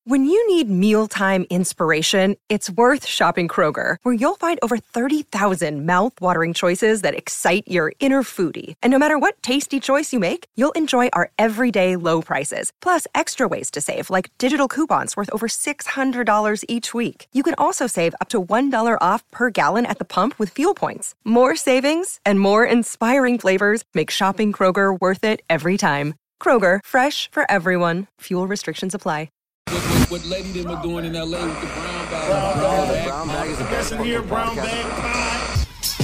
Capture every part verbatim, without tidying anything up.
When you need mealtime inspiration, it's worth shopping Kroger, where you'll find over thirty thousand mouth-watering choices that excite your inner foodie. And no matter what tasty choice you make, you'll enjoy our everyday low prices, plus extra ways to save, like digital coupons worth over six hundred dollars each week. You can also save up to one dollar off per gallon at the pump with fuel points. More savings and more inspiring flavors make shopping Kroger worth it every time. Kroger, fresh for everyone. Fuel restrictions apply. What, what, what Lady them are doing in L A with the brown bag. Brown, brown bag. Brown bag is the best in here, brown bag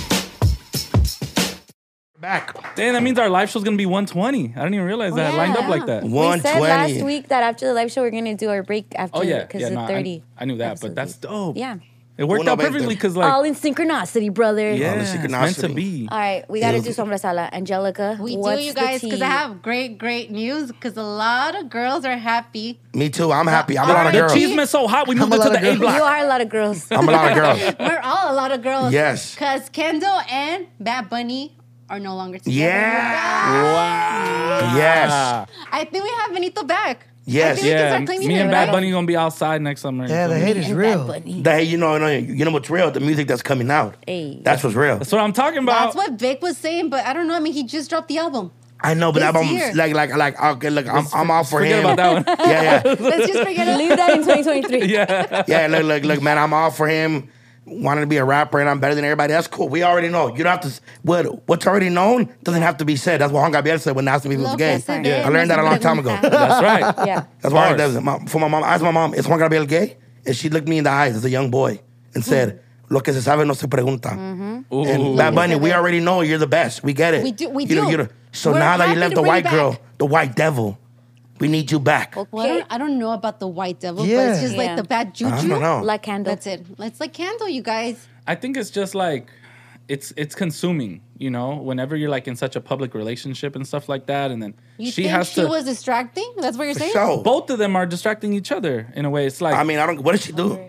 pie. Back. Damn, that means our live show's gonna be one twenty. I didn't even realize that. yeah. Lined up like that. one twenty. We said last week that after the live show we're gonna do our break after. Oh yeah, because yeah. of No, thirty. I, I knew that, episodes. but that's dope. Yeah. It worked Uno out veinte. perfectly because like All in synchronicity, brother. yeah, All in it's meant to synchronicity. be. All right, we gotta do Sombra Sala. Angelica, We what's do, you the guys, because I tea? have great, great news. Because a lot of girls are happy. Me too. I'm happy. I'm a All lot of right. girls. The cheeseman's so hot, we moved a it to lot the of A girls. You block. are a lot of girls. I'm a lot of girls. We're all a lot of girls. Yes. Because Kendall and Bad Bunny are no longer together. Yeah. Wow. Yes. I think we have Benito back. Yes. I think we can Yeah, start claiming me him, and Bad right? Bunny gonna be outside next summer. Yeah, the hate is And real. Bad Bunny. The, you know, you know, you know what's real? The music that's coming out. Hey. That's what's real. That's what I'm talking about. That's what Vic was saying, but I don't know. I mean, he just dropped the album. I know, but This that album, year. like, like, like, okay, look, I'm, I'm all for Forget him. about that one. Yeah, yeah, Let's just forget it. Leave that in twenty twenty-three. yeah. yeah. Look, look, look, man, I'm all for him. Wanting to be a rapper and I'm better than everybody. That's cool. We already know. You don't have to. What what's already known doesn't have to be said. That's what Juan Gabriel said when asked me if he was Lo gay. que se ve, Yeah. I learned that a no long se time ago. pregunta. That's right. Yeah. That's why I Bars. does it. My- For my mom, I asked my mom, "Is Juan Gabriel gay?" And she looked me in the eyes as a young boy and said, "Lo que se sabe no se pregunta." Ooh. And Bad Bunny, we already know you're the best. We get it. We do- we You know, do. you know- so We're now that you happy left to the bring white you girl, back. the white devil, we need you back. Well, I, don't, I don't know about the white devil, but Yeah. it's just Yeah. like the bad juju. I don't know. Like Candle. That's it. Let's like Candle, you guys. I think it's just like it's it's consuming, you know, whenever you're like in such a public relationship and stuff like that, and then You she think has she to. was distracting? That's what you're saying? So, Both of them are distracting each other in a way. It's like I mean, I don't. What did she do?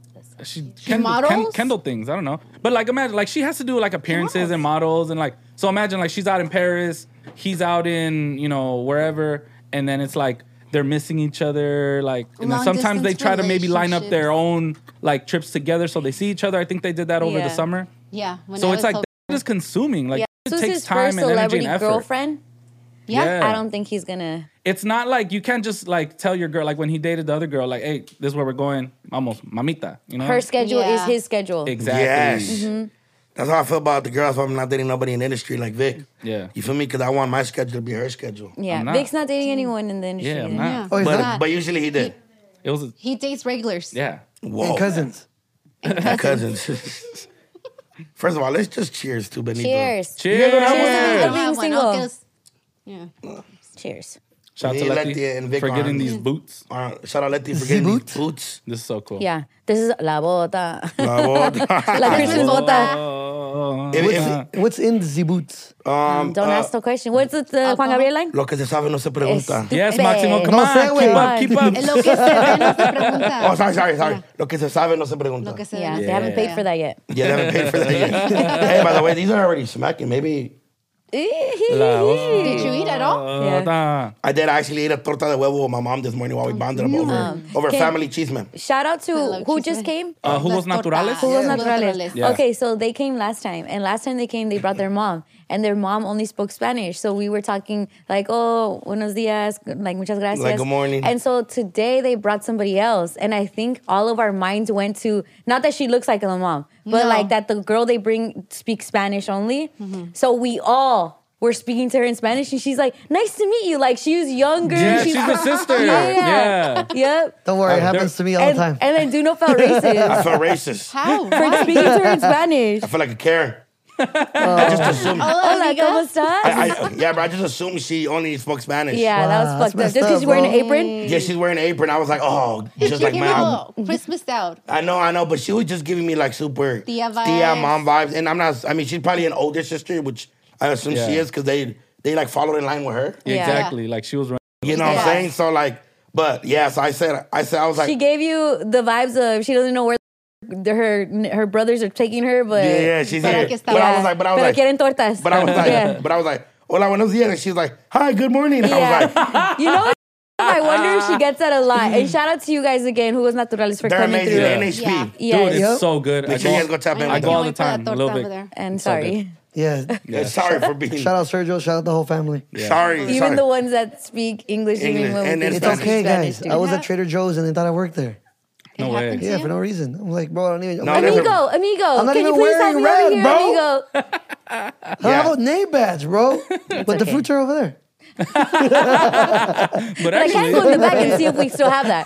she Kendall, models? Ken, Kendall things. I don't know, but like imagine like she has to do like appearances and models and like so imagine like she's out in Paris, he's out in you know wherever, and then it's like they're missing each other. Like and then Long sometimes they distance try to maybe line up their relationships. own like trips together so they see each other. I think they did that over Yeah. the summer. Yeah. when So I it's was like so- that is consuming. Like Yeah. it This was takes his time first and energy celebrity and effort. girlfriend. yeah. Yeah. I don't think he's gonna. It's not like you can't just like tell your girl like when he dated the other girl like, hey, this is where we're going, almost mamita, you know? Her schedule is Yeah. his schedule. Exactly. Yes. That's how I feel about the girls. If I'm not dating nobody in the industry like Vic. Yeah. You feel me? Because I want my schedule to be her schedule. Yeah, I'm not. Vic's not dating anyone in the industry. Yeah, I'm yet. not. Yeah. Oh, he's But not? but usually he did. It was, He dates regulars. yeah. Whoa. And cousins. And cousins. First of all, let's just cheers to Benito. Cheers. Cheers. Cheers. Yeah, Being bueno, single. que es- yeah. Cheers. Shout out to Me, Letty Letty, and Vic for getting on- these boots. Uh, shout out Letty for getting these boots? boots. This is so cool. Yeah, this is la bota. La bota. La Christmas bota. Oh, If- if- uh, What's in the boots? um, Don't uh, ask the question. What's it, the Juan Gabriel line? Lo que se sabe no se pregunta. yes, Maximo, come No on. sé, Keep güey. up, keep up. Es lo que se ve, no se pregunta. Oh, sorry, sorry, sorry. Lo que se sabe no se pregunta. Lo que se Yeah, ve. they haven't paid Yeah. for that yet. Yeah, they haven't paid for that yet. Hey, by the way, these are already smacking. Maybe La Did you eat at all? bota. I did. I actually ate a torta de huevo with my mom this morning while we bonded them over over can- family cheese man. Shout out to love who cheese just man. came? Uh, Jugos Las Naturales? tortas. Jugos Yeah. Naturales. Yeah. Okay, so they came last time, and last time they came, they brought their mom, and their mom only spoke Spanish. So we were talking like, "Oh, buenos dias," like "muchas gracias," Like, good morning. And so today they brought somebody else, and I think all of our minds went to not that she looks like a mom, but No. like that the girl they bring speaks Spanish only. So we all were speaking to her in Spanish, and she's like, "Nice to meet you." Like she was younger. Yeah, she's the sister. Yeah. Yep. Don't worry, it Uh, happens to me all And, the time. and then Duno felt I racist felt racist. How? for Why? speaking to her in Spanish. I feel like a Karen. I just assumed. Hola, Hola, amiga. ¿cómo estás? I, I, yeah, but I just assumed she only spoke Spanish. Yeah, Wow, that was that's fucked up. messed Just because up, she's wearing an bro. apron? Yeah, she's wearing an apron. I was like, oh, just She like gave me my. a little Christmas out. I know, I know, but she was just giving me like super Tia vibes. tia mom vibes, and I'm not. I mean, she's probably an older sister, which I assume Yeah. she is because they they like followed in line with her. Yeah. Exactly. Like she was running. You know what Yeah. I'm saying? So like, but yeah, so I said, I said, I was like, She gave you the vibes of she doesn't know where the, her her brothers are taking her, but yeah, yeah, she's Pero here. que está- But I yeah. was like, but I was Pero like, quieren tortas. but I was like, yeah. but I was like, hola, buenos dias, and she was like, hi, good morning. And I was like, You know I wonder if she gets that a lot. And shout out to you guys again, who was Naturales, for They're coming amazing. through. N H P. Yeah. Dude, Yes. it's Yep. so good. Make I sure you go, guys go tap in I with I go them. all can't the wait for time. that A little torta bit. over there. And So sorry. Yeah. Yeah, sorry for being. Shout out Sergio. Shout out the whole family. Sorry. Even sorry. the ones that speak English, English, even when and we it's can It's speak okay, Spanish, guys. dude. I was at Trader Joe's and they thought I worked there. No It way. happened to Yeah, you? for no reason. I'm like, bro, I don't even. No, I'm there's like, a- Amigo, amigo, I'm not can you even please help wearing me over red, here, bro. amigo? I have a name badge, bro. But the fruits are over there. But But I can go in actually, the back and see if we still have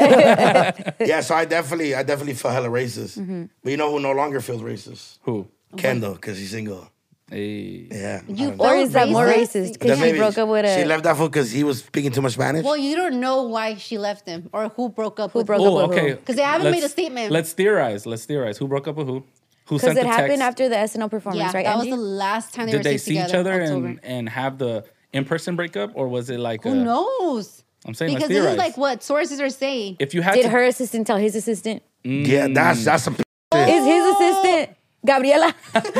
that. Yeah, so I definitely, I definitely felt hella racist. Mm-hmm. But you know who no longer feels racist? who? Kendall, because she's single. Hey. Yeah. You Or is that more racist? racist? That Because she maybe broke up with She a... left that fool because he was speaking too much Spanish. Well, you don't know why she left him or who broke up Who with broke him. up Oh, with okay. who? Because they haven't made a Let's- statement. Let's theorize. Let's theorize. Who broke up with who? Who Because sent it the happened text? after the S N L performance, yeah, right, that Angie? was the last time they Did were they seen see each together, other October. and, and have the in-person breakup, or was it like Who a, knows? I'm saying Because let's this theorize. is like what sources are saying. If you had Did to, her assistant tell his assistant? Yeah, that's that's some shit. Is his assistant Gabriela?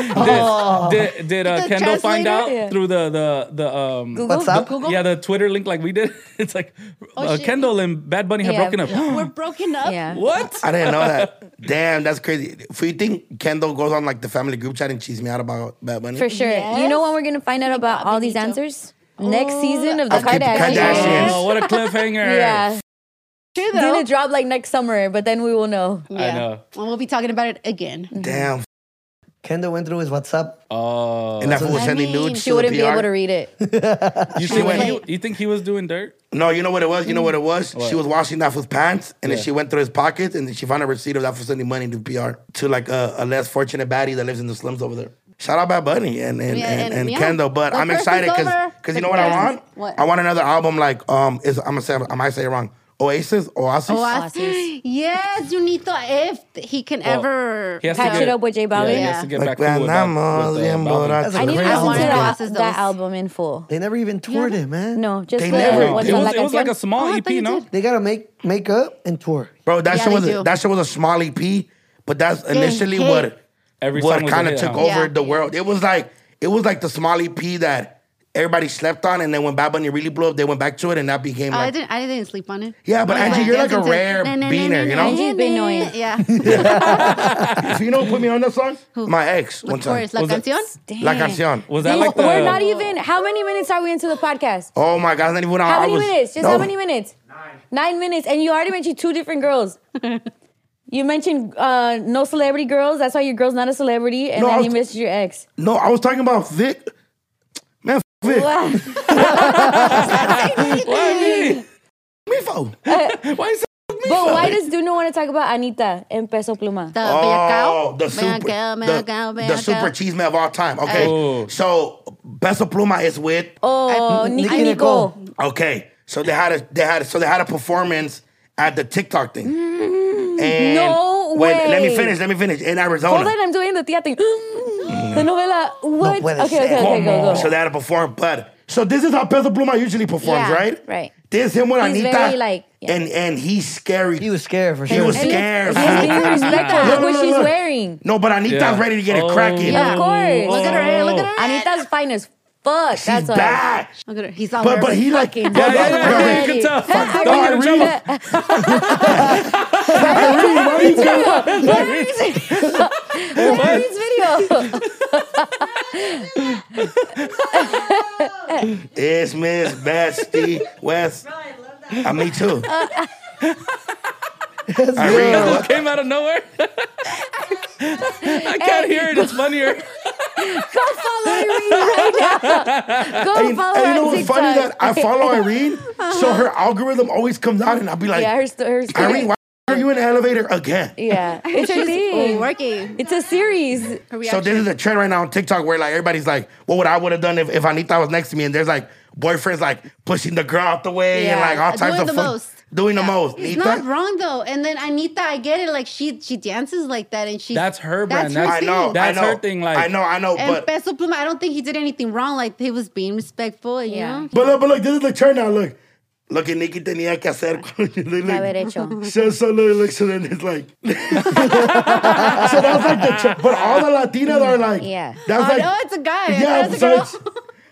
did, did, did uh, The Kendall find translator? out Yeah. through the the the um Google? What's up? Google? yeah the Twitter link like we did? It's like uh, shit. Kendall and Bad Bunny have Yeah. broken up. We're broken up. Yeah. What? I didn't know that. Damn, that's crazy. If you think Kendall goes on like the family group chat and cheese me out about Bad Bunny? For sure. Yes. You know when we're going to find out about all these Benito. answers? Next season of the Of the Kardashians. Kardashians. Oh, what a cliffhanger! Yeah. True It's though. going to drop like next summer, but then we will know. Yeah. know. And we'll be talking about it again. Damn. Kendall went through his WhatsApp. Oh, And that fool was I sending mean, nudes She to the wouldn't P be R. able to read it. you think went- he, you think he was doing dirt? No, you know what it was? You know what it was? What? She was washing that fool's pants, and then Yeah. she went through his pockets, and then she found a receipt of that fool sending money to P R to like a, a less fortunate baddie that lives in the slums over there. Shout out Bad Bunny and and, Yeah, and, and- and yeah. Kendall, but The I'm person's excited because over. because you The know what I person's- want? what? I want another album like um is I'm gonna say I might say it wrong. Oasis, Oasis. Oasis. Yes, Junito, if he can Well, ever He has to Patch get- it up with J Balvin. Yeah, he Yeah. has to get Like back cool with that. andamos With, uh, bien Balvin. borrachos. I I need to Great listen to album. that, Oasis, that those. album in full. They never even toured it, man. No, just They the never- what's It on was, La it was like a Canción. small Oh, I E thought P, you no? did. They gotta make make up and tour. Bro, that Yeah, shit they was do. that shit was a small E P, but that's initially hit. what Every song what was a kind of hit, took huh? over Yeah. the world. It was like it was like the small E P that everybody slept on, and then when Bad Bunny really blew up, they went back to it, and that became I like didn't. I didn't sleep on it. Yeah, but I was, Angie, you're like a dancing to- rare na, na, na, beaner, na, you na, know? Angie's been knowing. Yeah, If you know who put me on that song? My ex one of time. course. La Was that- canción. La canción. Was that like the? We're not even. How many minutes are we into the podcast? Oh my God, not even How I many was, minutes? Just no. how many minutes? Nine. Nine minutes, and you already mentioned two different girls. You mentioned uh, no celebrity girls. That's why your girl's not a celebrity, and No, I then was- you missed your ex. No, I was talking about Vic. Man, f- Vic. Wow. Why me? Me for. Why is it me? But why does Duno want to talk about Anita and Peso Pluma? The Oh, Bellacao. the super, Bellacao, the, Bellacao, the Bellacao. super cheese man of all time. Okay, Oh. so Peso Pluma is with. Oh, Nicki Nicki Nicole. Nicole. Okay, so they had a they had so they had a performance at the TikTok thing. And No when- Let me way. finish. Let me finish in Arizona. Hold on, I'm doing the tia thing. The novela. What? puede okay, okay, ser. okay, go, go. So they had to perform, but so this is how Peso Pluma usually performs, Yeah, right? right. This him with He's Anita, very, like, yeah. and and he's scary. He was scared for He sure. was And scared. He's being respectful. Look, Look what look, she's look. wearing. No, but Anita's Yeah. ready to get it Oh. cracking. Yeah, of course. Look at her hair. Look at her hair. Anita's fine as fuck. She's That's why. bad. Look at her. He's all But but nervous. he like Fucking- Yeah, yeah, yeah, Ready. you can tell. Fuck, Don't I get in read- trouble. Where's this video? It's Miss Bestie West. Uh, me too. Irene, Came out of nowhere. I can't hear it. It's funnier. Go follow Irene right now. Go and, follow and her you know on what's TikTok. funny that I follow Irene, so her algorithm always comes out, and I'll be like, Yeah, her, st- her story. Irene, why are you in the elevator again? Yeah, it's her thing. working. It's a series. Her So reaction. this is a trend right now on TikTok where like everybody's like, what would I would have done if, if Anita was next to me? And there's like boyfriends like pushing the girl out the way and Yeah. like all types Doing of the fun- most. Doing the most. It's Anita? not wrong though. And then Anita, I get it. Like she she dances like that, and she That's her brand. That's That's- her I thing. know. That's I know. her thing, like- I know. I know. And But Peso Pluma, I don't think he did anything wrong. Like he was being respectful. You Yeah. know. but look, but look, this is the turn now. Look, look, que Nikki tenía que hacer. Look, Que haber hecho. So so look, look, so then it's like. So that's like the. Tr- but all the Latinas are like. Yeah. That's Oh like. no, it's a guy. Yeah, That's a so girl. it's,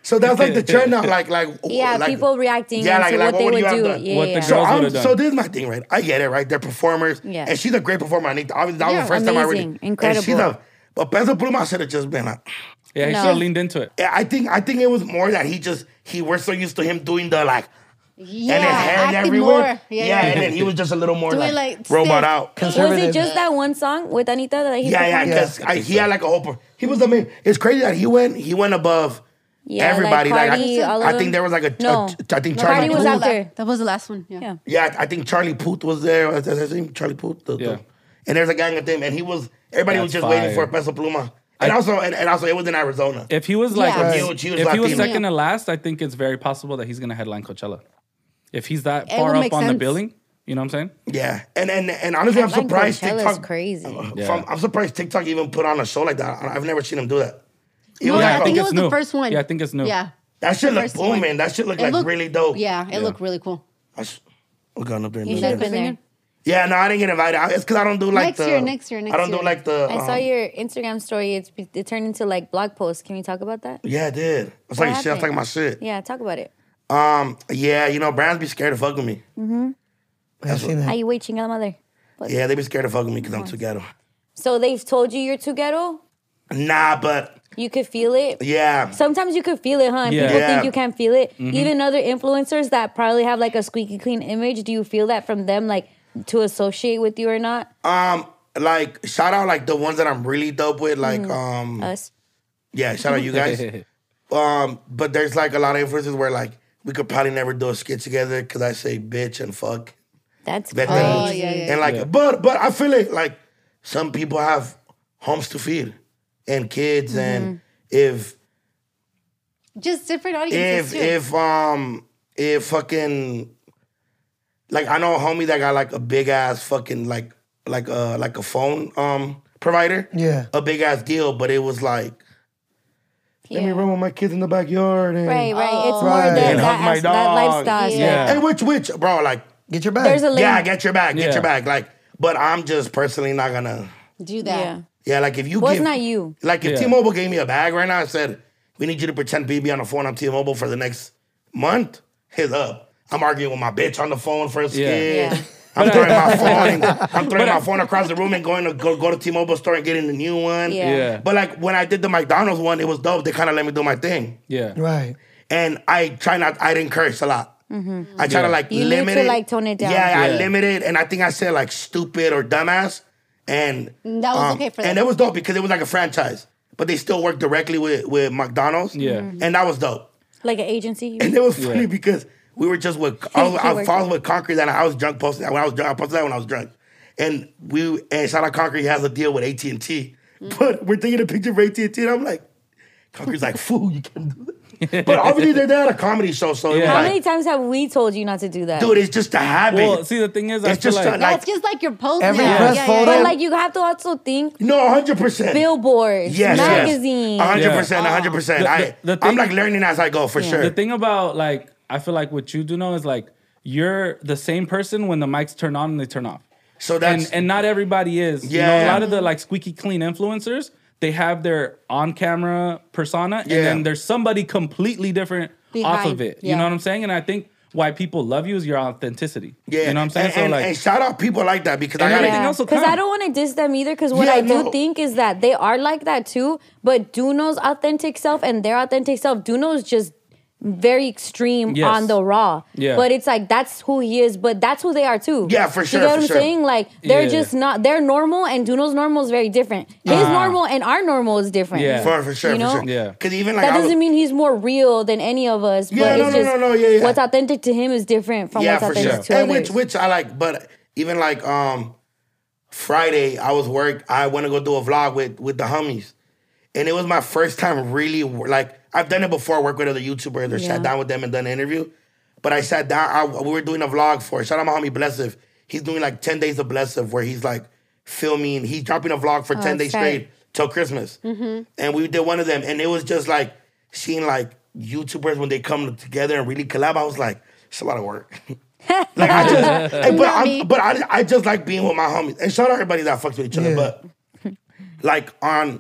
So that's like the trend now, like like Yeah, like, people reacting Yeah, like, to like what they would would you have do. done? Yeah, What yeah. the So girls I'm, would've done. so this is my thing, right? I get it, right? They're performers, Yeah. and she's a great performer. I think obviously that was Yeah, the first time I really, amazing, incredible. And she's a, but Peso Pluma should have just been like, Yeah, he No. should have leaned into it. yeah, I think I think it was more that he just he we're so used to him doing the like Yeah, and his hair acting everywhere. more. Yeah, Yeah, and then he was just a little more Doing, like, like, robot stiff. out. Was Conservative. it just that one song with Anita that he Yeah, yeah, performed? because he had like a whole. per- He was the main. It's crazy that he went. He went above Yeah, everybody. like Like, Cardi, I, all of I them. think there was like a. No. a- I think No, Charlie. Cardi was Puth- after. That was the last one. Yeah. Yeah. Yeah, I think Charlie Puth was there. What's his name? Charlie Puth. The- the- Yeah. And there's a gang of them, and he was. Everybody was That's just waiting fire. for Peso Pluma, and also, and, and also, it was in Arizona. If he was like, Yeah. Right. Huge, huge if he was Latino. second to last, I think it's very possible that he's gonna headline Coachella. If he's that It far would up make on the sense. billing, you know what I'm saying? Yeah, and and and honestly, I'm Headline surprised Coachella's TikTok. crazy. Yeah. From, I'm surprised TikTok even put on a show like that. I- I've never seen him do that. It No, was yeah, like I think a- it was new. the first one. Yeah, I think it's new. Yeah. that shit looked first one. booming. That shit looked It like looked- really dope. Yeah, it Yeah. looked really cool. I sh- I'm going up there. and You do should have that. been there. Yeah, no, I didn't get invited. I- It's because I don't do like Next the. year, next year, I next don't do year. like the. I saw um, your Instagram story. It's it turned into like blog posts. Can we talk about that? Yeah, I did. I was What like shit. I was happened? talking about shit. Yeah, talk about it. Um, yeah, you know, brands be scared to fuck with me. I've seen that. How you wait, chingada madre? Yeah, they be scared to fuck with me because I'm too ghetto. So they've told you you're too ghetto? Nah, but You could feel it? yeah, Sometimes you could feel it, huh? And Yeah. people Yeah. think you can't feel it. Even other influencers that probably have like a squeaky clean image, do you feel that from them, like to associate with you or not? um, like shout out like the ones that I'm really dope with, like um, Us. yeah, shout out you guys. um, but there's like a lot of influences where like we could probably never do a skit together because I say bitch and fuck. That's That crazy. thing. Oh, yeah, yeah. And like, Yeah. but but I feel it like some people have homes to feed and kids, and if Just different audiences if too. if um if fucking like I know a homie that got like a big ass fucking like like a like a phone um provider, Yeah. a big ass deal, but it was like let me Yeah. run with my kids in the backyard and Right, right. It's Oh. more Right. than And that, hug my as- that dog. lifestyle. Yeah. Yeah. and which which bro like Get your bag. There's a limit. yeah get your back get Yeah. your back like but I'm just personally not gonna. Do that. Yeah. Yeah, like if you Well, it's give, not you. Like if Yeah. T-Mobile gave me a bag right now and said, we need you to pretend to be on the phone on T-Mobile for the next month, hit up. I'm arguing with my bitch on the phone for a skit. Yeah. I'm throwing my phone and, I'm throwing But I- my phone across the room and going to go, go to T-Mobile store and getting the new one. Yeah. Yeah. But like when I did the McDonald's one, it was dope. They kind of let me do my thing. Yeah. Right. And I try not, I didn't curse a lot. I try Yeah. to like You need limit to, it. like, tone it down. Yeah, I Yeah. limited, and I think I said like stupid or dumbass, and That was um, okay for And them. it was dope because it was like a franchise, but they still work directly with with McDonald's. Yeah. and that was dope. Like an agency. And it was funny Yeah. because we were just with I was, He I worked was it. with Concrete that I was drunk posting that when I was drunk. I posted that when I was drunk, and we and shout out Concrete has a deal with A T and T, but we're taking a picture for A T and T, and I'm like, Concrete's like, fool, you can't do that. But obviously they're there at a comedy show, so it was Yeah. How like, many times have we told you not to do that? dude, it's just a habit. Well, see, the thing is, I It's feel just like a- That's just like your post Every now. press yeah, yeah, photo- But yeah. like you have to also think No, one hundred percent. billboards, Yes, magazines. one hundred percent, one hundred percent. The- I, the- the I'm thing- like learning as I go, for sure. the thing about like, I feel like what you do know is like, you're the same person when the mics turn on and they turn off. So that's, and and not everybody is. You know, Yeah. a lot of the like squeaky clean influencers, they have their on camera persona, Yeah. and then there's somebody completely different off Behind, of it. You yeah. know what I'm saying? And I think why people love you is your authenticity. yeah. You know what I'm saying? And, so and, like, and shout out people like that because I And got everything to else will Because come. I don't want to diss them either. Because what Yeah, I do no. think is that they are like that too. But Duno's authentic self and their authentic self, Duno's just very extreme Yes. on the raw. Yeah. But it's like that's who he is. But that's who they are too. Yeah, for sure, You know for what I'm sure. saying? Like they're Yeah. just not. They're normal, and Duno's normal is very different. His Ah. normal and our normal is different. Yeah. for, for sure, You know? for sure. Yeah. Because even like That I was, doesn't mean he's more real than any of us. But Yeah, no, it's no, just no, no, yeah, yeah. what's authentic to him is different from yeah, what's for authentic sure. to And others. which, which I like, but even like um Friday, I was work. I went to go do a vlog with with the homies, and it was my first time really like I've done it before. Work with other YouTubers or Yeah. sat down with them and done an interview, but I sat down. I, we were doing a vlog for shout out my homie Blessive. He's doing like ten days of Blessive where he's like filming. He's dropping a vlog for ten days that's right. straight till Christmas, and we did one of them, and it was just like seeing like YouTubers when they come together and really collab. I was like, it's a lot of work. Like I just, hey, but Not I'm, me. but I, I just like being with my homies. And shout out everybody that fucks with each other. Yeah. But like on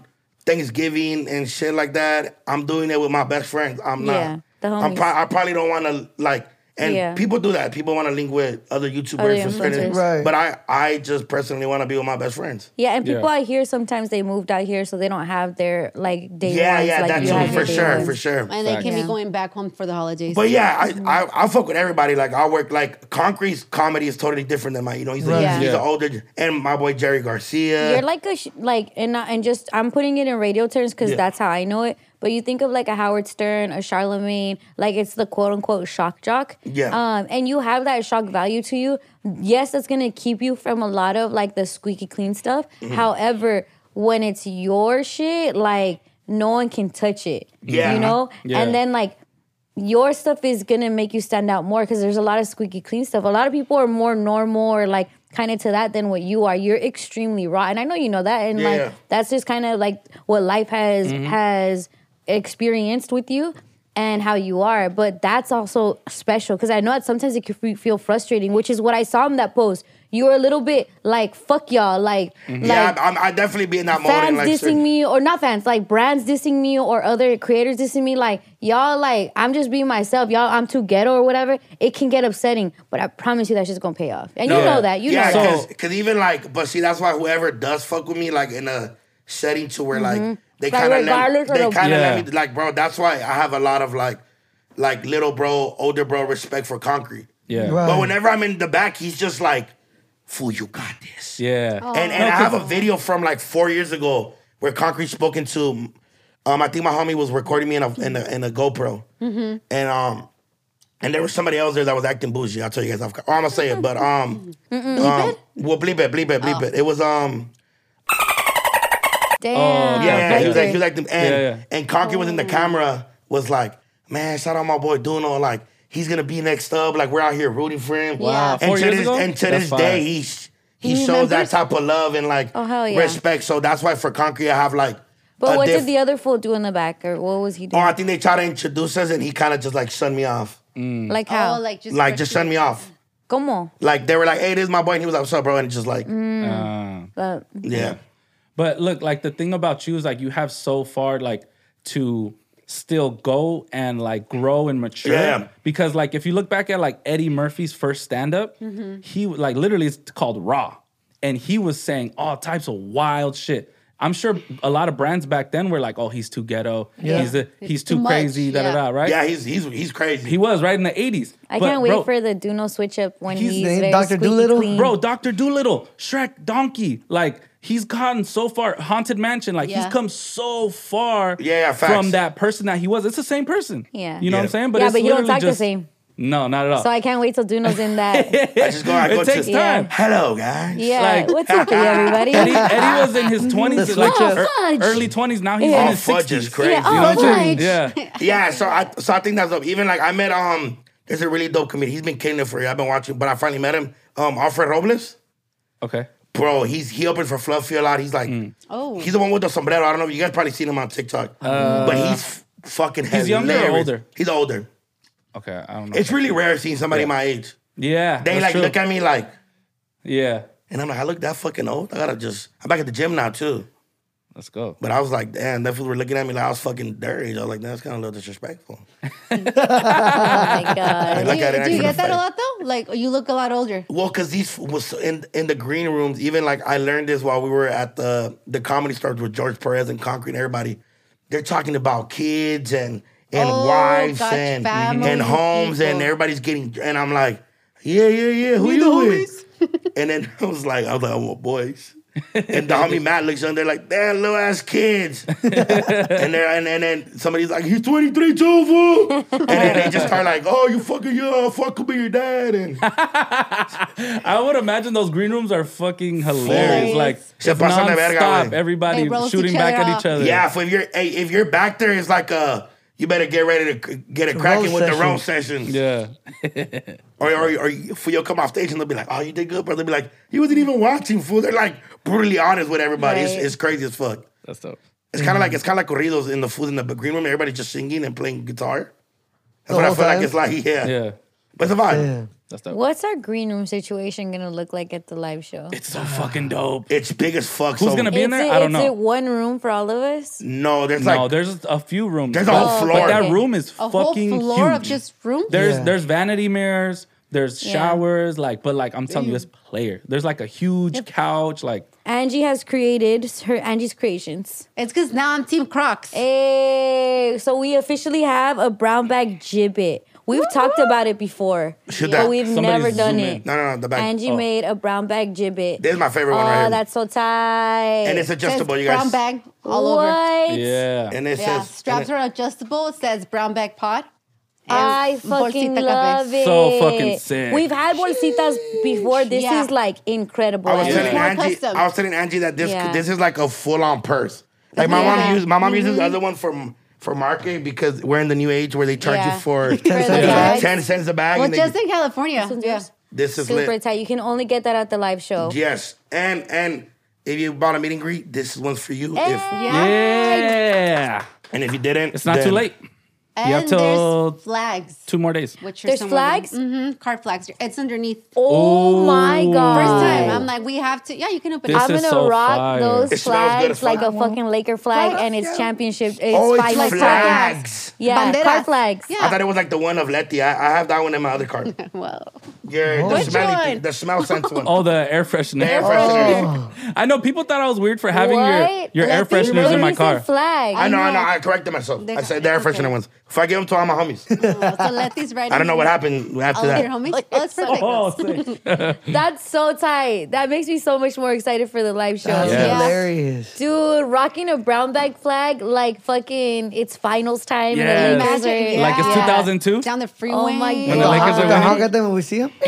Thanksgiving and shit like that, I'm doing it with my best friends. I'm not. Yeah, the I'm homies. pro- I probably don't want to like. And Yeah. people do that. People want to link with other YouTubers Other for certain. influencers. Right. But I, I just personally want to be with my best friends. Yeah, and people Yeah. out here sometimes they moved out here, so they don't have their like day Yeah, ones. yeah, like that you too, have for your day sure, ones. for sure. And they can Yeah. be going back home for the holidays. But yeah, I, I I fuck with everybody. Like I work like Concrete's comedy is totally different than mine. You know, he's Right. a, Yeah. he's Yeah. an older and my boy Jerry Garcia. You're like a sh- like and not, and just I'm putting it in radio terms because Yeah. that's how I know it. But you think of like a Howard Stern, a Charlemagne, like it's the quote unquote shock jock. Yeah. Um, and you have that shock value to you. Yes, that's gonna keep you from a lot of like the squeaky clean stuff. Mm-hmm. However, when it's your shit, like no one can touch it. Yeah. You know? Yeah. And then like your stuff is gonna make you stand out more because there's a lot of squeaky clean stuff. A lot of people are more normal or like kind of to that than what you are. You're extremely raw, and I know you know that. And Yeah. like that's just kind of like what life has Mm-hmm. has experienced with you and how you are. But that's also special because I know that sometimes it can fe- feel frustrating, which is what I saw in that post. You were a little bit like fuck y'all, like yeah, like. I'm, I definitely be in that mode. Fans and like dissing certain- me, or not fans, like brands dissing me, or other creators dissing me. Like y'all, like I'm just being myself. Y'all, I'm too ghetto or whatever. It can get upsetting, but I promise you that shit's gonna pay off, and you Yeah. know that. You yeah, know that. because because even like, but see, that's why whoever does fuck with me, like in a setting to where like they Like, kind of regardless let, of they kind of Yeah. let me like, bro. That's why I have a lot of like, like little bro, older bro respect for Concrete. Yeah. Right. But whenever I'm in the back, he's just like, "Fool, you got this." Yeah. And and I have a video from like four years ago where Concrete spoken to. Um, I think my homie was recording me in a in a, in a GoPro, and um, and there was somebody else there that was acting bougie. I'll tell you guys. Off, oh, I'm gonna say it, but um, um, well, bleep it, bleep it, bleep it. It was um, Damn. Oh, yeah, yeah, he was like, Baker. he was acting, and Yeah, yeah. and Concrete was in the camera, was like, man, shout out my boy Duno, like he's gonna be next up, like we're out here rooting for him. Wow. And Four to years this ago? and to That's this fire. day, he he, He shows that remembers? type of love and like Oh, hell yeah. respect. So that's why for Concrete, I have like. But a what diff- did the other fool do in the back, or what was he Oh, doing? I think they tried to introduce us, and he kind of just like shunned me off. Like how? Oh, like just Like just shunned me off. Como? Like they were like, "Hey, this is my boy," and he was like, "What's up, bro?" And just like, Uh, Uh, yeah, But look, like the thing about you is like you have so far like to still go and like grow and mature. Yeah. Because like if you look back at like Eddie Murphy's first stand up, he like literally it's called Raw, and he was saying all types of wild shit. I'm sure a lot of brands back then were like, "Oh, he's too ghetto. Yeah. He's a, he's too too much, crazy." Da da yeah. da. Right? yeah. He's he's he's crazy. He was right in the eighties. I But, can't wait bro, for the Duno switch up when He's he's, named very Doctor squeaky Doolittle? clean. Bro, Doctor Doolittle, Shrek, Donkey, like he's gotten so far. Haunted Mansion, like Yeah. he's come so far Yeah, yeah, facts. from that person that he was. It's the same person. Yeah. You know what Yeah. I'm saying? But yeah, it's but he don't literally talk the just, same. No, not at all. So I can't wait till Duno's in that. I just go. I go it takes to. Yeah. time. Hello, guys. Yeah, Like- what's up, everybody? Eddie, Eddie was in his twenties, The like switch up. ear- Fudge. early twenties. Now he's Yeah. in Oh, his fudge sixties. is crazy. Yeah, You know oh, what I'm saying? fudge. Yeah. Yeah, so I so I think that's dope. Even like I met um, there's a really dope comedian. He's been killing it for you. I've been watching, but I finally met him. Um, Alfred Robles. Okay. Bro, he's he opens for Fluffy a lot. He's like, Oh. he's the one with the sombrero. I don't know if you guys probably seen him on TikTok, but he's f- fucking He's younger or hilarious. older? He's older. Okay. I don't know. It's really rare seeing somebody my age. yeah. They that's like true. look at me like, Yeah. and I'm like, I look that fucking old. I gotta just. I'm back at the gym now too. Let's go. But I was like, damn, that fools were looking at me like I was fucking dirty. I was like, that's kind of a little disrespectful. Oh my god. Like, Do look you, at it, do you actually get that a funny. lot though? Like you look a lot older. Well, cause these was in in the green rooms. Even like I learned this while we were at the the comedy stars with George Perez and Concrete and everybody. They're talking about kids and and Oh, wives gotcha, and family and homes and people. everybody's getting. And I'm like, yeah, yeah, yeah. Who you with? And then I was like, I was like, oh, boys. And the homie Matt looks on there like, damn, little ass kids. and they're and, and then somebody's like, he's twenty-three too, fool. And then they just start like, oh, you fucking yeah, fuck with your dad. And I would imagine those green rooms are fucking hilarious. Hilarious. Like, Se it's pasan de verga, nonstop, güey. everybody They roast shooting each back other at off. each other. yeah, if you're hey, if you're back there, it's like a you better get ready to get it cracking roast with the session. roast sessions. Yeah. Or or or for you'll come off stage and they'll be like, oh, you did good, bro. They'll be like, you wasn't even watching, fool. They're like brutally honest with everybody. It's, Right. it's crazy as fuck. That's dope. It's kind of like it's kind of like corridos in the food in the green room. Everybody's just singing and playing guitar. That's The what I whole feel like time? it's like. Yeah. Yeah. But it's a vibe. Yeah. That's dope. What's our green room situation gonna look like at the live show? It's so fucking dope. It's big as fuck. Who's so gonna be in Is there? it- I don't is know. it one room for all of us? No, there's No, like there's a few rooms. there's a but- whole Oh, floor. But that Okay. room is A whole fucking floor huge. of just room. There's Yeah. there's vanity mirrors. There's Yeah. showers. Like, but like I'm telling you, it's player. There's like a huge couch. Like, Angie has created her Angie's Creations. It's because now I'm Team Crocs. Hey, so we officially have a brown bag gibbet. We've talked about it before, Should but that- we've Somebody never done zoom it. in. No, no, no, the back. Angie Oh. made a brown bag gibbet. This is my favorite Oh, one right here. that's so tight. And it's Says adjustable, you guys. brown bag all over. what? yeah. And it Yeah, says straps and are adjustable. It says brown bag pot. I And fucking bolsita love café. it. So fucking sick. We've had bolsitas before. This Yeah. is like incredible. I was And telling more Angie, custom. I was telling Angie that this Yeah. this is like a full on purse. Like my mom Yeah. used my mom uses the other one for for market because we're in the new age where they charge Yeah. you for For the Yeah. bags. ten cents a bag. Well, and they- just in California. This one's Yeah. yours? this is super lit. tight. You can only get that at the live show. Yes, and and if you bought a meet and greet, this one's for you. If Yeah. Yeah. and if you didn't, It's not then- too late. And have till- there's flags. Two more days. Which are There's some flags? Mm-hmm. Card flags. It's underneath. Oh my god! First time. I'm like, we have to. Yeah, you can open This it. I'm is gonna so rock fire. those It smells good as flags like fuck. a fucking Laker flag, Flags, and it's yeah. championship. It's Oh, it's final flags. Yeah, Banderas. card flags. Yeah. I thought it was like the one of Letty. I, I have that one in my other card. Well, Yeah, the Which smelly one? thing, the smell sense one. Oh, the air freshener. The air freshener. I know people thought I was weird for having What? your, your air Letty, fresheners in my Literally said car. Flag. I know, I know. know. I corrected myself. They- I said the air it's okay. freshener ones. If I give them to all my homies, so let these right. I don't know what happened after All your that. homies. Oh, that's perfect. Oh, sick. That's so tight. That makes me so much more excited for the live show. That's Yeah. hilarious. Dude, rocking a brown bag flag like fucking it's finals time. Yes. And the Lakers Imagine, are- yeah. Like it's two thousand two? Down the freeway. Oh my When the God. Lakers are The winning. honk at them when we see them?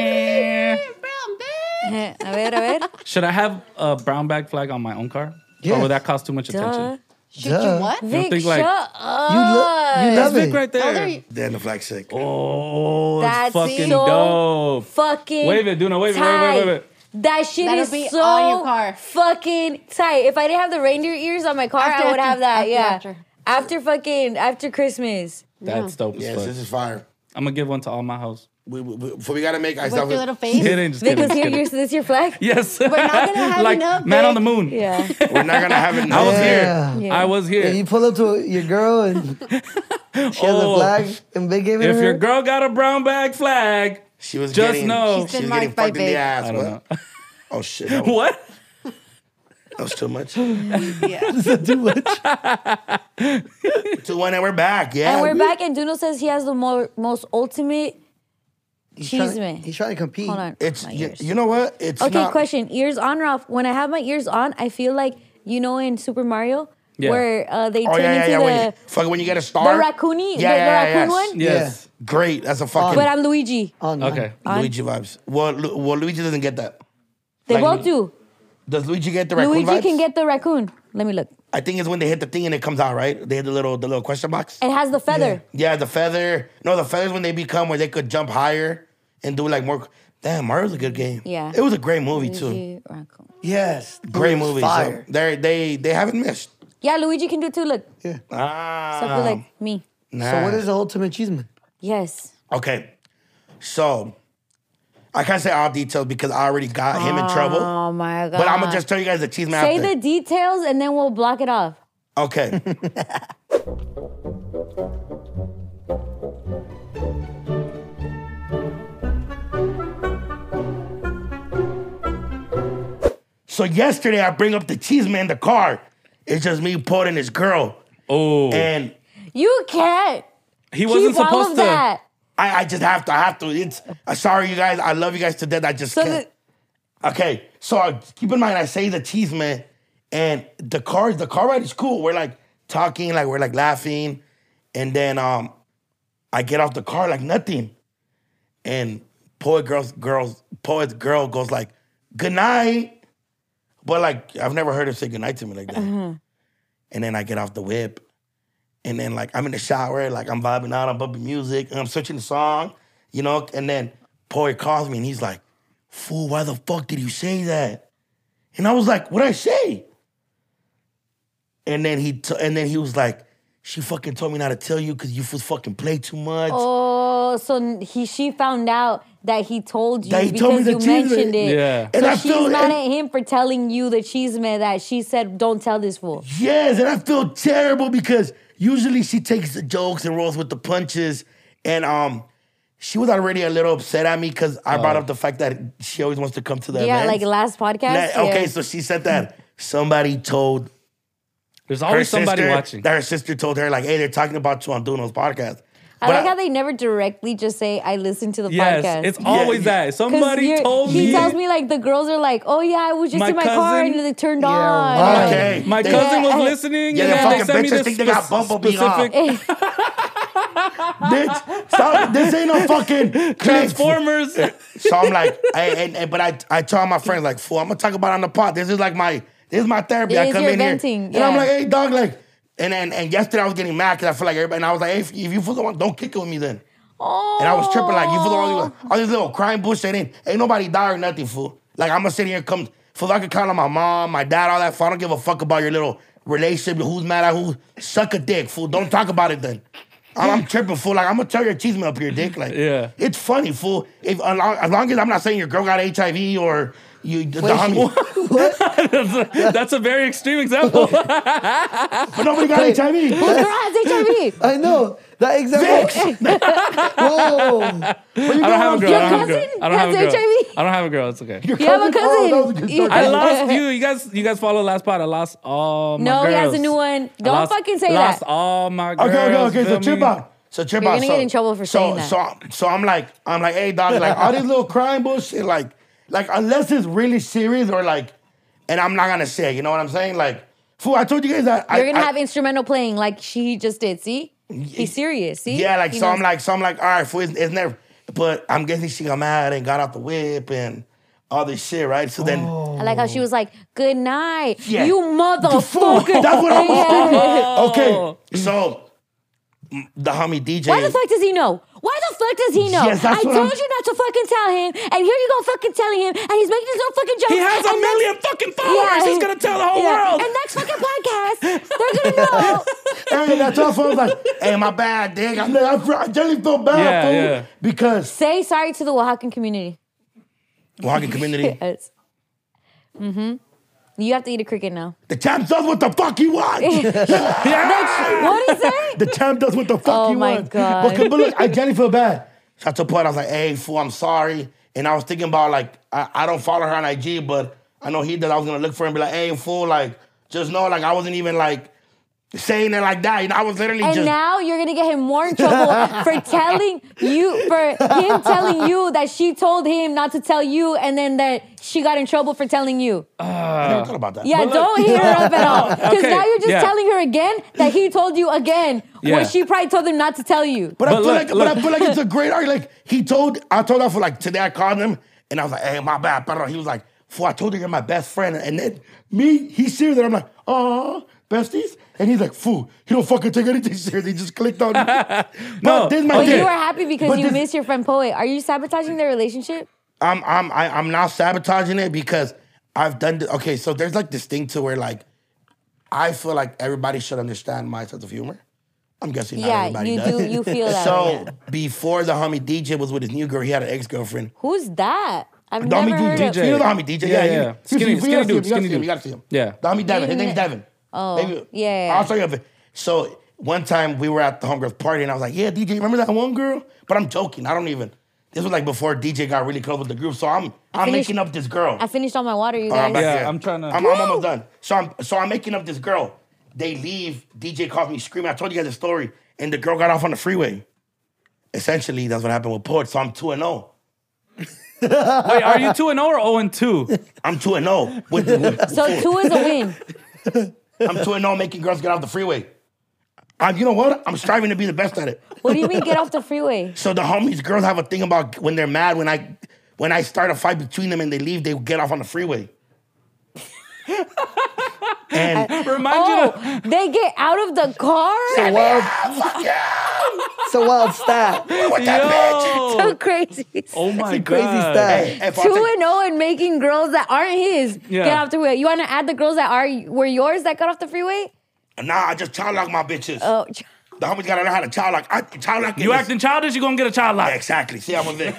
Brown bag. a ver, a ver. Should I have a brown bag flag on my own car? Yeah. Or would that cost too much Duh. attention? Should Duh. you what? Vic, think, like- shut up. You, lo- you love Vic it. right Oh, there there. you- Then the flag sick. Oh, That's that's fucking so dope. fucking Wave it, Duna, wave it, wave it, wave it, wave it. That shit That'll is be so on your car. fucking tight. If I didn't have the reindeer ears on my car, After- I would have that. after- yeah. after. After fucking after Christmas. That's dope as Yes, fuck. this is fire. I'm gonna give one to all my house. We, we, we, so we gotta make With ourselves. your little face. Kidding, just Vic kidding, was just here. kidding. Yours, this your flag? Yes. We're not gonna have like enough, Man Vic. on the Moon. Yeah. We're not gonna have it. I was Yeah. here. Yeah. I was here. And you pull up to your girl and she has Oh. a flag and Big gave it If to your her. girl got a brown bag flag, She was Just getting. know. She She's was been getting marked by fucked in the Vic. ass. I don't What? know. Oh shit. That was, What? that was too much. Yeah. Too much. Two one, and we're back. Yeah. And we're we- back, and Duno says he has the more, most ultimate He's trying, cheese man. he's trying to compete. Hold on. It's my you, ears. you know what? It's Okay, not, question. Ears on or off? When I have my ears on, I feel like, you know, in Super Mario, Yeah. where uh, they Oh turn yeah, yeah, into yeah. the, When you, fuck, when you get a star. the raccoony, Yeah, the, yeah, the yeah, raccoon yes. one. Yes. Great. That's a fucking But I'm Luigi. Oh, no. Okay. Luigi vibes. Well, Lu- well, Luigi doesn't get that. They Like both me. do. Does Luigi get the raccoon Luigi vibes? can get the raccoon. Let me look. I think it's when they hit the thing and it comes out, right? They hit the little the little question box. It has the feather. Yeah, the feather. No, the feathers when they become where they could jump higher and do like more. Damn, Mario's a good game. Yeah. It was a great movie too. Luigi, raccoon. Yes. Great It was movie. Fire. So they they they haven't missed. Yeah, Luigi can do it too. Look, Ah. except for like me. nah. So what is the ultimate cheeseman? Yes. Okay, so I can't say all details because I already got him in trouble. Oh my god. But I'm gonna just tell you guys the cheese man. say after. the details and then we'll block it off. Okay. So yesterday I bring up the cheese man in the car. It's just me, Paul, and his girl. Oh. And You can't he wasn't keep all supposed of to. that. I, I just have to, I have to. It's uh, sorry you guys. I love you guys to death. I just So can't. Okay, so uh, keep in mind I say the cheese man, and the car, the car ride is cool. We're like talking, like we're like laughing, and then um, I get off the car like nothing, and poet girls, girls, poet girl goes like, "Good night," but like I've never heard her say good night to me like that. And then I get off the whip, and then like I'm in the shower, like I'm vibing out, I'm bumping music, and I'm searching the song, you know. And then poet calls me, and he's like, "Fool, why the fuck did you say that?" And I was like, "What'd I say?" And then he t- and then he was like, "She fucking told me not to tell you because you fools fucking play too much." Oh, Oh, so he she found out that he told you That he because told me the you cheese mentioned man. it. Yeah. So And I she's feel- mad and- at him for telling you the cheese man that she said, don't tell this fool. Yes, and I feel terrible because usually she takes the jokes and rolls with the punches. And um, she was already a little upset at me because I brought up the fact that she always wants to come to the Yeah, events. like last podcast. Like, okay, yeah. so she said that somebody told There's her always somebody sister, watching. that her sister told her, like, hey, they're talking about you on Duno's podcast. I But like how they never directly just say, I listened to the Yes, podcast. it's always yeah. that. 'Cause Somebody you're- told he me. tells me like the girls are like, oh yeah, I was just My in my car cousin- and they turned Yeah, on. right. Like, Okay. My They- cousin was Yeah. listening. Yeah, and the then they fucking sent me bitches this think they got spe- Bumblebee specific Bitch, stop. This ain't no fucking clip. Transformers. So I'm like, I, and, and but I I tell my friends like, fool, I'm gonna talk about it on the pod. This is like my this is my therapy. It I is come your in venting, here, and I'm yeah. like, hey dog, like, and and and yesterday I was getting mad because I feel like everybody, and I was like, hey, if, if you feel the one, don't kick it with me then. oh. And I was tripping like, you feel the all, all this little crime bullshit. Ain't ain't nobody die or nothing, fool. Like I'm gonna sit here and come, fool. I can count on my mom, my dad, all that. Fool. I don't give a fuck about your little relationship. Who's mad at who? Suck a dick, fool. Don't talk about it then. I'm, I'm tripping, fool. Like, I'm gonna tear your cheese up your dick. Like, Yeah. it's funny, fool. If as long, as long as I'm not saying your girl got H I V or you, the, the homie, That's a very extreme example. but nobody got H I V. Whose girl has H I V? I know that example. Whoa. I don't have a girl. Your I don't have a girl. cousin I don't have a has girl. H I V? I don't have a girl. It's okay. Your You have a cousin? Oh, that was a cousin. good story. I lost you. You guys, you guys follow last pod. I lost all my No, girls. he has a new one. I Don't lost- fucking say lost that. all my girls. Okay, okay, okay. So feel trip me? out. So trip You're out. gonna so, get in trouble for so, saying that. So, so I'm like, I'm like, hey, dog, like all this little crime bullshit, like, like unless it's really serious or like, and I'm not gonna say, you know what I'm saying? Like, fool, I told you guys that You're I, gonna I- have instrumental playing like she just did. See? He's serious. See? Yeah, like He so knows. I'm like, so I'm like, all right, fool, it's, it's never. But I'm guessing she got mad and got out the whip and all this shit, right? So then. I like how she was like, good night. Yeah. You Fool, motherfucker. that's what I was thinking. Oh. Okay, so mm, the homie D J. Why the fuck does he know? Why the fuck does he know? Yes, that's I what told I'm- you not to fucking tell him, and here you go fucking telling him, and he's making his own fucking jokes. He has a and next- million fucking followers. He's gonna tell the whole yeah. world. And next fucking podcast, they're gonna know. Hey, that's all. I was like, hey, my bad, dig. I'm like, I feel- I generally feel bad, Yeah, fool, yeah. because Say sorry to the Oaxacan community. Oaxacan community. Yes. Mm-hmm. You have to eat a cricket now. The champ does what the fuck he wants. What is that? The champ does what the fuck Oh he my wants. God. But, but look, I generally feel bad. So at the point, I was like, hey, fool, I'm sorry. And I was thinking about, like, I, I don't follow her on I G, but I know he does. I was going to look for him and be like, hey, fool, like, just know, like, I wasn't even, like, saying it like that. You know, I was literally And just... now you're gonna get him more in trouble for telling you, for him telling you that she told him not to tell you, and then that she got in trouble for telling you. I never thought about that. Yeah, But look- don't hit her up at all. Because Okay, now you're just yeah. telling her again that he told you again Yeah. when she probably told him not to tell you. But, I But feel look, like, but look. I feel like it's a great argument. Like he told, I told her for like today. I called him and I was like, "Hey, my bad, pero." He was like, "Fool, I told her you're my best friend." And then me, he's serious, and I'm like, "Oh, besties." And he's like, "Fool, he don't fucking take anything serious." He just clicked on me. But No, this is my But thing. you were happy because But you this- miss your friend Poet. Are you sabotaging their relationship? I'm I'm I, I'm not sabotaging it because I've done th- okay. So there's like this thing to where like I feel like everybody should understand my sense of humor. I'm guessing not Yeah, everybody you does. do- you feel that So way, yeah. before the homie D J was with his new girl, he had an ex girlfriend. Who's that? I've The never homie heard D J. of. D J. You know the homie D J? Yeah, you- yeah. you- Skinny- you skinny gotta see dude, him, skinny You dude. gotta see him. Yeah. The homie Devin. His Even- name's Devin. Oh, Maybe- yeah. I'll show you a bit. So one time we were at the homegirl's party and I was like, yeah, D J, remember that one girl? But I'm joking. I don't even. This was like before D J got really close with the group. So I'm I'm finished- making up this girl. I finished all my water, you Oh, I'm guys. back Yeah, here. I'm trying to- I'm, I'm almost done. So I'm so I'm making up this girl. They leave. D J calls me screaming. I told you guys the story. And the girl got off on the freeway. Essentially, that's what happened with Port. So I'm two and zero. Wait, are you two and zero or zero and two? I'm two and zero. With, with, So two is a win. I'm two and zero making girls get off the freeway. I'm, you know what? I'm striving to be the best at it. What do you mean get off the freeway? So the homies, girls have a thing about when they're mad when I when I start a fight between them and they leave, they get off on the freeway. And Remind you of Oh, they get out of the car? It's a wild, fuck yeah! it's a wild stat. With that bitch. Yo. So crazy. Oh my It's a crazy god. stat. Hey, if I Two take- and zero and making girls that aren't his Yeah. get off the freeway. You want to add the girls that are were yours that got off the freeway? Nah, I just child lock my bitches. Oh, The homies gotta learn how to child like. I, child like. You acting childish, you gonna get a child Yeah, like. exactly. See, I was there.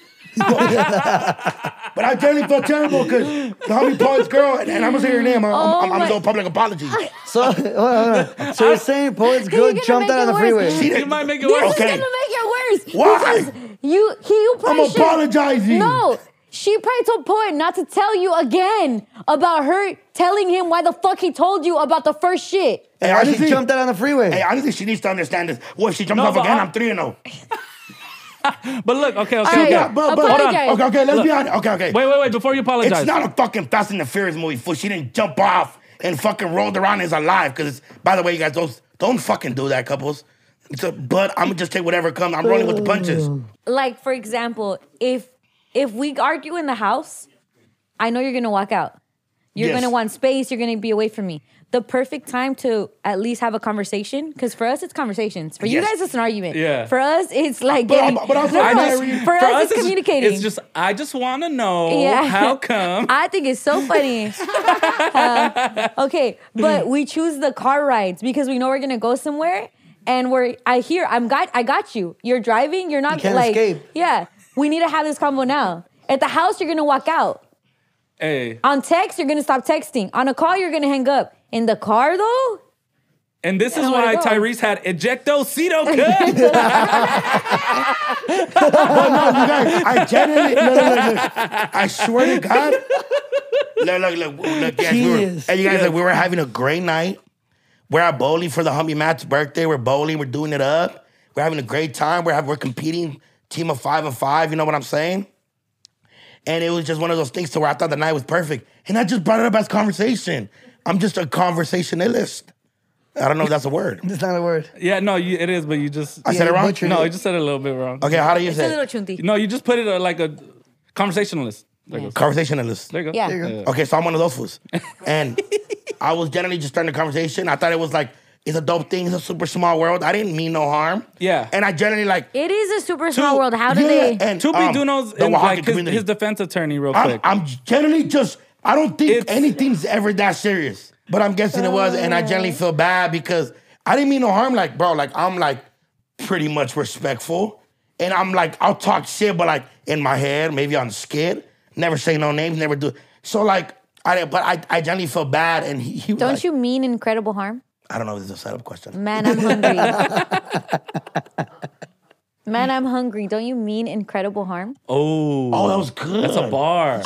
But I generally felt terrible because the homie Poet's girl, and, and I'm gonna say her name. I'm, Oh I'm, I'm my- gonna do a public apology. So, hold on, hold on. so you're saying Poet's girl You're gonna jumped make out on it the worse. freeway? She You didn't- might make it This worse. is Okay. gonna make it worse. Why? Because you, he, you I'm probably should- apologizing. No, she probably told Poet not to tell you again about her telling him why the fuck he told you about the first shit. Hey, Why did honestly, she jumped out on the freeway? hey, honestly, she needs to understand this. Well, if she jumps No, off but again, I- I'm three and zero. But look, okay, okay, All okay. right, Yeah, but, but, apologize. okay, okay, let's Look. be honest. Okay, okay. Wait, wait, wait. Before you apologize. It's not a fucking Fast and the Furious movie, fool. She didn't jump off and fucking rolled around and is alive. Because, by the way, you guys, don't, don't fucking do that, couples. It's a, but I'm going to just take whatever comes. I'm rolling with the punches. Like, for example, if if we argue in the house, I know you're gonna walk out. You're Yes. gonna want space. You're gonna be away from me. The perfect time to at least have a conversation, because for us it's conversations. For you Yes. guys, it's an argument. Yeah. For us, it's like But getting. I'm- but also- No, I no, just- for, us, it's communicating. It's just, I just want to know Yeah. how come. I think it's so funny. Uh, okay, but we choose the car rides because we know we're gonna go somewhere, and we're. I hear I'm got. I got you. You're driving. You're not You can't like. escape. Yeah, we need to have this combo now. At the house, you're gonna walk out. Hey, On text, you're gonna stop texting. On a call, you're gonna hang up. In the car, though, and this is don't why wanna go. Tyrese had ejecto-cito cut. I genuinely, look, look, look, look. I swear to God. Look, look, look, look, guys, we were, Genius. and you guys, like, we were having a great night. We're at bowling for the homie Matt's birthday. We're bowling. We're doing it up. We're having a great time. We're having, we're competing, team of five and five. You know what I'm saying? And it was just one of those things to where I thought the night was perfect, and I just brought it up as conversation. I'm just a conversationalist. I don't know if that's a word. It's not a word. Yeah, no, you, it is, but you just. I said it you wrong. butchered No, it. you just said it a little bit wrong. Okay, how do you it's a say? little it? chunty. No, you just put it uh, like a conversationalist. There you go. Conversationalist. There you go. Yeah. There you go. Okay, so I'm one of those fools. And I was generally just starting the conversation. I thought it was like, it's a dope thing. It's a super small world. I didn't mean no harm. Yeah. And I generally like, It is a super small Two- world. How do yeah, they? and, To be um, Duno's the in, Oaxaca like his, community. his defense attorney, real I'm, quick. I'm generally just, I don't think It's- anything's ever that serious. But I'm guessing it was. And I generally feel bad because I didn't mean no harm. Like, bro, like, I'm like pretty much respectful. And I'm like, I'll talk shit, but like in my head, maybe on skid. Never say no names, never do. So like, I but I, I generally feel bad. And he, he was Don't like, you mean incredible harm? I don't know if this is a setup question. Man, I'm hungry. Man, I'm hungry. Don't you mean incredible harm? oh, Oh, that was good. that's a bar.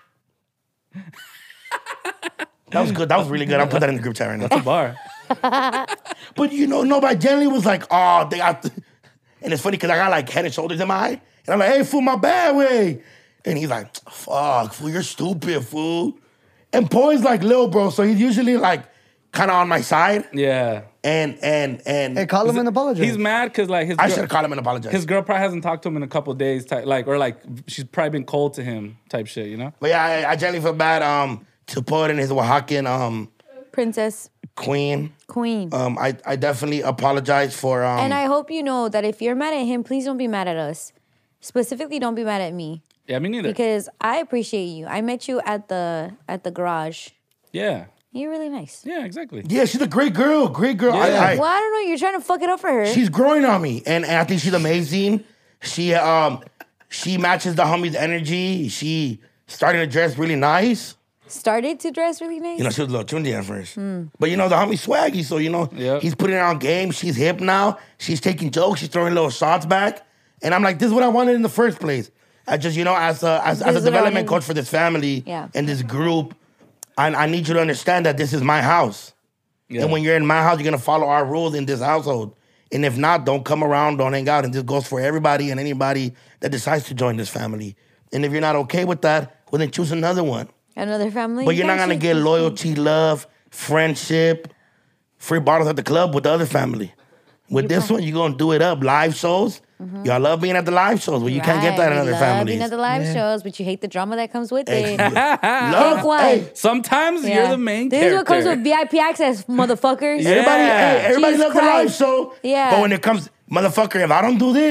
That was good. That was really good. I'll put that in the group chat right now. That's a bar. But you know, nobody generally was like, oh, they got. And it's funny because I got like head and shoulders in my eye. And I'm like, hey, fool, my bad way. And he's like, fuck, fool, you're stupid, fool. And Poe's like little bro, so he's usually like kind of on my side. Yeah. And, and, and. Hey, call him and apologize. He's mad because like his I girl- should have called him and apologized. his girl probably hasn't talked to him in a couple of days, type, like or like she's probably been cold to him, type shit, you know? But yeah, I, I generally feel bad um, to Poe and his Oaxacan um, Princess, queen. queen. Um, I, I definitely apologize for. Um, and I hope you know that if you're mad at him, please don't be mad at us. Specifically, don't be mad at me Yeah, me neither. because I appreciate you. I met you at the at the garage. yeah. You're really nice. Yeah, exactly. yeah, she's a great girl. Great girl. Yeah. I, I, Well, I don't know. You're trying to fuck it up for her. She's growing on me, and, and I think she's amazing. She um she matches the homie's energy. She started to dress really nice. Started to dress really nice. You know, she was a little chundy at first, but you know the homie swaggy, so you know Yep. he's putting it on game. She's hip now. She's taking jokes. She's throwing little shots back, and I'm like, this is what I wanted in the first place. I just you know as a as, This as a is what I development wanted. coach for this family Yeah. and this group, I, I need you to understand that this is my house. Yeah. And when you're in my house, you're gonna follow our rules in this household. And if not, don't come around, don't hang out. And this goes for everybody and anybody that decides to join this family. And if you're not okay with that, well then choose another one. Another family. But you're not gonna get loyalty, love, friendship, free bottles at the club with the other family. With this one, you're gonna do it up. Live shows. Y'all love being at the live shows. Well, you can't get that in other Love families. being at the live shows, but you hate the drama that comes with it. Love, Take one. hey, Sometimes Yeah. you're the main This character. is what comes with V I P access, motherfuckers. Yeah. everybody, hey, everybody Jesus loves the live Christ. show. Yeah. But when it comes, motherfucker, if I don't do this,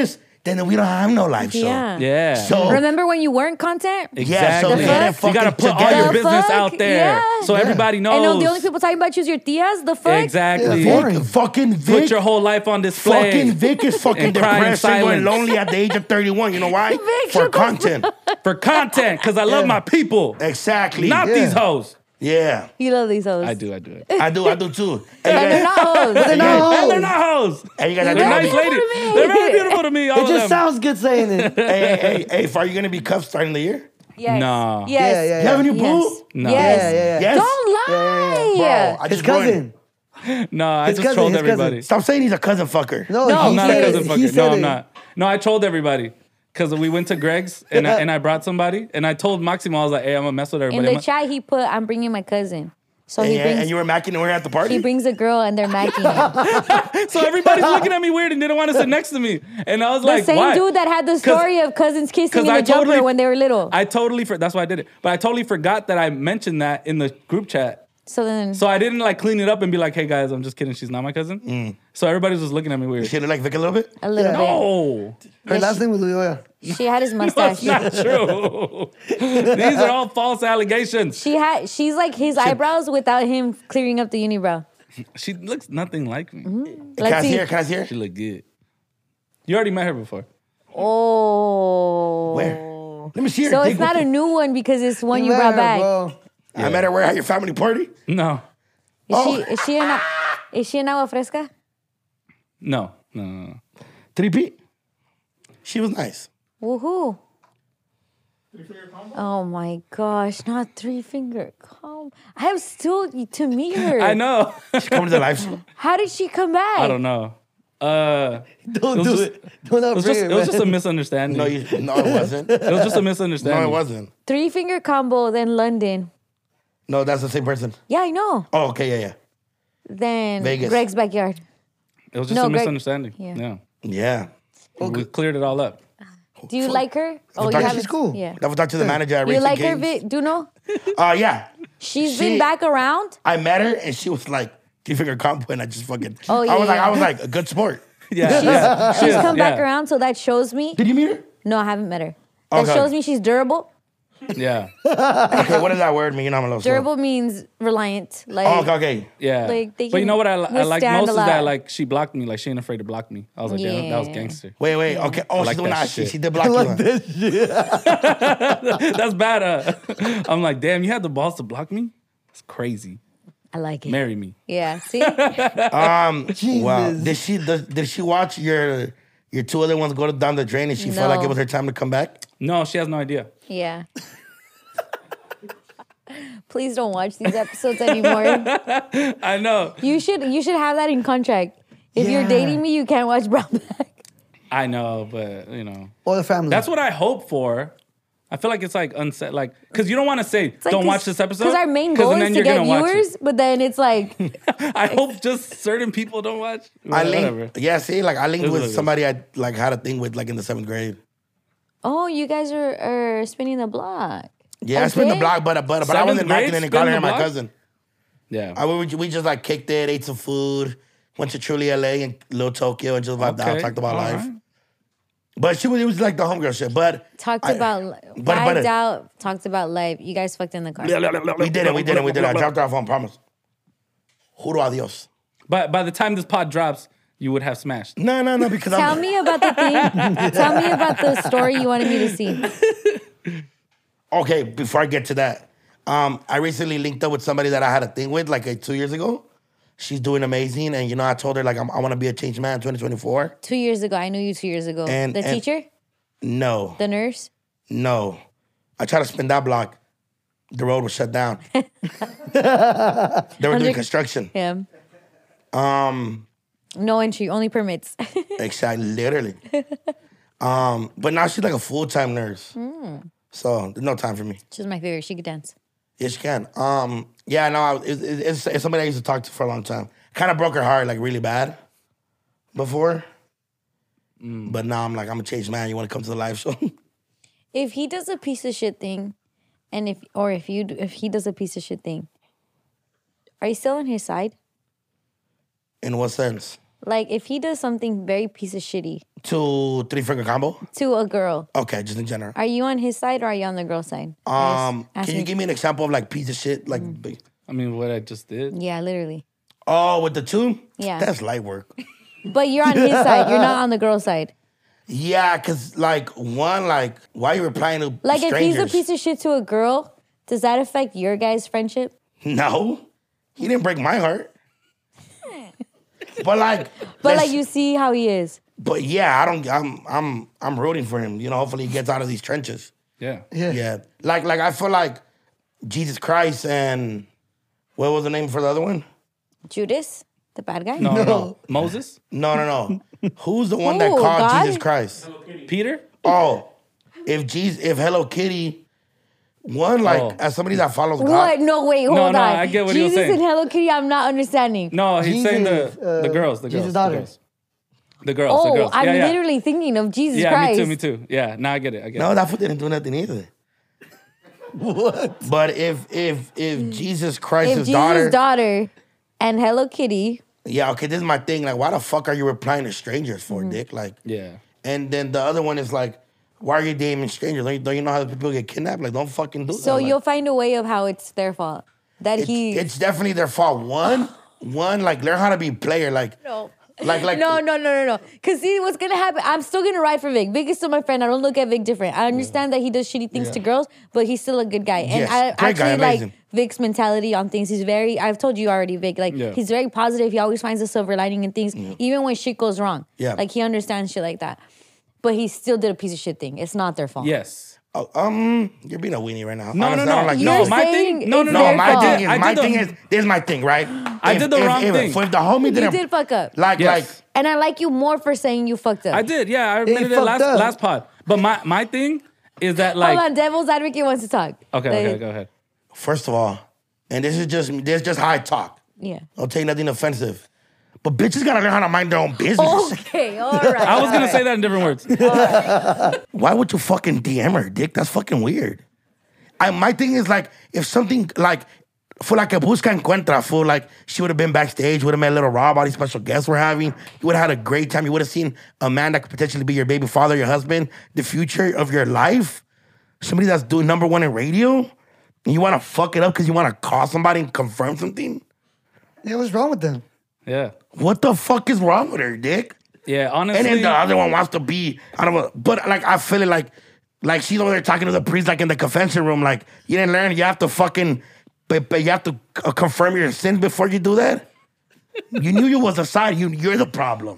then we don't have no life show. Yeah. Yeah. So Remember when you weren't content? yeah, so Exactly. get it You fucking gotta put all together. your The business fuck? out there Yeah. so everybody knows. And no, the only people talking about you is your tias. The fuck? Exactly. Yeah, boring. Vic, fucking Vic, Put your whole life on display. fucking Vic is fucking And cry in depressed and going silence. lonely at the age of thirty-one. You know why? Vic, For shut the content. For content, because I love my people. Exactly. Not Yeah. these hoes. Yeah, You love these hoes. I do, I do it. I do. I do too. And And you they're guys, not hoes. They're not Yeah. hoes. And they're not hoes. and you guys have They're to nice be- ladies. to me. They're very beautiful to me. All It of just them. sounds good saying it. Hey, hey, hey, hey, if are you gonna be cuffed starting the year? Yes. No. Yes. Yeah, yeah, You have any Yes. boo? No. Yes. Yeah, yeah, yeah. Yes. Don't lie. Bro, I His just ruined cousin. No, I His just cousin, trolled his cousin. everybody. it. Stop saying he's a cousin fucker. No, No, he I'm not a said cousin it. He fucker. said No, it. I'm not. No, I trolled everybody. Because we went to Greg's and I, and I brought somebody and I told Maximo, I was like, hey, I'm gonna mess with In everybody. the I'm chat, he put, "I'm bringing my cousin." So And, he brings. and you were macking and we were at the party? he brings a girl and they're macking him. so everybody's looking at me weird and didn't want to sit next to me. And I was The like, same why? dude that had the story of cousins kissing 'cause in the I jumper totally- when they were little. I totally, for, that's why I did it. But I totally forgot that I mentioned that in the group chat. so then, So I didn't like clean it up and be like, hey guys, I'm just kidding. She's not my cousin. Mm. So everybody's just looking at me weird. She look like Vic a little bit? a little Yeah. bit. Oh, Her last name was Ulloa. She had his mustache. that's not true. These are all false allegations. She had. She's like his eyebrows without him clearing up the unibrow. She looks nothing like me. Can I Let's see see. her? Can I see her? She look good. You already met her before. Oh. Where? Let me see her. So dick. it's not a new one because it's one you Yeah, brought back. bro. I met her where at your family party? No, Is Oh. she? Is she in? Is she in agua fresca? no, no, no. no. three P. She was nice. Woohoo! Oh my gosh! Not three finger comb. I have still to meet her. I know. She come to the live show. How did she come back? I don't know. Uh, Don't It was do just- it. Don't it not was bring just it, it was man. just a misunderstanding. No, you, no, it wasn't. It was just a No, misunderstanding. it wasn't. Three finger combo, then London. No, that's the same person. Yeah, I know. Oh, okay, yeah, yeah. Then Vegas. Greg's backyard. It was just No, a Greg- misunderstanding. yeah. Yeah. Yeah. We cleared it all up. Do you like her? Oh, thought you she's haven't- cool. Yeah. I talked to the manager at You Racing like her, Kings. Vi- Duno? Uh, yeah. She's She- been back around. I met her and she was like, three finger combo, and I just fucking. Oh, I yeah, was like, yeah. I was like, a good sport. Yeah. yeah. She's Yeah, come back yeah. around, so that shows me. Did you meet her? No, I haven't met her. That Okay. shows me she's durable. Yeah. Okay, what does that word mean? I'm a little slow. Durable means reliant. Like, Oh, okay, okay. Yeah. Like, they but you can know what I, li- I like withstand most a is that lot. like she blocked me. Like she ain't afraid to block me. I was like, damn, that was Yeah. gangster. Wait, wait, okay. Oh, like she's doing that that. She, shit. she did block I you. like huh? this shit. That's bad. Uh, I'm like, damn, you had the balls to block me? It's crazy. I like it. Marry me. Yeah, see? Um, wow. Jesus. Did she does, did she watch your your two other ones go down the drain and she felt like No. it was her time to come back? No, she has no idea. Yeah. Please don't watch these episodes anymore. I know. You should you should have that in contract. If you're Yeah. dating me, you can't watch Brownback. I know, but you know. Or the family. That's what I hope for. I feel like it's like unset, like because you don't want to say It's like, don't 'cause- watch this episode. Because our main 'cause goal then is to you're get gonna watch it. viewers, but then it's like, I hope just certain people don't watch. I Whatever. linked, yeah, see, like I linked It is what with it is. somebody I like had a thing with like in the seventh grade. oh, you guys are, are spinning the block. Yeah, I spent the Okay. block, but but but I Seventh wasn't grade, knocking in and spin calling the her my block? cousin. Yeah. I we, we just like kicked it, ate some food, went to Truly L A and Little Tokyo and just vibed out, Okay, talked about all life. right. But she was it was like the homegirl shit. But Talked I- about, but- but- vibed out, talked about life. You guys fucked in the car. we did it, we did it, we did it. I dropped her off on promise. Juro a Dios. But by the time this pod drops, you would have smashed. No, no, no, because Tell I'm me about the thing. Tell me about the story you wanted me to see. okay. Before I get to that, um, I recently linked up with somebody that I had a thing with like uh, two years ago. She's doing amazing, and you know, I told her like I'm, I want to be a changed man in twenty twenty-four. Two years ago, I knew you two years ago. And- the and- teacher, No, the nurse. no. I tried to spin that block. The road was shut down. they were Under- doing construction. Yeah. Um, No entry, only permits. exactly, literally. Um, but now she's like a full time nurse. Hmm. So there's no time for me. She's my favorite. She could dance. Yes, she can. Um, yeah, no, I- it, it, it's, it's somebody I used to talk to for a long time. Kind of broke her heart like really bad before. But now I'm like, I'm a changed man. You want to come to the live show? If he does a piece of shit thing, and if or if you do, if he does a piece of shit thing, are you still on his side? In what sense? Like, if he does something very piece of shitty To three finger combo? to a girl, Okay, just in general. are you on his side or are you on the girl's side? Um, Yes, can you asking- give me an example of like piece of shit? Like, big- I mean, what I just did. Yeah, literally. oh, with the two? Yeah. That's light work. But you're on his side. You're not on the girl's side. Yeah, because like, one, like, why you replying to Like, if he's strangers? a piece of shit to a girl, does that affect your guys' friendship? No, he didn't break my heart. But like, But let's- like, you see how he is. But yeah, I don't. I'm I'm I'm rooting for him. You know, hopefully he gets out of these trenches. Yeah. Yeah. Yeah, like like I feel like Jesus Christ and what was the name for the other one? Judas, the bad guy. No, no, no. Moses? No, no, no. Who's the one that Who, called God? Jesus Christ? Peter? Oh, if Jesus, if Hello Kitty, one like Oh. as somebody that follows God. What? No, wait, hold No, on. no, I get what he was Jesus saying. and Hello Kitty, I'm not understanding. No, he's saying the, Jesus, uh, the girls. The girls. Jesus' the daughter. girls. The girls. the Oh, girls. I'm yeah, yeah. literally thinking of Jesus Yeah, Christ. me too, me too. Yeah, now I get it. I get No, it. that fool didn't do nothing either. What? But if if if Jesus Christ's If Jesus' daughter, daughter and Hello Kitty, yeah, okay, this is my thing. Like, why the fuck are you replying to strangers for, Mm-hmm. Dick? Like, Yeah. and then the other one is like, why are you dating strangers? Don't you, don't you know how people get kidnapped? Like, don't fucking do that. so Like, you'll find a way of how it's their fault. That it's, he. it's definitely their fault. One, one, like learn how to be a player. Like, no. like, like, no, no, no, no, no. Because see, what's gonna happen? I'm still gonna ride for Vic. Vic is still my friend. I don't look at Vic different. I understand that he does shitty things to girls, but he's still a good guy. And Yes, I great guy, actually like amazing. Vic's mentality on things. He's very. I've told you already, Vic. Like Yeah. he's very positive. He always finds a silver lining in things, even when shit goes wrong. Yeah. Like he understands shit like that. But he still did a piece of shit thing. It's not their fault. Yes. oh, um, you're being a weenie right now. No, Honestly, no, I no. don't like You're no, my saying thing. No, no, it's no. No, their my fault. thing is, I my did the- thing is, this is my thing, right? I If- did the if- wrong if, thing. If, if the homie You didn't, did fuck up. like, Yes. like, And I like you more for saying you fucked up. I did. Yeah, I admitted it fucked last up. last pod. But my my thing is that like. Hold on, Devil's Advocate wants to talk. Okay, Like, okay, go ahead. first of all, and this is just this is just how I talk. Yeah. I'll take nothing offensive. But bitches gotta learn how to mind their own business. Okay, all right. I was all gonna right. say that in different words. Why would you fucking D M her, dick? That's fucking weird. I my thing is like if something like for like a busca encuentra, for like she would have been backstage, would have met Little Rob, all these special guests we're having. You would have had a great time. You would have seen a man that could potentially be your baby father, your husband, the future of your life. Somebody that's doing number one in radio, and you want to fuck it up because you want to call somebody and confirm something. Yeah, what's wrong with them? Yeah. What the fuck is wrong with her, dick? Yeah, honestly. And then the other one wants to be, I don't know, but like I feel it like, like she's over there talking to the priest like in the confession room, like you didn't learn, you have to fucking, but, but you have to uh, confirm your sin before you do that. You knew you was a side, you you're the problem.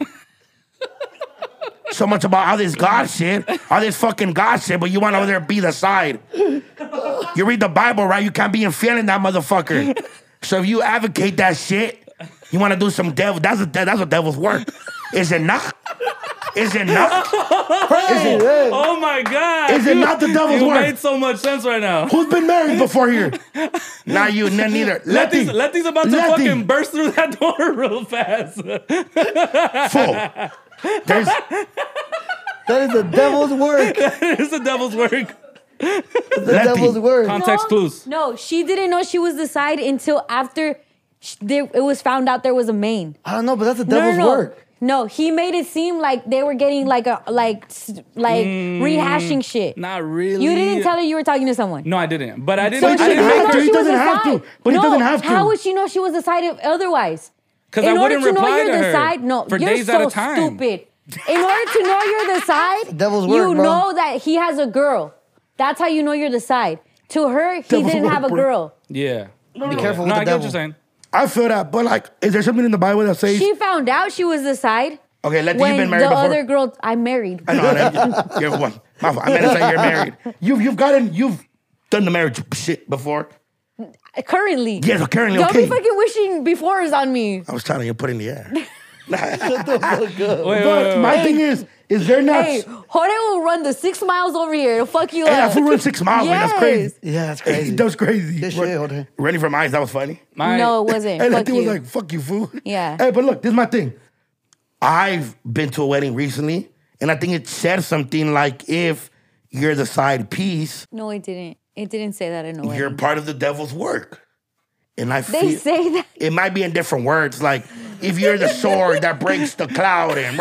So much about all this God shit, all this fucking God shit, but you want over there to be the side. You read the Bible, right? You can't be infiel in that motherfucker. So if you advocate that shit, you want to do some devil. That's a, that's what devil's work. Is it not? Is it not? Is it, Oh my God. Is it You- not the devil's you work? made so much sense right now. who's been married before here? Not you, none neither. Letty. Letty's, Letty's about to Letty. fucking burst through that door real fast. Full. There's, That is the devil's work. It's the devil's work. The Letty. devil's work. Context No, clues. No, she didn't know she was the side until after sh- there, it was found out there was a main. I don't know, but that's the No, devil's no, no. work. No, he made it seem like they were getting like a like s- like rehashing shit. Not really. You didn't tell her you were talking to someone. No, I didn't. But I didn't. So I she didn't didn't make know to. her. He she was doesn't the have to. side. But he no, doesn't have to. How would she know she was the side of otherwise? Because In I order wouldn't to know reply you're to the her side, no, for you're days so at a time. stupid. In order to know you're the side, Devil's you work, bro. know that he has a girl. That's how you know you're the side. To her, he Devil's didn't work, have a bro. girl. Yeah. Be careful No, with I the get what you're devil. saying. I feel that, but like, is there something in the Bible that says, She found out she was the side. okay, Letty, when you've been married the before? other girl, I'm married. I know, that- you're one. My fault. I meant to say you're married. You've, you've gotten, you've done the marriage shit before. Currently. Yes, currently, Don't okay. be fucking wishing befores on me. I was telling you, put it in the air. Wait, wait, But wait, my wait. thing is, is there not? Hey, Jorge will run the six miles over here to fuck you Hey, up. that fool run six miles, man. That's crazy. Yeah, that's Hey, crazy. that was crazy. Good shit, Jorge. Running from eyes, that was funny. My- No, it wasn't. And that Fuck thing was you. like, fuck you, fool. Yeah. Hey, but look, this is my thing. I've been to a wedding recently, and I think it said something like, if you're the side piece, No, it didn't. It didn't say that in a way. you're part of the devil's work. And I They feel say that. it might be in different words. Like, if you're the sword that breaks the cloud and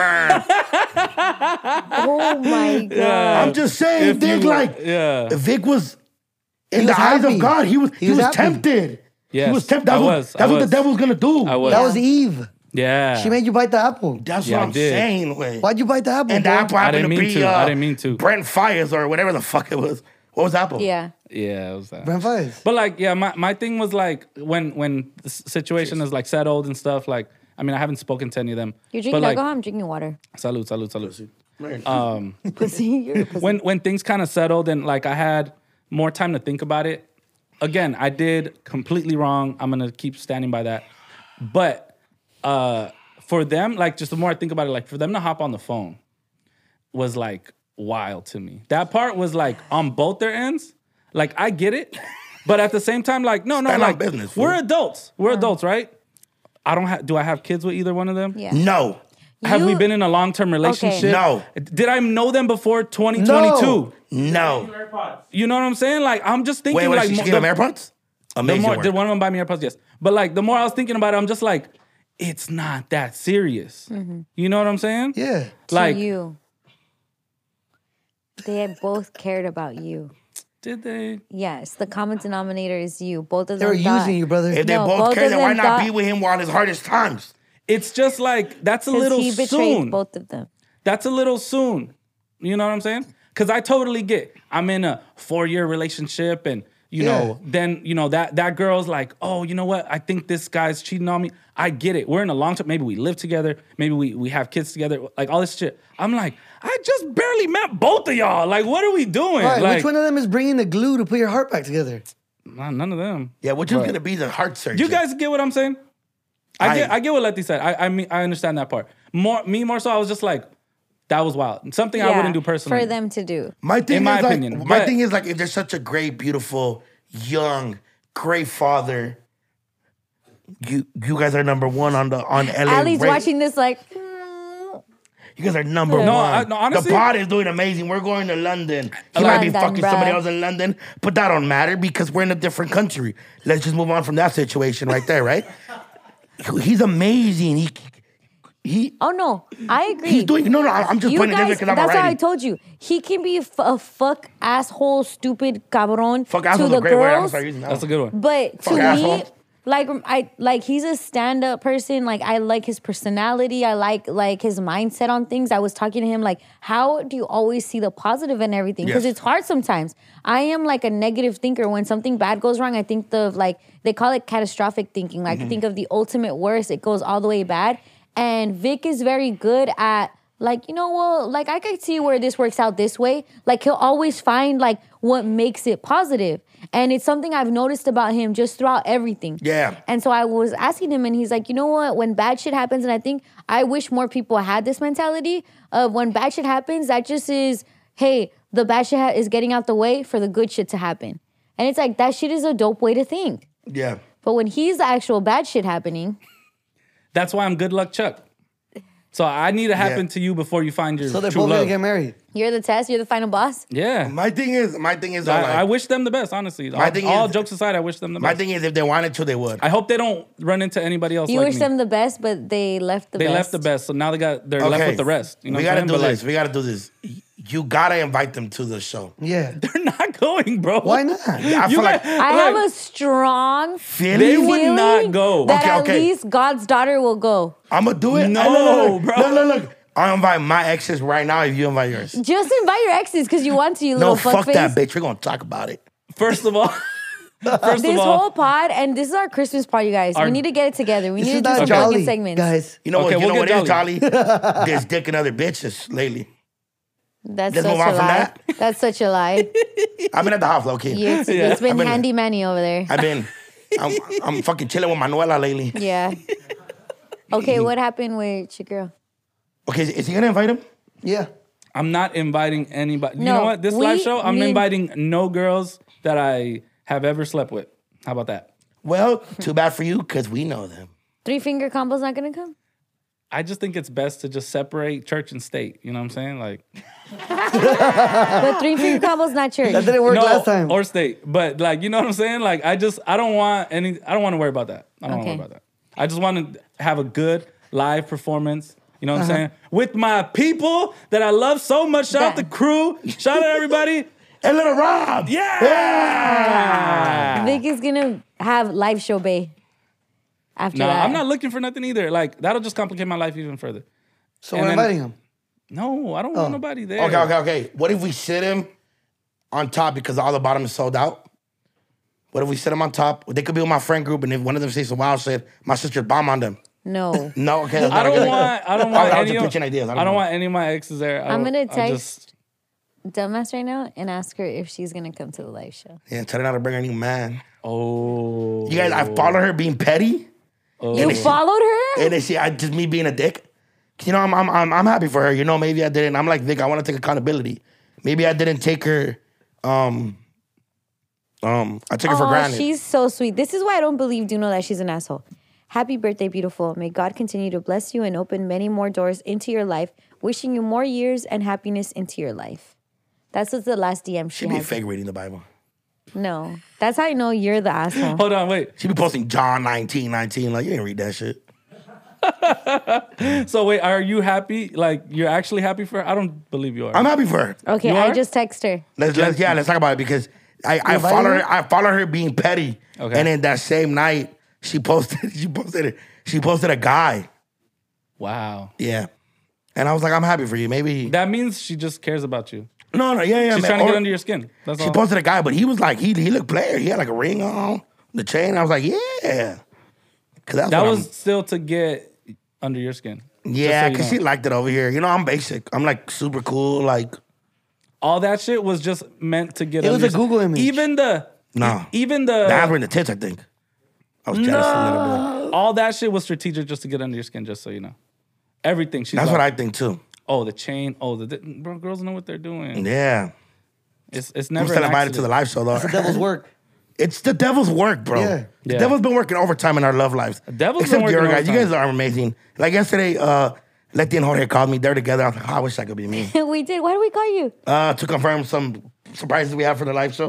Oh my god. Yeah. I'm just saying, If Vic, you- like yeah. Vic was in He the was eyes happy. of God. He was he, He was was, happy. tempted. Yes, he was tempted. That's I what, was, that's I what was. the devil's gonna do. I was. That was Eve. Yeah. She made you bite the apple. That's Yeah, what I I'm did. saying. Wait. Why'd you bite the apple? And the bro? apple I happened didn't to mean be to. uh, I didn't mean to. Brent Fires or whatever the fuck it was. What was Apple? Yeah. Yeah, it was that. Brent Fires. But like, yeah, my, my thing was like when when the s- situation is like settled and stuff. Like, I mean, I haven't spoken to any of them. You're but drinking like, alcohol? I'm drinking water. salud, salud, salud. Um, Pussy. You're a pussy. when when things kind of settled and like I had more time to think about it. Again, I did completely wrong. I'm gonna keep standing by that. But uh, for them, like just the more I think about it, like for them to hop on the phone was like wild to me. That part was like on both their ends. Like I get it, but at the same time, like no, no, Stand on like business, fool. we're adults. We're adults, right? I don't have. Do I have kids with either one of them? Yeah. No. Have we You- been in a long term relationship? No. Did I know them before twenty twenty-two? No. You know what I'm saying? Like I'm just thinking Wait, wait, like she mo- gave him the- AirPods? The Amazing more, work. did one of them buy me AirPods? Yes. But like the more I was thinking about it, I'm just like, it's not that serious. You know what I'm saying? Yeah. Like, to you. They had both cared about you. did they? Yes, the common denominator is you. Both of They them were thought- using you, brother. If they No, both both care, of then why them not thought- be with him while his hardest times? It's just like that's a 'cause little he betrayed soon. both of them. That's a little soon. You know what I'm saying? Because I totally get. I'm in a four year relationship, and you Yeah. know, then you know that that girl's like, oh, you know what? I think this guy's cheating on me. I get it. We're in a long term. Maybe we live together. Maybe we we have kids together. Like all this shit. I'm like, I just barely met both of y'all. Like, what are we doing? Right, Like, which one of them is bringing the glue to put your heart back together? nah, none of them. Yeah, which is But- gonna be the heart surgery? You guys get what I'm saying? I, I- get I get what Letty said. I I mean I understand that part. More me more so I was just like, that was wild. Something I Yeah, wouldn't do personally. For them to do. My thing In my is like, opinion, my but- thing is like, if there's such a great, beautiful, young, great father, you you guys are number one on the on L A. Allie's rate. watching this like, mm, You guys are number No, one. I- no, honestly- the pod is doing amazing. We're going to London. He London, might be fucking bruh. somebody else in London, but that don't matter because we're in a different country. Let's just move on from that situation right there, right? He's amazing. He he oh no, I agree. he's doing no no. I'm just You pointing guys, it because I'm that's why I already. told you. He can be a, f- a fuck asshole, stupid cabron Fuck to asshole's the a great word. I'm gonna girls. start using that. That's a one. good one. But to Fuck me, asshole. like I like he's a stand-up person. Like I like his personality. I like like his mindset on things. I was talking to him like, how do you always see the positive in everything? Because Yes. it's hard sometimes. I am like a negative thinker. When something bad goes wrong, I think the like they call it catastrophic thinking. Like Mm-hmm. think of the ultimate worst. It goes all the way bad. And Vic is very good at like, you know, well, like I could see where this works out this way. Like he'll always find like what makes it positive. And it's something I've noticed about him just throughout everything. Yeah. And so I was asking him and he's like, you know what? When bad shit happens, and I think I wish more people had this mentality of when bad shit happens, that just is, hey, the bad shit ha- is getting out the way for the good shit to happen. And it's like, that shit is a dope way to think. Yeah. But when he's the actual bad shit happening, That's why I'm good luck Chuck. So I need to happen Yeah. to you before you find your So they're true both love. gonna get married. you're the test, you're the final boss. Yeah. My thing is, my thing is, that, like, I, I wish them the best, honestly. All, thing all is- jokes aside, I wish them the my best. thing is, if they wanted to, they would. I hope they don't run into anybody else You like wish me. them the best, but they left the they best. left the best, so now they got they're left with the rest. You know we what gotta I'm do saying? But, this. like, We gotta do this. You gotta invite them to the show. Yeah. they're not going, bro. Why not? I You feel like guys- I have like, a strong Philly. They would feeling not go. that Okay, at okay. least God's daughter will go. I'm gonna do it. No, Hey, look, look, look. bro. Look, look, look. I'll invite my exes right now if you invite yours. Just invite your exes because you want to, you No, little fuck fuckface. that bitch. We're gonna talk about it. First of all, first This of all, whole pod, and this is our Christmas party, guys. Our- we need to get it together. We This need is to do not some jolly, fucking segments. guys. You know Okay, what? You we'll know what get is Jolly? This dick and other bitches lately. That's Let's such move a on from lie. that. That's such a lie. I've been at the house, low key. Yeah, it's, Yeah. it's been I've been- handy manny over there. I've been. I'm, I'm fucking chilling with Manuela lately. Yeah. Okay, what happened with your girl? Okay, is- is he gonna invite him? Yeah. I'm not inviting anybody. You No, know what? This we live show, I'm need- inviting no girls that I have ever slept with. How about that? Well, too bad for you, because we know them. Three finger combo's not gonna come? I just think it's best to just separate church and state. You know what I'm saying? Like But three finger combo's not church. That didn't work no, last time. or state. But like, you know what I'm saying? Like, I just I don't want any. I don't want to worry about that. I don't Okay. want to worry about that. I just want to have a good live performance. You know what Uh-huh. I'm saying? With my people that I love so much. Shout out the That- crew. Shout out everybody. And little Rob. Yeah. Yeah. Vic is gonna have live show bay. After No, that, I'm not looking for nothing either. Like, that'll just complicate my life even further. So And we're then- inviting him. No, I don't want nobody there. Okay, okay, okay. What if we sit him on top because all the bottom is sold out? What if we sit him on top? They could be with my friend group, and if one of them says some wild shit, my sister bomb on them. No. No, okay. That's I not a don't good want. I don't I want was any. just Of, pitching ideas. I I don't don't know. want any of my exes there. I I'm don't- gonna I text just- Dumbass right now and ask her if she's gonna come to the live show. Yeah, tell her not to bring her new man. Oh. You guys, I follow her being petty, Oh. You followed her? and then she, I just me being a dick. You know, I'm, I'm, I'm, I'm happy for her. You know, maybe I didn't. I'm like Vic. I want to take accountability. Maybe I didn't take her. Um, um, I took her for Oh, granted. she's so sweet. This is why I don't believe Duno that she's an asshole. Happy birthday, beautiful. May God continue to bless you and open many more doors into your life. Wishing you more years and happiness into your life. That's what's the last D M she She be has. fake reading the Bible. No, that's how I know you're the asshole. Hold on, wait. She be posting John nineteen, nineteen. Like, you didn't read that shit. So wait, are you happy? Like, you're actually happy for her? I don't believe you are. I'm happy for her. Okay, You I are? just text her. Let's, let's yeah, let's talk about it because I, I invited follow her? her. I follow her being petty, Okay. and then that same night she posted. She posted. She posted a guy. Wow. Yeah, and I was like, I'm happy for you. Maybe That means she just cares about you. no, no, yeah, yeah. She's man. trying to Or- get under your skin. That's She all. posted a guy, but he was like, he he looked player. He had like a ring on, the chain. I was like, yeah, because that's that what was I'm- still to get under your skin. yeah, you because know. she liked it over here. You know, I'm basic. I'm like super cool. Like All that shit was just meant to get It under was your a skin. Google image. Even the No. e- even the the hands were in the tits. I think I was jealous a little bit. all that shit was strategic just to get under your skin, just so you know. Everything. She's That's like, what I think too. oh, the chain. Oh, the bro, girls know what they're doing. Yeah, It's it's I'm never still an invited to the accident. live show though. The devil's work. It's the devil's work, bro. Yeah. The Yeah. devil's been working overtime in our love lives. The devil's Except been working your guys. You overtime. guys are amazing. Like yesterday, uh, Letty and Jorge called me. They're together. I was like, oh, I wish that could be me. we did. Why do we call you? Uh, to confirm some surprises we have for the live show.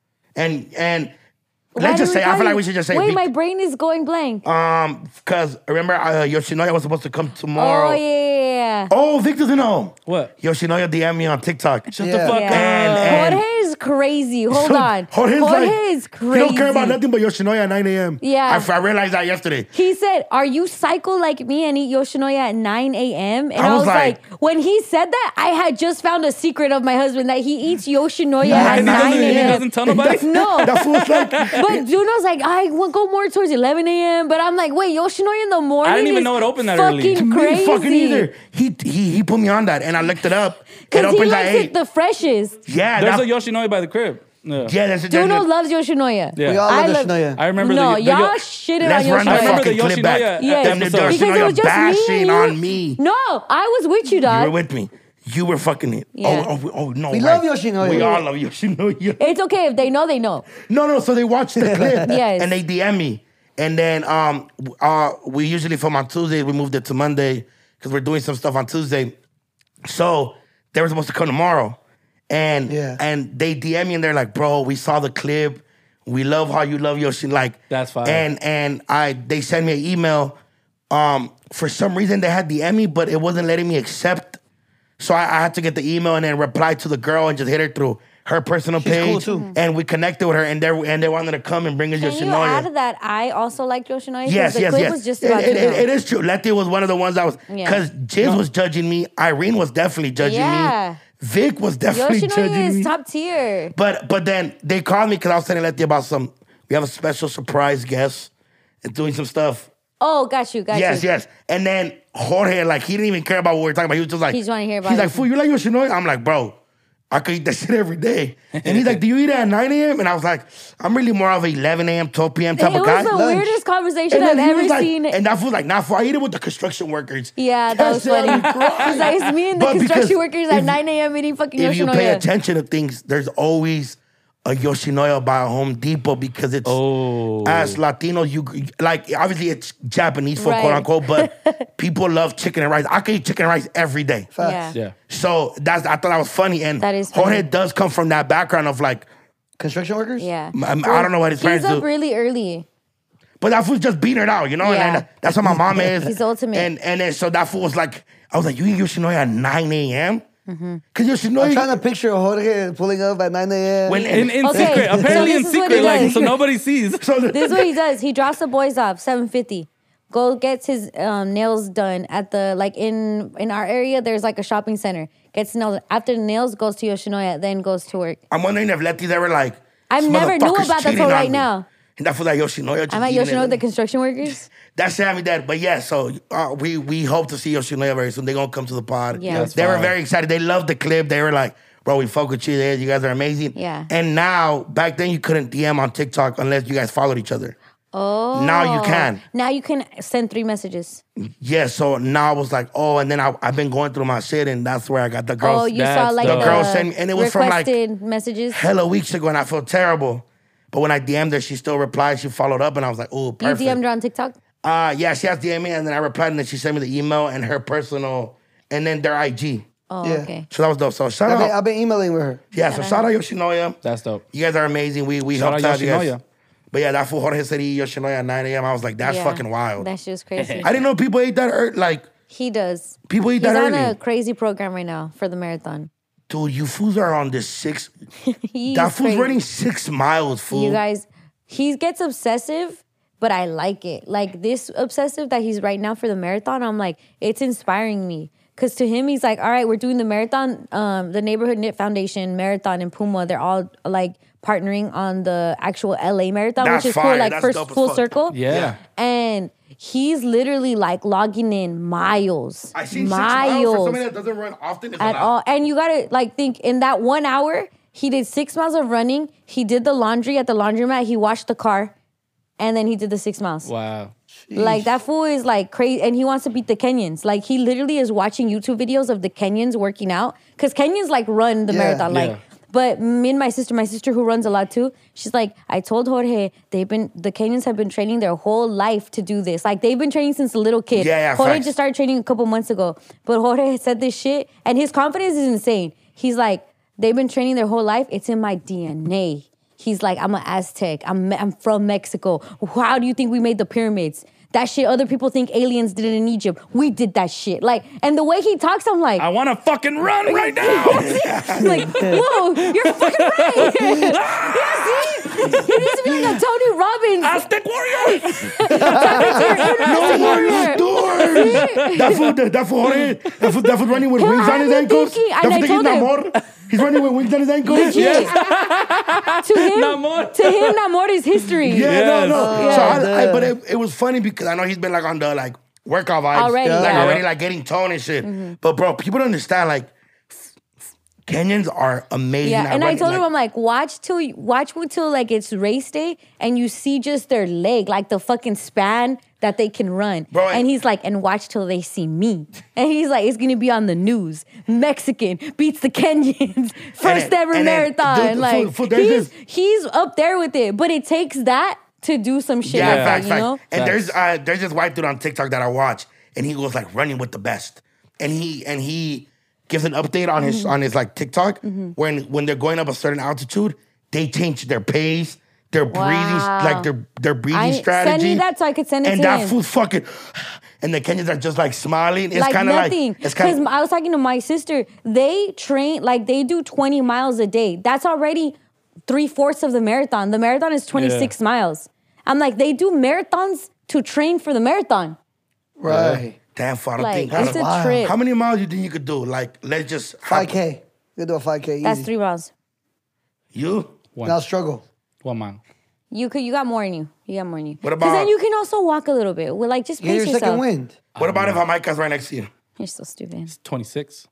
And and Why let's do just we say, I call feel like you? we should just say, Wait, be- my brain is going blank. um, because remember, uh, Yoshinoya was supposed to come tomorrow. Oh, yeah, yeah, yeah. Oh, Vic doesn't know. What? Yoshinoya D M me on TikTok. Shut Yeah. the fuck Yeah. up. And- and- Jorge is crazy. Hold So, on. Jorge's Jorge like, is he crazy. don't care about nothing but Yoshinoya at nine a.m. Yeah. I, f- I realized that yesterday. He said, "Are you psycho like me and eat Yoshinoya at nine a.m.?" And I I was was like, like- when he said that, I had just found a secret of my husband that he eats Yoshinoya Yeah, at and he nine doesn't- he a.m. doesn't tell nobody? No. That fool's like, But Juno's like, I will go more towards eleven a.m. But I'm like, wait, Yoshinoya in the morning. I didn't even is know it opened that fucking early. to me, crazy. fucking either. He, he he put me on that, and I looked it up. It Because he opens at likes eight. it the freshest. yeah, There's that, a Yoshinoya by the crib. Yeah. yeah, that's a Juno loves Yoshinoya. Yeah. We all I love love- Yoshinoya. I remember no, the, the y'all Yo- shitted Let's on run Yoshinoya. that I remember fucking the clip back. Yoshinoya Yes. Them the episode. Because it Yoshinoya was just me and bashing you. on me. No, I was with you, You dog. were with me. You were fucking it. Yeah. Oh, oh, oh, no. We right. love Yoshinoya. We all love Yoshinoya. It's okay if they know, they know. No, no. So they watched the clip. Yes. And they D M me. And then um, uh, we usually film on Tuesday. We moved it to Monday because we're doing some stuff on Tuesday. So they were supposed to come tomorrow. And Yeah. and they D M me and they're like, bro, we saw the clip. We love how you love Yoshi. Like That's fire. And and I they sent me an email. Um, for some reason they had D M me, but it wasn't letting me accept. So I, I had to get the email and then reply to the girl and just hit her through her personal She's page. cool, too. And we connected with her and they and they wanted to come and bring us Can you Yoshinoya. add that I also like Yoshinoya? 'Cause Yes, the yes, clip yes. was just It- about it, Juno. it, it is true. Letty was one of the ones that was Yeah. because Jiz was judging me. Irene was definitely judging Yeah. me. Vic was definitely Yoshinoya judging is me. top tier. But but then they called me because I was telling Letty about some. We have a special surprise guest and doing some stuff. Oh, got you, got Yes, you. yes. And then Jorge, like he didn't even care about what we were talking about. He was just like He just wanna hear about He's it. like, "Fool, you like Yoshinoya?" I'm like, "Bro, I could eat that shit every day." And he's like, "Do you eat it at nine a.m.?" And I was like, "I'm really more of a eleven a.m., twelve p.m. type It of was guy." the Lunch. weirdest conversation And I've then he ever was like, seen. and that was like, "Nah, fool, I eat it with the construction workers." Yeah, that was shit had funny. me crying. He's like, it's me and the But construction because workers at if- nine a.m. eating fucking If you pay Yoshinoya. attention to things, there's always a Yoshinoya by a Home Depot because it's Oh. as Latinos, you like obviously it's Japanese food, Right. quote unquote, but people love chicken and rice. I can eat chicken and rice every day. Yeah. Yeah. So that's I thought that was funny, and That is Jorge funny. does come from that background of like Construction workers? Yeah. I, I don't know what his He's parents up do, really early. But that fool's just beating it out, you know? Yeah. And then that's what my mom is. He's the ultimate. And and then so that fool was like, I was like, you in Yoshinoya at nine a.m.? Mm-hmm. Because Yoshinoya... I'm trying to picture Jorge pulling up at nine a.m. When, In, in Okay, secret, so apparently this in is what he secret, like does. so nobody sees. so the, This is what he does. He drops the boys off seven fifty. Go gets his um, nails done at the like in in our area. There's like a shopping center. Gets nails after the nails. Goes to Yoshinoya. Then goes to work. I'm wondering if Letty's ever like... I've "This never knew motherfucker's about that cheating till on right me." now. And that fool's like Yoshinoya. just I'm at eating it. Yoshinoya, the construction workers. That's Sammy Dad. But yeah, so uh, we we hope to see Yoshinoya very soon. They're going to come to the pod. Yeah. That's They were fine. very excited. They loved the clip. They were like, bro, we fuck with you there. You guys are amazing. Yeah. And now, back then you couldn't D M on TikTok unless you guys followed each other. Oh. Now you can. Now you can send three messages. Yeah, so now I was like, oh, and then I, I've been going through my shit, and that's where I got the girls. Oh, you that's saw like the the, girl sent me- and it was from, like, requested messages. hella weeks ago, and I felt terrible. But when I D M'd her, she still replied. She followed up, and I was like, oh, You perfect. D M'd her on TikTok. Uh, yeah, she has D M me, and then I replied, and then she sent me the email and her personal, and then their I G. Oh, Yeah. okay. So that was dope. So shout I've out. been, I've been emailing with her. Yeah, so shout out Yoshinoya. That's dope. You guys are amazing. We we Shout hope out to have you guys. Yoshinoya. But yeah, that fool Jorge said he eat Yoshinoya at nine a.m. I was like, that's Yeah. fucking wild. That shit was crazy. I didn't know people ate that early. Like, He does. people eat He's that on early. a crazy program right now for the marathon. Dude, you fools are on this six. He's that fool's crazy. running six miles, fool. You guys, he gets obsessive, but I like it. Like this obsessive that he's right now for the marathon, I'm like, it's inspiring me. Cause to him, he's like, all right, we're doing the marathon, um, the Neighborhood Knit Foundation marathon in Puma. They're all like partnering on the actual L A marathon, That's which is fire. cool, like That's first dope as full fuck. circle. Yeah. And he's literally like logging in miles, I seen miles six miles for somebody that doesn't run often. Is a at lot. all. And you gotta like think in that one hour, he did six miles of running. He did the laundry at the laundromat. He washed the car, and then he did the six miles. Wow. Like that fool is like crazy, and he wants to beat the Kenyans. Like he literally is watching YouTube videos of the Kenyans working out because Kenyans like run the Yeah. marathon. Like, Yeah. but me and my sister, my sister who runs a lot too, she's like, I told Jorge they've been the Kenyans have been training their whole life to do this. Like they've been training since a little kid. Yeah, yeah, Jorge facts. just started training a couple months ago, but Jorge said this shit, and his confidence is insane. He's like, they've been training their whole life. It's in my D N A. He's like, I'm an Aztec. I'm I'm from Mexico. How do you think we made the pyramids? That shit, other people think aliens did it in Egypt. We did that shit. Like, and the way he talks, I'm like, I want to fucking run right now. I'm like, whoa, you're fucking right. Yeah, see? He needs to be like a Tony Robbins. Aztec warrior. No Warriors doors. That fool, that, that fool, Jorge, that fool, that fool running with He'll wings on have his you ankles. thinking- That and fool I thinking told him. Namor. He's running with wings on his ankles. Legit. To him, Namor. to him, Namor is history. Yeah, Yes. no, no. Yeah. So I, I, but it, it was funny because I know he's been like on the like workout vibes, Already, like yeah. already like getting tone and shit. But bro, people don't understand like f- f- Kenyans are amazing. Yeah, at and I running, told him, like- I'm like, watch till you- watch until like it's race day, and you see just their leg, like the fucking span that they can run. Bro, and he's like, and watch till they see me. And he's like, it's gonna be on the news. Mexican beats the Kenyans, first then- ever and then, marathon. dude, like fool- fool, there's he's this- he's up there with it, but it takes that to do some shit Yeah, like facts, that, you facts. know? And Facts. there's uh, there's this white dude on TikTok that I watch, and he goes like running with the best, and he and he gives an update on his Mm-hmm. on his like TikTok when when they're going up a certain altitude, they change their pace, their breathing, Wow. like their their breathing I- strategy. send me that so I could send it and to that him. fool's fucking, and the Kenyans are just like smiling. It's like kind of like nothing. it's Because kind of I was talking to my sister. They train like they do twenty miles a day. That's already three fourths of the marathon. The marathon is twenty-six miles. I'm like, they do marathons to train for the marathon. Right. damn. I don't Like think. it's a wild. trip. How many miles do you think you could do? Like, let's just five K. You do a five K easy. That's three miles. You One, Now struggle. one mile. You could. You got more in you. You got more in you. What Because then about- you can also walk a little bit. Well, like just Get pace your yourself. second wind. what about if Jamaica's right next to you? You're so stupid. twenty-six.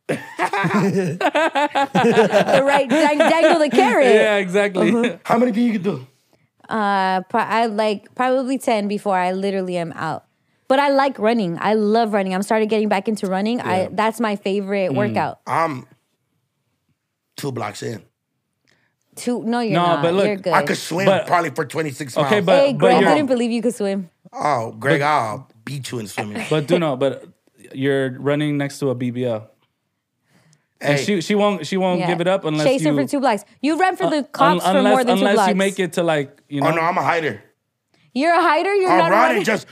The right dang, dangle the carrot. Yeah, exactly. Uh-huh. How many do you could do? Uh, pro- I like probably ten before I literally am out. But I like running. I love running. I'm started getting back into running. I that's my Mm. favorite workout. I'm two blocks in. Two, no, you're No, not. but look, you're good. I could swim But- probably for twenty-six miles. Okay, but hey, Greg, I you're- didn't believe you could swim. oh, Greg, I'll beat you in swimming. But do know, but you're running next to a B B L. And Hey. she she won't she won't Yeah. give it up unless Chase you her for two blocks. You ran for the un- cops for unless, more than two unless blocks. you make it to like you know. Oh no, I'm a hider. You're a hider. You're I'll not a run runner. and just.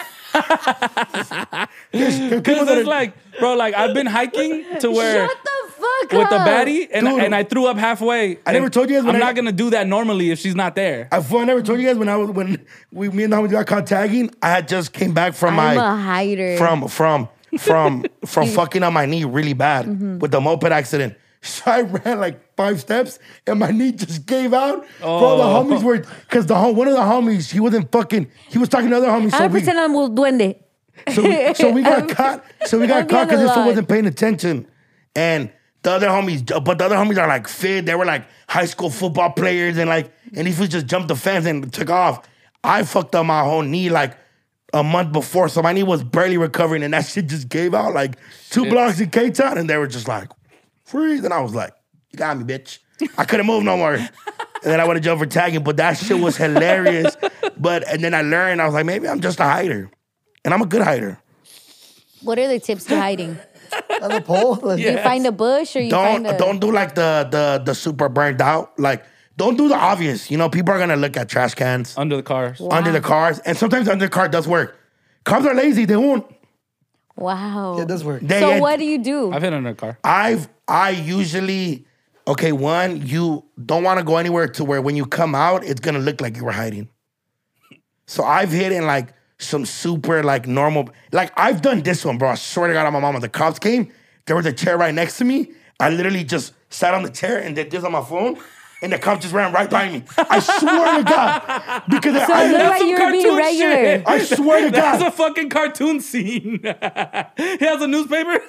There's- there's people Because that it's are- like, bro, like I've been hiking to where Shut the fuck with the up. baddie and, Dude. and I threw up halfway. I never And told you guys when I'm I- not gonna do that normally if she's not there. I, I never told you guys when I was when we me and the homies got caught tagging. I had just came back from I'm my a hider. from from from from fucking on my knee really bad Mm-hmm. with the moped accident. So I ran like five steps and my knee just gave out. Bro, the Oh. homies were because the hom- one of the homies he wasn't fucking. He was talking to other homies. I'm So gonna we, pretend I'm a duende. so, we- so we got I'm- caught. So we I'm got caught because being this fool alive. wasn't paying attention. And the other homies, but the other homies are like fit. They were like high school football players, and like, and these fools just jumped the fence and took off. I fucked up my whole knee like a month before, so my knee was barely recovering, and that shit just gave out like two Shit. blocks in K-Town, and they were just like, freeze. And I was like, you got me, bitch. I couldn't move no more. And then I would have jumped for tagging, but that shit was hilarious. But and then I learned, I was like, maybe I'm just a hider, and I'm a good hider. What are the tips to hiding? On the pole. Like, You find a bush or you Don't find a... don't do like the the the super burned out. Like don't do the obvious. You know, people are gonna look at trash cans Under the cars. under the cars, and sometimes under the car does work. Cops are lazy. They won't. Wow. yeah, it does work. They, So what do you do? I've hit under a car. I've I usually okay. One, you don't want to go anywhere to where when you come out, it's gonna look like you were hiding. So I've hit in like some super like normal. Like I've done this one, bro. I swear to God, on my mama. The cops came. There was a chair right next to me. I literally just sat on the chair and did this on my phone. And the cop just ran right by me. I swear to God. Because So I, it looked I, like some you were being cartoon regular. shit. I swear to That's God. a fucking cartoon scene. He has a newspaper.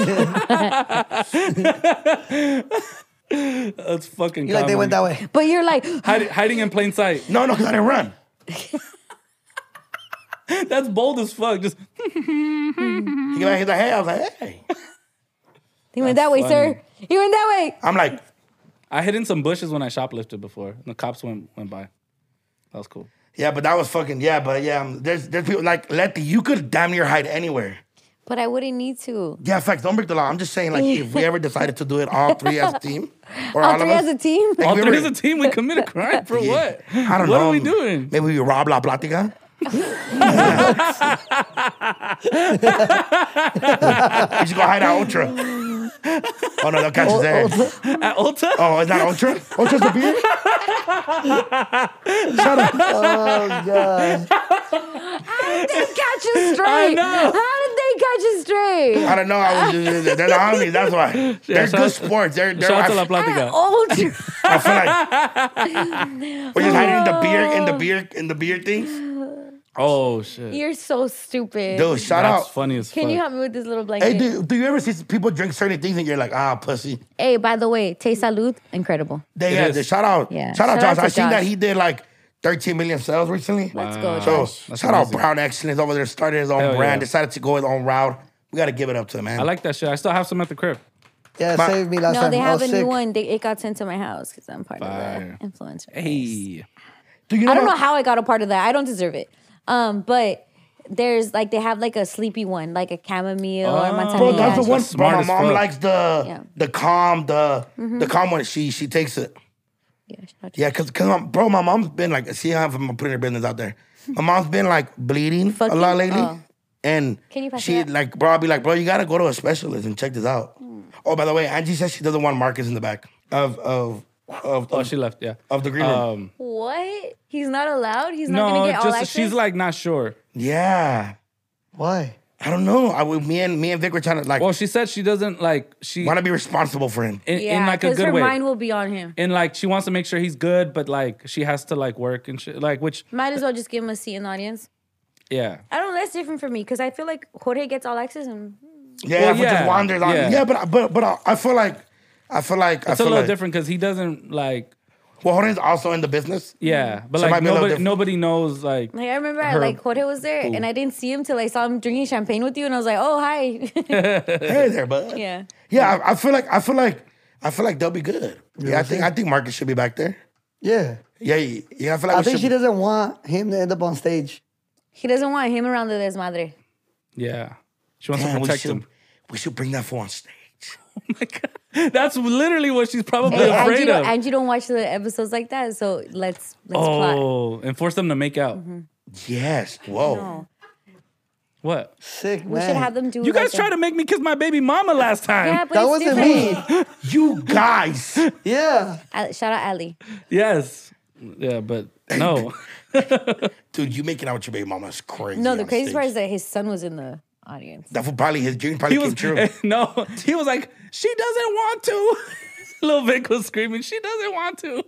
That's fucking. You like they went that comedy. way. But you're like, Hiding, hiding in plain sight. No, no, because I didn't run. That's bold as fuck. Just He like, he's like, hey. I was like, hey. he went that way, funny. sir. He went that way. I'm like, I hid in some bushes when I shoplifted before. And the cops went went by. That was cool. yeah, but that was fucking, yeah, but yeah. um, There's there's people like, Letty, you could damn near hide anywhere. But I wouldn't need to. Yeah, facts, don't break the law. I'm just saying, like, if we ever decided to do it all three as a team, or All all, three of as us, a team? like, All we three ever- as a team, we commit a crime for Yeah. what? I don't what know. are we doing? Maybe we rob La Platica. We should go hide at Ultra. Oh no, they'll catch us there. At Ulta? Oh, is that Ultra? Ultra's the beer? Shut up. Oh, God. They catch us straight. know. How did they catch us straight? I don't know. I was just, they're the homies. That's why. They're shout good out- sports. They're, they're Shout out to La I, Platica. Ultra. I feel like we're just hiding in the beer, in the beer, in the beer things. Oh shit. You're so stupid. Dude, shout That's out. funny as Can fuck. you help me with this little blanket? Hey, do, do you ever see people drink certain things and you're like, ah, pussy? Hey, by the way, Taste Salud, incredible. They It had is. the shout out. Yeah. Shout out, Shout out Josh. to I seen that Josh. he did like thirteen million sales recently. Let's go, So Josh. That's shout out amazing. Brown Excellence over there. Started his own Hell brand. yeah. Decided to go his own route. We got to give it up to him, man. I like that shit. I still have some at the crib. Yeah, My- saved me last No, time. they I have was a new sick. one. They, it got sent to my house because I'm part Fire. of the influencer. Hey. Do you I don't what- know how I got a part of that. I don't deserve it. Um, but there's like they have like a sleepy one, like a chamomile or Oh. manzanilla. Bro, that's the That's one. smart Bro, my as mom fuck. likes the Yeah. the calm, the the calm one. She she takes it. Yeah, shout out to- Yeah, cause, cause my, bro, my mom's been like, see how I'm putting her business out there. My mom's been like bleeding Fucking? a lot lately, Oh. and Can you pass she me that? like, bro, I'll be like, bro, you gotta go to a specialist and check this out. Oh, by the way, Angie says she doesn't want markers in the back of of of, Oh, of, she left. Yeah. of the green room. Um, What? He's not allowed? He's not no, gonna get all just access? she's like not sure. Yeah, Why? I don't know. I would- me and me and Vic were trying to like Well, she said she doesn't like she want to be responsible for him. in, yeah, in like a because good her way. mind will be on him. And like she wants to make sure he's good, but like she has to like work and shit. Like which Might as well just give him a seat in the audience. yeah. I don't know. That's different for me because I feel like Jorge gets all access and Yeah, Well, if it yeah, just wanders on. yeah. Yeah, but but but I, I feel like I feel like I It's a feel little like, different because he doesn't like Well, Jorge's also in the business. yeah, but So it might like be a little nobody different. nobody knows like like I remember I, Her- like Jorge was there and I didn't see him till I saw him drinking champagne with you and I was like, oh hi. Hey there, bud. yeah. Yeah, I, I feel like I feel like I feel like they'll be good. Yeah, I think I think Marcus should be back there. Yeah. Yeah, yeah. I feel like I we think should, she doesn't want him to end up on stage. He doesn't want him around the desmadre. yeah. She wants Damn, to we protect should him. we should bring that fool on stage. Oh my god. That's literally what she's probably Hey, and, afraid you don't, of. and you don't watch the episodes like that, so let's let's plot. Oh, and force them to make out. Mm-hmm. Yes. Whoa. No. What? Sick, man. We should have them do. You guys like tried a, to make me kiss my baby mama last time. Yeah, but That it's wasn't different. me. You guys. Yeah. Uh, shout out Ali. Yes. Yeah, but no. Dude, you making out with your baby mama is crazy. No, the on crazy stage. part is that his son was in the audience. That was probably his dream probably He came was true. no. He was like, she doesn't want to. Lil Vic was screaming, she doesn't want to.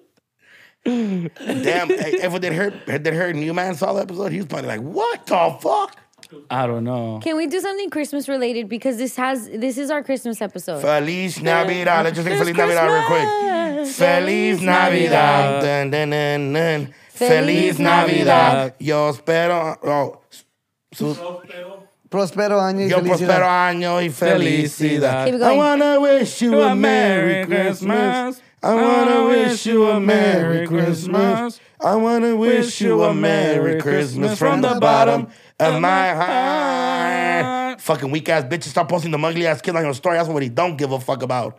Damn, hey, if did her did her new man saw the episode, he was probably like, what the fuck? I don't know. Can we do something Christmas related because this has this is our Christmas episode. Feliz Navidad. Let's just sing It's Feliz Navidad real quick. Christmas. Feliz Navidad. Dun, dun, dun, dun. Feliz Feliz Navidad. Navidad. Yo espero. Oh, su, Prospero año y yo felicidad. prospero año y felicidad. Keep it I going. wanna wish you a Merry Christmas. I wanna wish you a Merry Christmas. I wanna wish you a Merry Christmas from the bottom of my heart. Fucking weak ass bitches stop posting the ugly ass kid on your story. That's what he don't give a fuck about.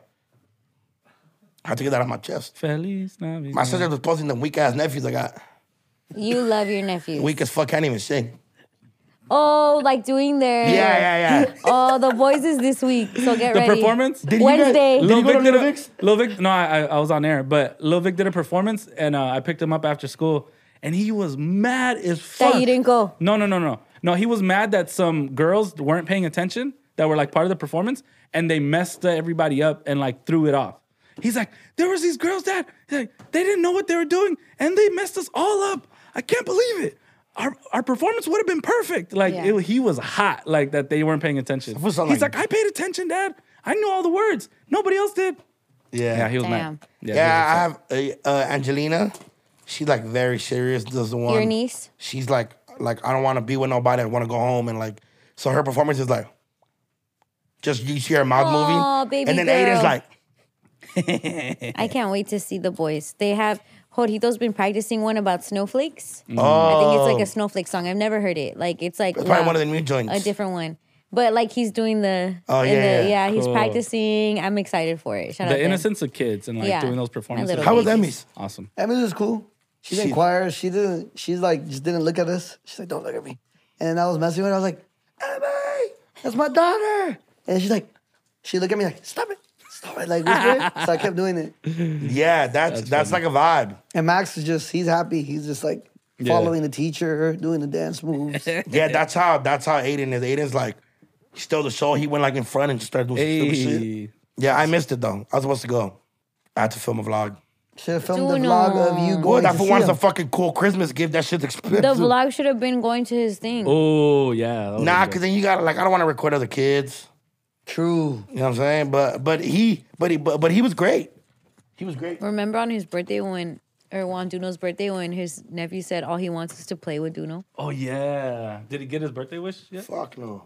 I have to get that on my chest. Feliz Navidad. My sister was posting the weak ass nephews I got. You love your nephews. Weak as fuck, can't even sing. Oh, like doing their Yeah, yeah, yeah. Oh, the boys is this week, so get The ready. performance? Did you guys- Wednesday. Did Lil you go to Vic did Lil a, Vic's? Lil Vic, no, I, I I was on air, but Lil Vic did a performance, and uh, I picked him up after school, and he was mad as fuck. That you didn't go. No, no, no, no. No, he was mad that some girls weren't paying attention that were like part of the performance, and they messed everybody up and like threw it off. He's like, there was these girls that like, they didn't know what they were doing, and they messed us all up. I can't believe it. Our our performance would have been perfect. Like Yeah. it, he was hot, like that they weren't paying attention. was He's like- like, I paid attention, Dad. I knew all the words. Nobody else did. Yeah. Yeah, he was Damn. mad. Yeah, I he was upset. have uh, uh, Angelina. She's like very serious. Does the one. Your niece? She's like, like I don't want to be with nobody. I want to go home and like. So her performance is like, just you see her mouth Aw, moving, baby and then girl. Aiden's like, I can't wait to see the boys. They have Jorgito's been practicing one about snowflakes. oh, I think it's like a snowflake song. I've never heard it. Like it's like It's probably wow, one of the new joints. a different one. But like he's doing the Oh, in yeah, the, yeah. he's Cool. practicing. I'm excited for it. Shout out The them. innocence of kids and like Yeah. doing those My performances. little How was babies. Emmy's? Awesome. Emily was cool. She didn't She- inquire. She didn't. She's like just didn't look at us. She's like, "Don't look at me." And I was messing with her. I was like, "Emmy, that's my daughter." And she's like, she looked at me like, "Stop it, stop it!" Like whisper. So I kept doing it. Yeah, that's that's, like a vibe. And Max is just he's happy. He's just like Yeah. following the teacher, doing the dance moves. Yeah, that's how that's how Aiden is. Aiden's like, he stole the show. He went like in front and just started doing some stupid shit. Hey. Yeah, I missed it though. I was supposed to go. I had to film a vlog. Should have filmed the Dude, vlog of you no. Boy, going that to fool see wants him. a fucking cool Christmas gift. That shit's expensive. The vlog should have been going to his thing. Oh yeah. that was Nah, good. cause then you gotta like I don't want to record other kids. True. You know what I'm saying? But but he but he but, but he was great. He was great. Remember on his birthday when, or Juan Duno's birthday when his nephew said all he wants is to play with Duno? Oh yeah. Did he get his birthday wish yet? Fuck no.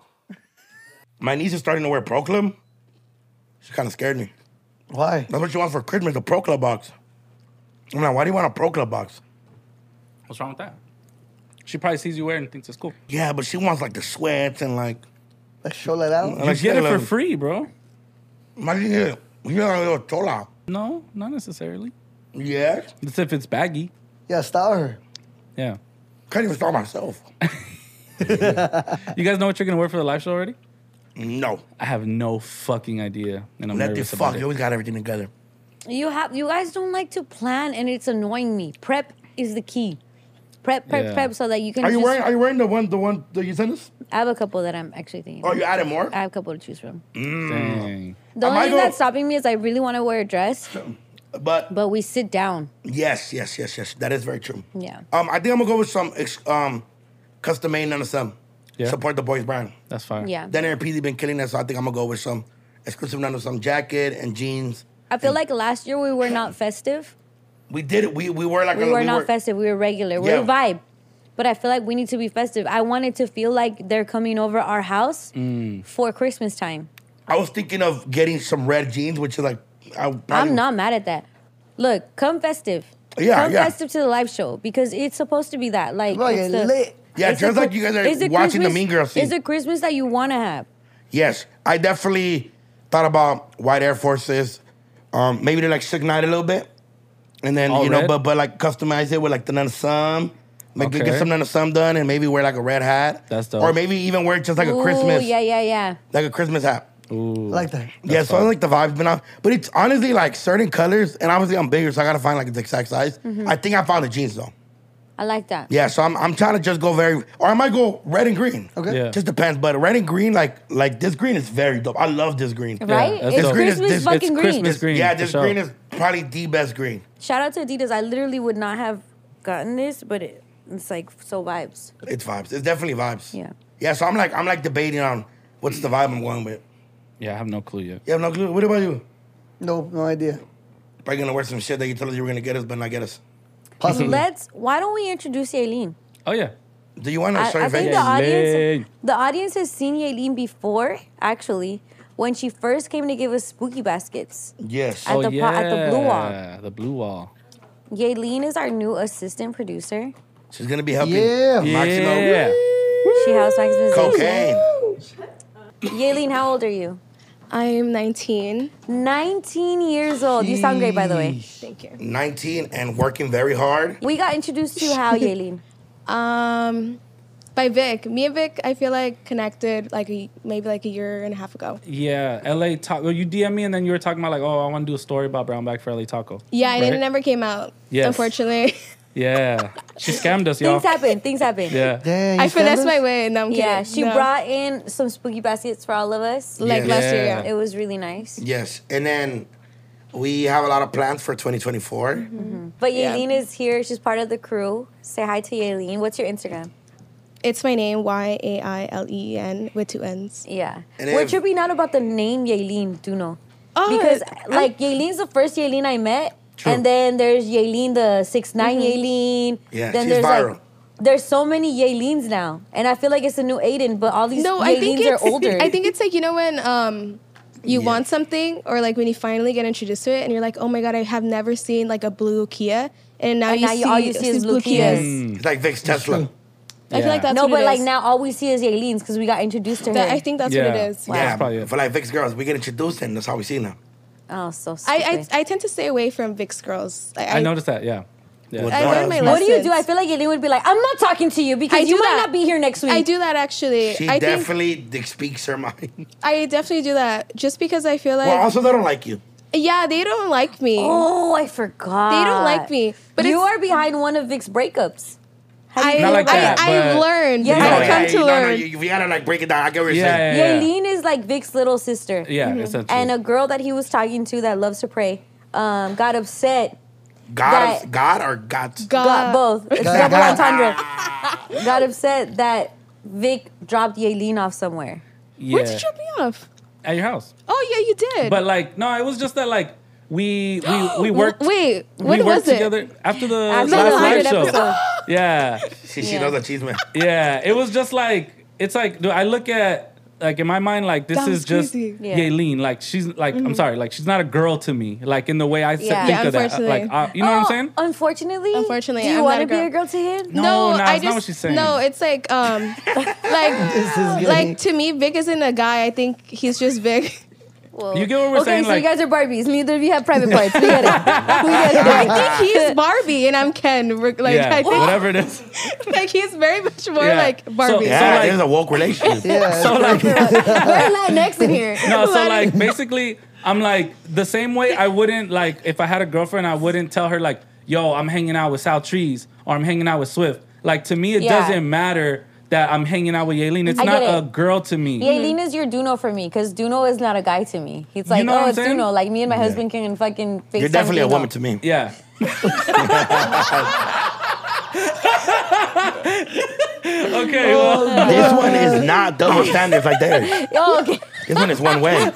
My niece is starting to wear Pro Club. She kind of scared me. Why? That's what she wants for Christmas, the Pro Club box. I'm like, why do you want a Pro Club box? What's wrong with that? She probably sees you wearing and thinks it's cool. Yeah, but she wants like the sweats and like. Like show that out. And, You like, get it for like, free, bro. Imagine you you got a little chola. No, not necessarily. Yeah. It's if it's baggy. Yeah, style her. Yeah. Can't even start myself. You guys know what you're gonna wear for the live show already? No. I have no fucking idea, and I'm Let the nervous fuck. about You it. always got everything together. You have you guys don't like to plan, and it's annoying me. Prep is the key. Prep, prep, Yeah. prep, so that you can. Are you just, wearing? Are you wearing the one? The one that you sent us? I have a couple that I'm actually thinking. Oh, you added more. I have a couple to choose from. Dang. The I only might thing go- that's stopping me is I really want to wear a dress, But but we sit down. yes, yes, yes, yes. That is very true. Yeah. Um, I think I'm gonna go with some ex- um, custom made none of some. Yeah. Support the boys brand. That's fine. Yeah. Denner and P Z been killing us, so I think I'm gonna go with some exclusive none of some jacket and jeans. I feel like last year we were not festive. We did it. We we were like We a, were not festive. We were regular. We Yeah. were vibe. But I feel like we need to be festive. I wanted to feel like they're coming over our house Mm. for Christmas time. I was thinking of getting some red jeans, which is like I probably, I'm not mad at that. Look, come festive. Yeah, come yeah. festive to the live show because it's supposed to be that. Like, Like it's it the- lit. Yeah, it it's turns the like Chri- you guys are it's the watching the Christmas- Mean Girls scene. It's a Christmas that you want to have. Yes, I definitely thought about white Air Forces, Um, maybe to like Suge Knight a little bit, and then All you know, red? but but like customize it with like the none of some. Like Okay. get some none of some done, and maybe wear like a red hat. That's dope. Or maybe even wear just like a Ooh, Christmas, yeah, yeah, yeah. like a Christmas hat. I like that. Yeah, so I like the vibes been out. But it's honestly like certain colors, and obviously I'm bigger, so I gotta find like the exact size. Mm-hmm. I think I found the jeans though. I like that. Yeah, so I'm I'm trying to just go very, or I might go red and green. Okay. Yeah. Just depends, but red and green, like like this green is very dope. I love this green. Right? that's it's dope. Green is- Christmas this- fucking it's green. Christmas green. Yeah, for this sure. green is probably the best green. Shout out to Adidas. I literally would not have gotten this, but it, it's like so vibes. It's vibes. It's definitely vibes. Yeah. Yeah, so I'm like I'm like debating on what's the vibe I'm going with. Yeah, I have no clue yet. You have no clue. What about you? No, no idea. Probably gonna wear some shit that you told us you were gonna get us, but not get us. Possibly. Let's. Why don't we introduce Yaelin? Oh yeah. Do you want to I, show I your think face? the Yaelin. audience, the audience has seen Yaelin before. Actually, when she first came to give us spooky baskets Yes. At oh the yeah. po- at the blue wall. The blue wall. Yaelin is our new assistant producer. She's gonna be helping Yeah. Maximo. Yeah. She helps Maximization. Cocaine. Yaelin, how old are you? I'm nineteen. nineteen years old. You sound great, by the way. Thank you. nineteen and working very hard. We got introduced to how, Yaelin? Um, by Vic. Me and Vic, I feel like connected like a, maybe like a year and a half ago. Yeah. L A Taco. You D M me and then you were talking about like, oh, I want to do a story about Brown Bag for L A Taco. Yeah, and Right? it never came out. Yes. Unfortunately. Yeah. She scammed us, y'all. Things happen. Things happen. Yeah. Dang, you I finessed scammed my us? way. No, I'm kidding. Yeah, she No. brought in some spooky baskets for all of us. like Yeah. last year. Yeah. Yeah. It was really nice. Yes, and then we have a lot of plans for twenty twenty-four. Mm-hmm. But Yeah. Yaelin is here. She's part of the crew. Say hi to Yaelin. What's your Instagram? It's my name, Y A I L E E N with two N's. Yeah. And We're if- tripping out about the name Yaelin, do know. Oh, Because, I'm- like, Yaelin's the first Yaelin I met. True. And then there's Yaelin, the six nine Mm-hmm. Yaelin. Yeah, then she's there's viral. like, there's so many Yaelins now. And I feel like it's a new Aiden, but all these No, Yaelins I think are it's older. I think it's like, you know, when um you Yeah. want something or like when you finally get introduced to it and you're like, oh my god, I have never seen like a blue Kia, and now And you now see you- all you see is blue Kias. It's like Vic's Tesla. I feel like that's no, what but it like is. now all we see is Yaelins because we got introduced to her. That, I think that's Yeah. what it is. Wow. Yeah, That's probably it. for like Vic's girls, we get introduced and that's how we see them. Oh, so stupid. I, I I tend to stay away from Vic's girls. I, I noticed that. Yeah. Yeah. Well, I learned my What What do you lessons. do? I feel like Yaelin would be like, I'm not talking to you because I you do might that. not be here next week. I do that actually. She I think definitely d- speaks her mind. I definitely do that just because I feel like Well, also they don't like you. yeah, they don't like me. Oh, I forgot. They don't like me. But you it's- are behind one of Vic's breakups. I, Not like I, that, I've but- learned. Yeah. I've No, come yeah, to you, no, learn. no, you, you gotta like break it down. I get what you're Yeah, saying. yeah, yeah. Yaelin is like Vic's little sister. Yeah, essentially. And a girl that he was talking to that loves to pray um, got upset. God, That- God or God's. God. Got both. It's God. double entendre. Got upset that Vic dropped Yaelin off somewhere. yeah. Where did you drop me off? At your house. Oh yeah, you did. But like, no, it was just that like we we we worked. Wait, we when worked was it? together after the After last the live hundred show. episode. Yeah, She, she Yeah. knows achievement. yeah. It was just like it's like dude, I look at like in my mind like this That is was just crazy. Yeah. Yaelin. Like she's like I'm sorry, like she's not a girl to me. Like in the way I s- Yeah. think Yeah, of that. unfortunately. Like uh, you know what I'm Oh, saying? Unfortunately. Unfortunately, Do you I'm want not to a be a girl. girl to him? No, no, no, I that's just not what she's saying. no. It's like um, like This is getting- like to me, Vic isn't a guy. I think he's just Vic. Whoa. You get what we're okay, saying, so like- you guys are Barbies. Neither of you have private parts. We get it. We get it. I think he's Barbie and I'm Ken. We're- Like yeah, I think whatever it is. like he's very much more Yeah. like Barbie. So- Yeah, like- there's a woke relationship. Yeah. So like. We're Latinx in here. No, so like basically, I'm like the same way I wouldn't like if I had a girlfriend, I wouldn't tell her like, "Yo, I'm hanging out with Sal Trees" or "I'm hanging out with Swift." Like to me, it Yeah. doesn't matter that I'm hanging out with Yaelin. It's I not get it. a girl to me. Yaelin is your Duno for me because Duno is not a guy to me. He's like, know what oh, I'm it's saying? Duno. Like me and my husband can fucking FaceTime You're definitely a Duno. woman to me. Yeah. Okay. Well, This one is not double standards like theirs. Oh, okay. This one is one way.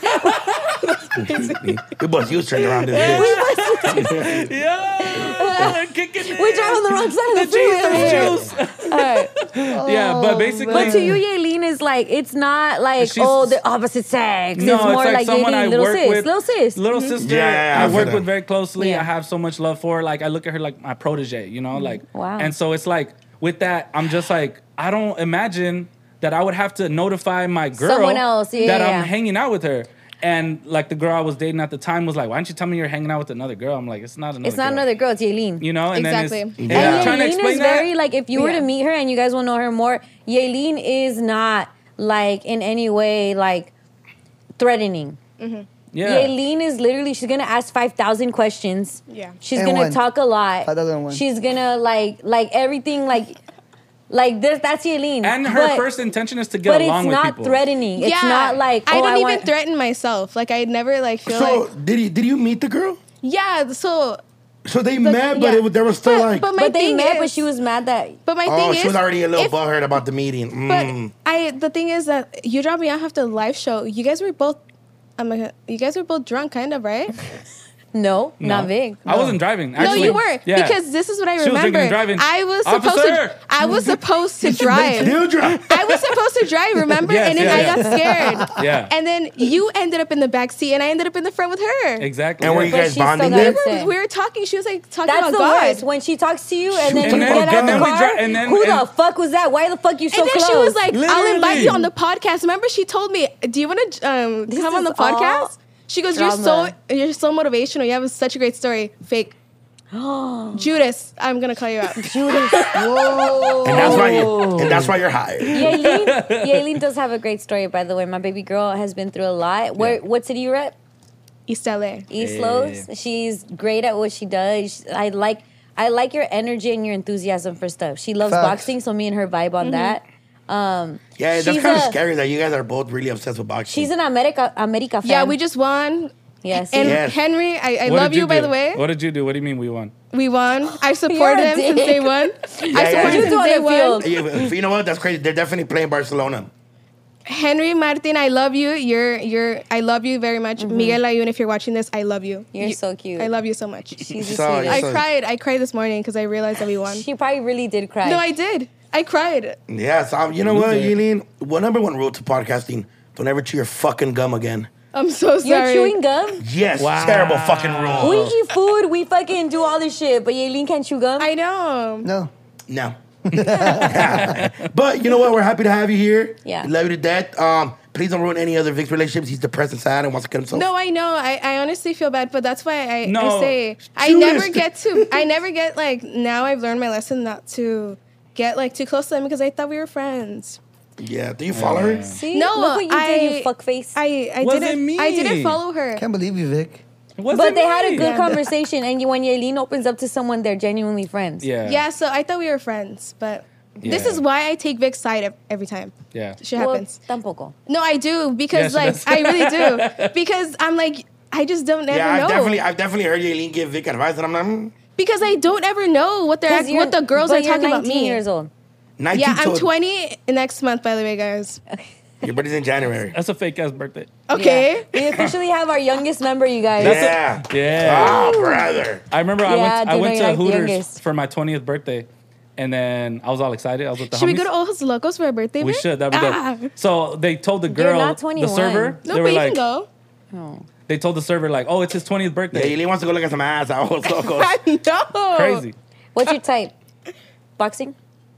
We both used turned around this bitch. yeah. Kicking it. We drive on the wrong side of the freeway. over here. All right. Yeah, but basically, But to you, Yaelin is like, it's not like, She's- oh, the opposite sex. No, it's more like, someone Yaelin, I little work sis. with. Little sis. Little sister. Yeah, yeah, yeah, I I feel work that. with very closely. Yeah. I have so much love for her. Like I look at her like my protege, you know, like Wow. And so it's like with that, I'm just like, I don't imagine that I would have to notify my girl Someone else, yeah, that yeah, I'm yeah. hanging out with her. And like the girl I was dating at the time was like, "Why don't you tell me you're hanging out with another girl?" I'm like, "It's not another. It's not girl. another girl. It's Yaelin. You know, and Exactly. then it's, and Yeah. I'm trying to Yaelin explain is that. very like if you were Yeah. to meet her and you guys will know her more. Yaelin is not like in any way like threatening. yeah, Yaelin is literally she's gonna ask five thousand questions. Yeah. she's And gonna one. talk a lot. five thousand one. She's gonna like like everything like like this. That's Yaelin. and her But- first intention is to get But along it's with not people. threatening. It's yeah. not like I oh, don't I even want, threaten myself. Like I never like feel So like did you did you meet the girl? yeah. So So they But- met, but yeah. it, was- there was still but, like. but my But they thing met, is, but she was mad that. But my oh, thing she is, was already a little if- butthurt about the meeting. But Mm. I, the thing is that you dropped me off after the live show. You guys were both, I'm like, you guys were both drunk, kind of, right? No, No. not Vic. I wasn't driving. no, Actually. you were Yeah. because this is what I She was drinking remember. and driving. I was supposed Officer! to. I was supposed to They drive. still drive. I was supposed to drive, remember? Yes, and then yeah, I yeah. got scared. Yeah. And then you ended up in the back seat, and I ended up in the front with her. Exactly. And were yeah. you But guys she still bonding got there? upset. We were talking. She was like talking That's about the God. worst when she talks to you and then Shoot. you And get then- out and of then the we car. dri- and then- Who and- the fuck was that? Why the fuck you so And then close? she was like, "I'll invite Literally. you on the podcast." Remember, she told me, "Do you want to um, This come on is the podcast?" all She goes, "You're so drama. you're so motivational. You have such a great story." Fake. Judas, I'm gonna call you out. Judas. Whoa. And that's why you, and that's why you're hired. Yaelin, Yaelin does have a great story, by the way. My baby girl has been through a lot. Where? Yeah. What city you at? East L A. East Yeah. Los. She's great at what she does. I like. I like your energy and your enthusiasm for stuff. She loves Facts. boxing, so me and her vibe on that. Um, Yeah, that's she's kind of a- scary that you guys are both really obsessed with boxing. She's an America America fan. Yeah, we just won. yes. And Yes. Henry, I, I What love did you, by do? the way. What did you do? What do you mean we won? We won. I You're support a him since dick. day one. I yeah, support yeah. him You do since on day the one. field. Yeah, you know what? That's crazy. They're definitely playing Barcelona. Henry Martin, I love you. You're you're I love you very much. Miguel Ayun, if you're watching this, I love you. You're You- so cute. I love you so much. She's a Sorry, sweetie. I sorry. cried. I cried this morning because I realized that we won. She probably really did cry. No, I did. I cried. Yeah, so um, you know what, Okay. Eileen? One number one rule to podcasting: don't ever chew your fucking gum again. I'm so sorry. You're chewing gum? Yes, Wow. terrible fucking rule. We eat food, we fucking do all this shit, but Yaelin can't chew gum? I know. No. No. But you know what? We're happy to have you here. Yeah. Love you to death. Um, please don't ruin any other Vic's relationships. He's depressed and sad and wants to kill himself. No, I know. I, I honestly feel bad, but that's why I, No. I say I Judas. never get to. I never get like. Now I've learned my lesson not to get like too close to them because I thought we were friends. Yeah. Do you follow her? See? No, Look what you did, you I- fuckface. I I Wasn't didn't. me. I didn't follow her. Can't believe you, Vic. But they had a good Yeah. conversation, and you, when Yaelin opens up to someone, they're genuinely friends. Yeah. Yeah, so I thought we were friends, but this Yeah. is why I take Vic's side ev- every time. Yeah. Shit Well, happens. tampoco. No, I do because Yes, like yes. I really do because I'm like I just don't ever Yeah, know I've definitely, I've definitely heard Eileen give Vic advice, and I'm like, mm, because I don't ever know what they're 'Cause you're- what the girls but are you're talking about nineteen me. years old. nineteen. Yeah, I'm to- twenty next month, by the way, guys. Your birthday's in January. That's a fake ass birthday. Okay. Yeah. We officially have our youngest member, you guys. Yeah. Yeah. Oh, brother. I remember I Yeah, went I dude, went no, to you're like the Hooters youngest. for my twentieth birthday. And then I was all excited. I was with the Should we homies. go to Ojos Locos for our birthday? We Vic? should. That'd be Ah. dope. So they told the You're girl, not the twenty-one. server, No, they but were you like, can go. they told the server like, oh, it's his twentieth Yeah, birthday. Eileen wants to go look at some ass. I was so cool. No. Crazy. What's your type? Boxing?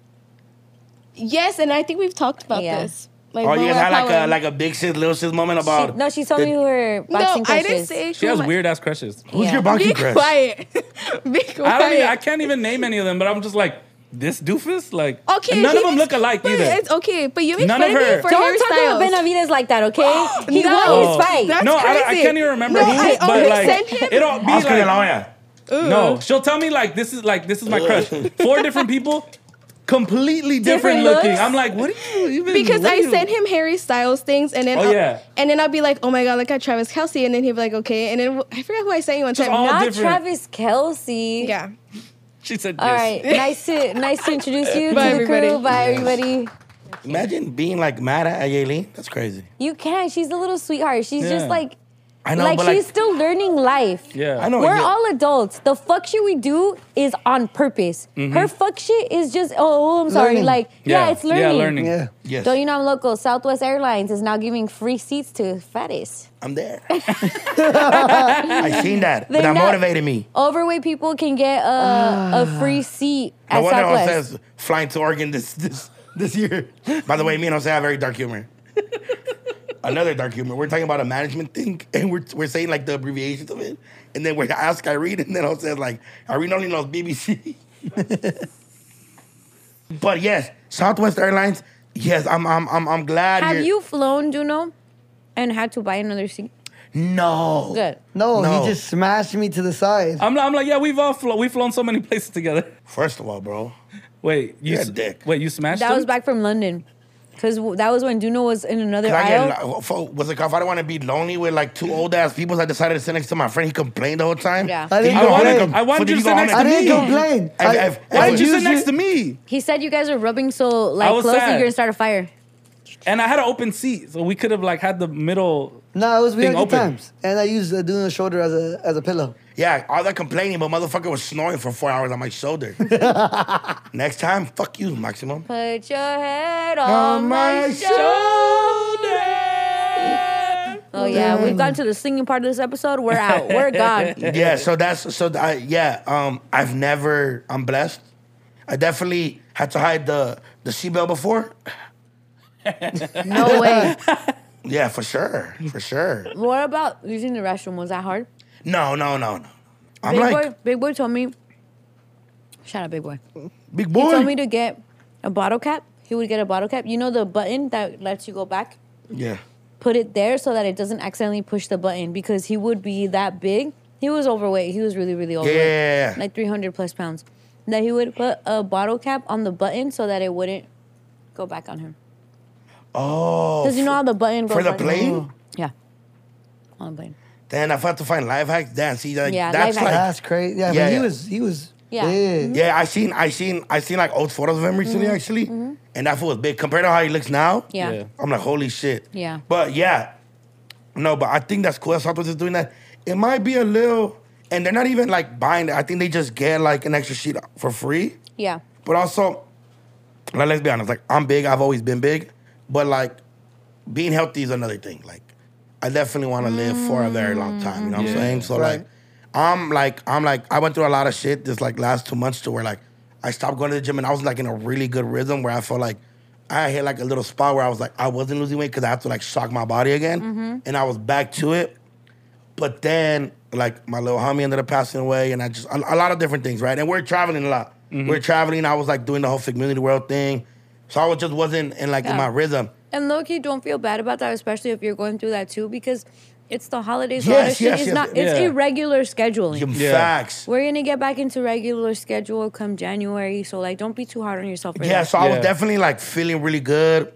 Yes, and I think we've talked about Yeah. this. Like, Oh, when you guys we're had like a power. like a big sis, little sis moment about. She, no, she told the- me who her No, boxing I coach didn't is. say. She has who my- weird ass crushes. Who's Yeah. your boxing Be crush? quiet. Be quiet. I don't even, I can't even name any of them, but I'm just like, this doofus? Like, Okay, and none he of them makes- look alike but either. It's okay, but you make None fun of of me her- for Don't talk hairstyles. about Benavides like that, okay? He No. won his fight. That's no, I, don't- I crazy. can't even remember No, who, I but always like, send him- it'll be Oscar de la like, Hoya. no, she'll tell me like, this is like, this is my crush. Four different people, completely different, Different looking. looks? I'm like, what are you even? Because what I are you- send him Harry Styles things, and then Oh, I'll, yeah. and then I'll be like, oh my god, look at Travis Kelce, and then he'll be like, okay, and then I forgot who I sent you one Just time. all Not different. Travis Kelsey. Yeah, She said, All yes. right, nice to nice to introduce you Bye, to the crew. everybody. Bye, everybody. Imagine being like mad at Eileen. That's crazy. You can. She's a little sweetheart. She's Yeah. just like, I know, like but she's like, still learning life. Yeah. I know. We're you- all adults. The fuck shit we do is on purpose. Her fuck shit is just, oh, I'm sorry. Learning. Like, yeah, Yeah. it's learning. Yeah, learning. Yeah. Yes, Don't you know I'm local? Southwest Airlines is now giving free seats to fatties. I'm there. I seen that, but They're that not- motivated me. Overweight people can get a, a free seat No at wonder Southwest. Jose's flying to Oregon this this this year. By the way, me and Jose have very dark humor. another dark humor. We're talking about a management thing, and we're we're saying like the abbreviations of it, and then we ask Irene, and then Jose says like, Irene only knows B B C. But yes, Southwest Airlines. Yes, I'm I'm I'm I'm glad. Have you're- you flown, Juno, and had to buy another seat? No. Good. No, No. he just smashed me to the side. I'm, I'm like, yeah, we've all flown. We've flown so many places together. First of all, bro, Wait, you You're a s- dick. Wait, you smashed That him? was back from London. Because that was when Juno was in another 'cause I aisle. get, like, fo- what's it called? If I don't want to be lonely with like two old ass people, so I decided to sit next to my friend. He complained the whole time. Yeah. I didn't Did you go home complain. and com- I wanted so did you to go sit home next and- I didn't me. complain. I- I, I- Why I did you sit usually- next to me? He said you guys were rubbing so like I was close that sad. you're gonna start a fire. And I had an open seat, so we could have like had the middle. No, it was we Thing had good open. times, and I used uh, doing the shoulder as a as a pillow. Yeah, all that complaining, but motherfucker was snoring for four hours on my shoulder. Next time, fuck you, Maximum. Put your head on, my shoulder. Oh yeah, we've gotten to the singing part of this episode. We're out. We're gone. Yeah, so that's so I yeah. Um, I've never. I'm blessed. I definitely had to hide the the seatbelt before. No way. Yeah, for sure, for sure. What about using the restroom? Was that hard? No, no, no, no. I'm Big like boy. Big boy told me. Shout out, big boy. big He told me boy. to get a bottle cap. He would get a bottle cap. You know the button that lets you go back? Yeah. Put it there so that it doesn't accidentally push the button because he would be that big. He was overweight. He was really, really overweight. Yeah. Like three hundred plus pounds. That he would put a bottle cap on the button so that it wouldn't go back on him. Oh. Because you know how the button goes for the like- plane? Yeah. On the plane. Then I have to find life hacks. Damn, see, like, Yeah, that's life like, hacks. That's crazy. Yeah, Yeah, but he yeah. was he was Yeah. big. yeah. I seen, I seen, I seen like old photos of him recently, actually, and that fool was big compared to how he looks now. Yeah. Yeah. I'm like, holy shit. Yeah. But yeah, no, but I think that's cool. That Southwest is doing that. It might be a little, and they're not even like buying it. I think they just get like an extra sheet for free. Yeah. But also, like, let's be honest. Like, I'm big. I've always been big. But like, being healthy is another thing. Like, I definitely want to live for a very long time. You know what I'm Yeah. saying? So Right. like, I'm like, I'm like, I went through a lot of shit this like last two months to where like I stopped going to the gym and I was like in a really good rhythm where I felt like I hit like a little spot where I was like I wasn't losing weight because I had to like shock my body again, and I was back to it. But then like my little homie ended up passing away, and I just a, a lot of different things, right? And we're traveling a lot. We're traveling. I was like doing the whole community world thing, so I was just wasn't in like in Yeah. my rhythm. And low-key, don't feel bad about that, especially if you're going through that too, because it's the holidays. a Yes, lot of shit yes, is yes. not. It's Yeah. irregular scheduling. Some Yeah. facts. We're gonna get back into regular schedule come January, so like, don't be too hard on yourself. For Yeah, that. so I was Yeah. definitely like feeling really good.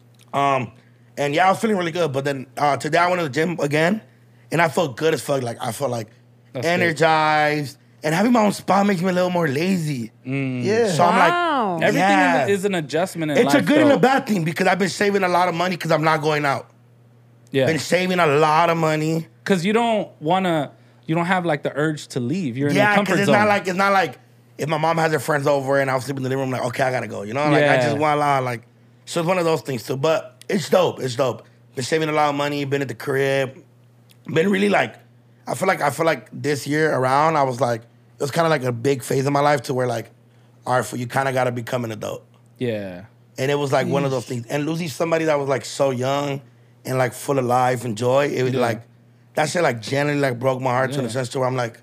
Um, and yeah, I was feeling really good. But then uh, today I went to the gym again, and I felt good as fuck. Like I felt like That's good. energized, and having my own spot makes me a little more lazy. Yeah. So I'm like, Wow. Everything yeah. is an adjustment in It's life. a good and though. a bad thing because I've been saving a lot of money because I'm not going out. Yeah. Been saving a lot of money. Because you don't want to, you don't have like the urge to leave. You're in Yeah, your comfort because it's zone. not like it's not like if my mom has her friends over and I was sleeping in the living room, like okay, I gotta go. You know, like I Yeah. just want to like. So it's one of those things too. But it's dope. It's dope. Been saving a lot of money. Been at the crib. Been really like. I feel like I feel like this year around I was like it was kind of like a big phase in my life to where like, all right, for you kind of got to become an adult. yeah. And it was like one of those things. And losing somebody that was like so young and like full of life and joy, it was Yeah. like that shit like genuinely like broke my heart to Yeah. the sense to where I'm like,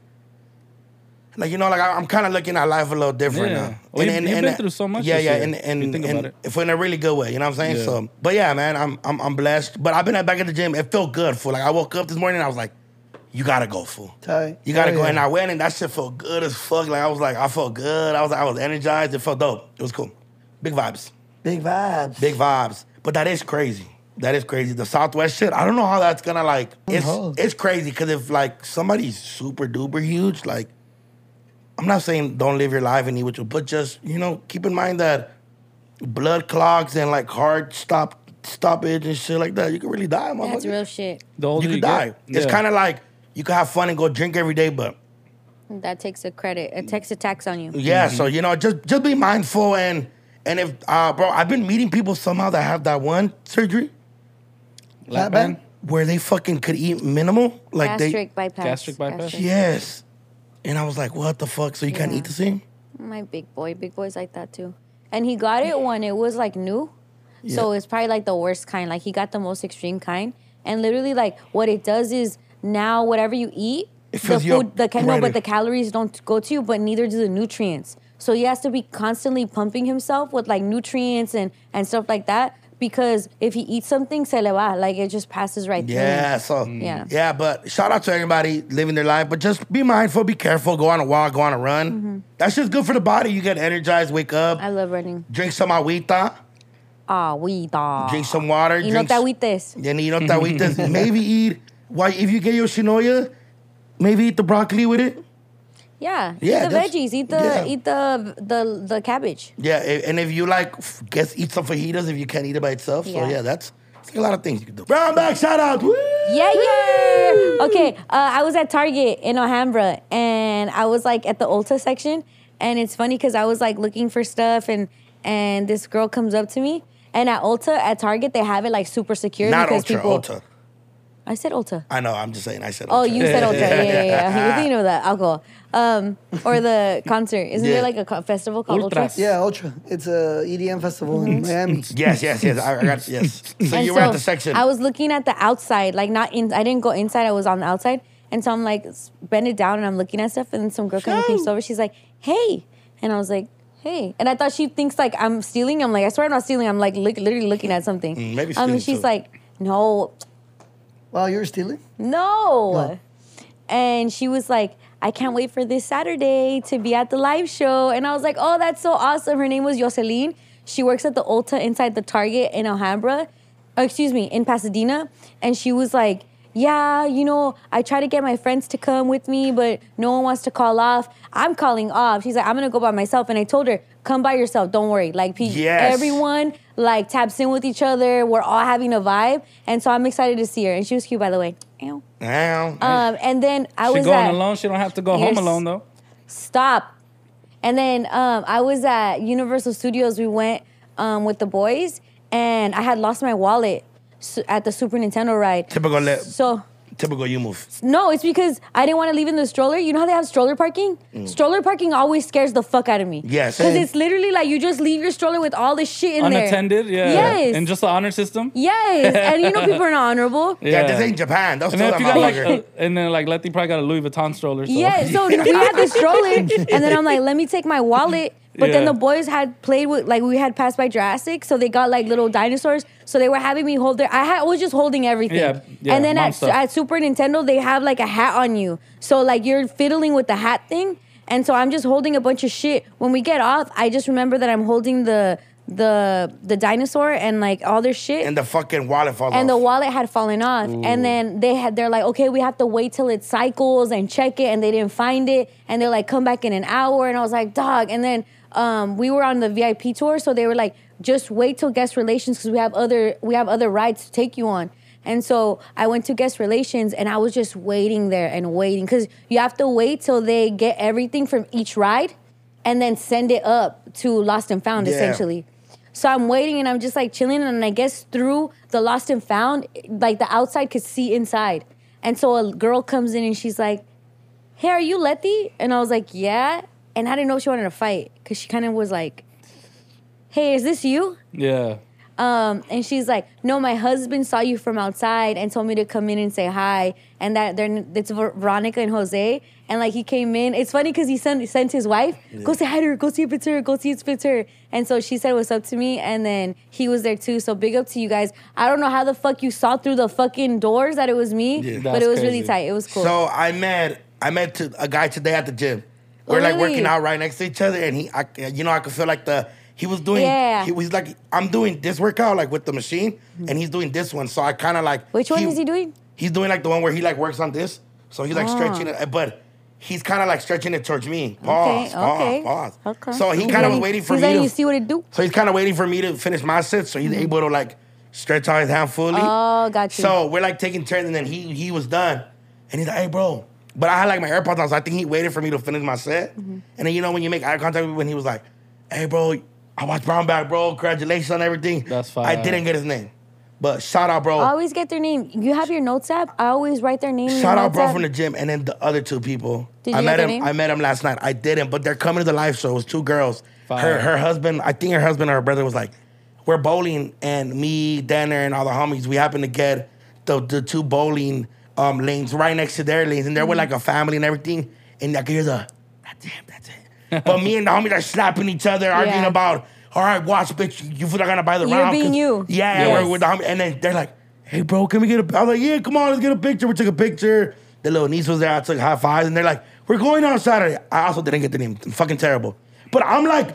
like you know, like I, I'm kind of looking at life a little different Yeah. now. Well, you- you've been through so much Yeah, this yeah, year, and if and, you think and about it. if in a really good way, you know what I'm saying? Yeah. So, but yeah, man, I'm I'm I'm blessed. But I've been back at the gym. It felt good. For like I woke up this morning, and I was like, you gotta go, fool. Tight. You gotta Oh, go. yeah. And I went, and that shit felt good as fuck. Like I was like, I felt good. I was I was energized. It felt dope. It was cool. Big vibes. Big vibes. Big vibes. But that is crazy. That is crazy. The Southwest shit, I don't know how that's gonna like it's Oh. it's crazy because if like somebody's super duper huge, like I'm not saying don't live your life and eat what you, but just, you know, keep in mind that blood clogs and like heart stop stoppage and shit like that, you can really die, motherfucker. That's real shit. The older You you, could die. get, It's yeah. kind of like you can have fun and go drink every day, but That takes a credit. It takes a tax on you. yeah, so you know, just just be mindful and and if uh bro, I've been meeting people somehow that have that one surgery Lap band? band? where they fucking could eat minimal, like Gastric they bypass. Gastric bypass? Mm. yes, and I was like, what the fuck? So you can't Yeah. eat the same? My big boy, big boy's like that too. And he got it when it was like new. So it's probably like the worst kind. Like he got the most extreme kind. And literally like what it does is now whatever you eat, It the fills you food, up the ca- no, right but in. the calories don't go to you, but neither do the nutrients. So he has to be constantly pumping himself with like nutrients and, and stuff like that. Because if he eats something, se le va. Like it just passes right Yeah, through. so Yeah. yeah, but shout out to everybody living their life. But just be mindful, be careful, go on a walk, go on a run. Mm-hmm. That's just good for the body. You get energized, wake up, I love running. drink some agüita, Ah, agüita. drink some water. Y no drink te s- agüites. Yeah, y no te agüites. Maybe eat, why, if you get your shinoya, maybe eat the broccoli with it. Yeah, Yeah, eat the that's- veggies, eat the yeah. eat the the the cabbage. Yeah, a- and if you like, f- guess eat some fajitas if you can't eat it by itself. So Yeah. yeah, that's, that's a lot of things you can do. Brown bag shout out. Woo! Yeah, yeah. Okay, uh, I was at Target in Alhambra, and I was like at the Ulta section, and it's funny because I was like looking for stuff, and and this girl comes up to me, and at Ulta at Target they have it like super secure Not because Ultra, people. Ultra. I said Ulta. I know, I'm just saying, I said Oh, Ultra. you said Ultra. Yeah, yeah, yeah. You're thinking of the alcohol. Um, or the concert. Isn't Yeah. there like a co- festival called Ultra? Ultras. Yeah, Ultra. It's a E D M festival in Miami. Yes, yes, yes. I, I got, yes. So And you were at the section. I was looking at the outside, like not in. I didn't go inside. I was on the outside, and so I'm like s- bend it down, and I'm looking at stuff, and then some girl kind of comes over. She's like, "Hey," and I was like, "Hey," and I thought she thinks like I'm stealing. I'm like, I swear I'm not stealing. I'm like look, literally looking at something. Mm, maybe Um, and stealing, she's too. like, "No, Wow, you were stealing? no," No. and she was like, "I can't wait for this Saturday to be at the live show," and I was like, "Oh, that's so awesome." Her name was Jocelyn. She works at the Ulta inside the Target in Alhambra. Oh, excuse me, in Pasadena. And she was like, yeah, you know, I try to get my friends to come with me, but no one wants to call off. I'm calling off. She's like, I'm going to go by myself. And I told her, come by yourself. Don't worry. Like, pe- Yes. everyone, like, taps in with each other. We're all having a vibe. And so I'm excited to see her. And she was cute, by the way. Ow. Ow. Um, and then I She was going at... alone. She don't have to go You're home s- alone though. Stop. And then um, I was at Universal Studios. We went um, with the boys, and I had lost my wallet su- at the Super Nintendo ride. Typical, le- So typical you move. no, it's because I didn't want to leave in the stroller. You know how they have stroller parking? Stroller parking always scares the fuck out of me. Yes. Because Same. it's literally like you just leave your stroller with all this shit in there. Unattended, yeah. Yes. And just the honor system. Yes. And you know people are not honorable. Yeah, this ain't Japan. They'll And steal then that if you got like, motherfucker. uh, and then like Letty probably got a Louis Vuitton stroller. So. Yeah, so we had the stroller, and then I'm like, let me take my wallet. But then Yeah. the boys had played with, like, we had passed by Jurassic, so they got like little dinosaurs. So they were having me hold their. I, had, I was just holding everything. Yeah, yeah, and then mom at, stuff. at Super Nintendo, they have like a hat on you. So like you're fiddling with the hat thing, and so I'm just holding a bunch of shit. When we get off, I just remember that I'm holding the the the dinosaur and like all their shit. And the fucking wallet falls And off. the wallet had fallen off. And then they had they're like, okay, we have to wait till it cycles and check it, and they didn't find it. And they're like, come back in an hour. And I was like, dog. And then um, we were on the V I P tour, so they were like, just wait till guest relations because we have other we have other rides to take you on. And so I went to guest relations, and I was just waiting there and waiting because you have to wait till they get everything from each ride, and then send it up to Lost and Found, Yeah. essentially. So I'm waiting, and I'm just like chilling, and I guess through the Lost and Found, like the outside could see inside. And so a girl comes in, and she's like, hey, are you Letty? And I was like, yeah. And I didn't know if she wanted to fight because she kind of was like, hey, is this you? Yeah. Um, and she's like, no, my husband saw you from outside and told me to come in and say hi. And that they're, it's Ver- Veronica and Jose. And like he came in. It's funny because he sent, sent his wife, go say hi to her, go see if it's her, go see if it's her. And so she said what's up to me. And then he was there too. So big up to you guys. I don't know how the fuck you saw through the fucking doors that it was me. Yeah. But That's it was really crazy. tight. It was cool. So I met I met to, a guy today at the gym. We're Oh, like really? working out right next to each other, and he, I, you know, I could feel like the he was doing. Yeah. He was like, I'm doing this workout like with the machine, and he's doing this one. So I kind of like. Which one is he doing? He's doing like the one where he like works on this. So he's like Ah. stretching it, but he's kind of like stretching it towards me. Pause, Okay, okay. pause, pause. Okay. So he He's kind of was letting- waiting for he's me letting to. you see what it do. So he's kind of waiting for me to finish my set, so he's able to like stretch out his hand fully. Oh, got you. So we're like taking turns, and then he he was done, and he's like, "Hey, bro." But I had like my AirPods on, so I think he waited for me to finish my set. Mm-hmm. And then you know when you make eye contact with him, when he was like, "Hey, bro, I watched Brown Bag, bro. Congratulations on everything." That's I fire. didn't get his name, but shout out, bro. I always get their name. You have your notes app? I always write their name in Shout your out, notes bro, app. from the gym, and then the other two people. Did I you met get their him. name? I met him last night. I didn't, but they're coming to the live show. It was two girls. Fire. Her her husband. I think her husband or her brother was like, we're bowling, and me, Danner, and all the homies, we happen to get the the two bowling um, lanes right next to their lanes, and they're with like a family and everything. And I can hear the, God damn, that's it. But me and the homies are slapping each other, arguing Yeah. about, all right, watch, bitch, you feel like gonna buy the You're round. being 'cause- you. Yeah, Yes. we're with the homies, and then they're like, hey, bro, can we get a? I was like, yeah, come on, let's get a picture. We took a picture. The little niece was there. I took high fives, and they're like, we're going on Saturday. I also didn't get the name. I'm fucking terrible. But I'm like,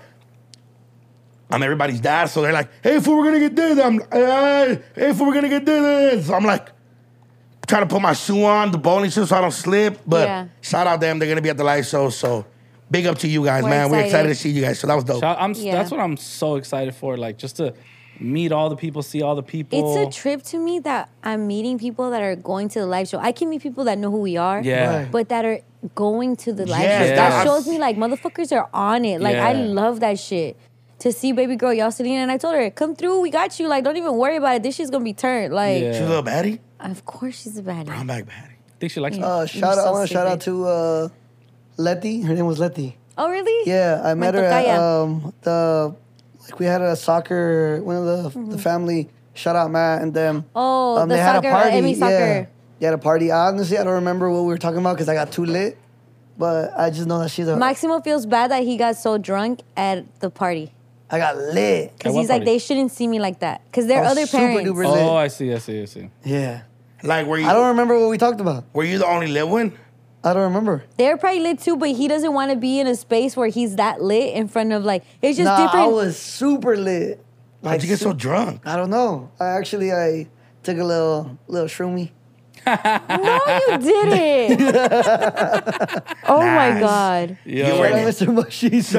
I'm everybody's dad, so they're like, hey, fool, we're gonna get this. I'm, uh, hey, fool, we're gonna get this. So I'm like, trying to put my shoe on, the bowling shoe, so I don't slip. But Yeah. shout out them. They're gonna be at the live show. So big up to you guys, We're man. We're excited excited. to see you guys. So that was dope. Shout- I'm, Yeah. That's what I'm so excited for. Like, just to meet all the people, see all the people. It's a trip to me that I'm meeting people that are going to the live show. I can meet people that know who we are, Yeah. Right. but that are going to the live Yes, show. that's- That shows me like motherfuckers are on it. Like I Yeah. love that shit. To see baby girl y'all sitting, and I told her, come through, we got you. Like, don't even worry about it. This shit's gonna be turned. Like, Yeah. She's a little baddie. of course she's a baddie. Brown bag baddie. think she likes me. Uh, shout so out! I want to shout out stupid. to uh, Letty. Her name was Letty. Oh really? Yeah, I met her at tocaya. um, the like we had a soccer. One of the the family. Shout out Matt and them. Mm-hmm. Oh, um, the they had soccer, a party. Emmy Yeah, soccer. they had a party. Honestly, I don't remember what we were talking about because I got too lit. But I just know that she's a. Maximo feels bad that he got so drunk at the party. I got lit. Because At what he's like, party? they shouldn't see me like that. Because they're I was other super parents. duper Oh, lit. I see, I see, I see. Yeah. Like, were you? I don't remember what we talked about. Were you the only lit one? I don't remember. They're probably lit too, but he doesn't want to be in a space where he's that lit in front of like, it's just nah, different. I was super lit. How'd you get so su- drunk? I don't know. I actually I took a little little shroomy. No, you didn't. Oh my Nice. God. Yeah. You were Shout out in it. Mister Mushies.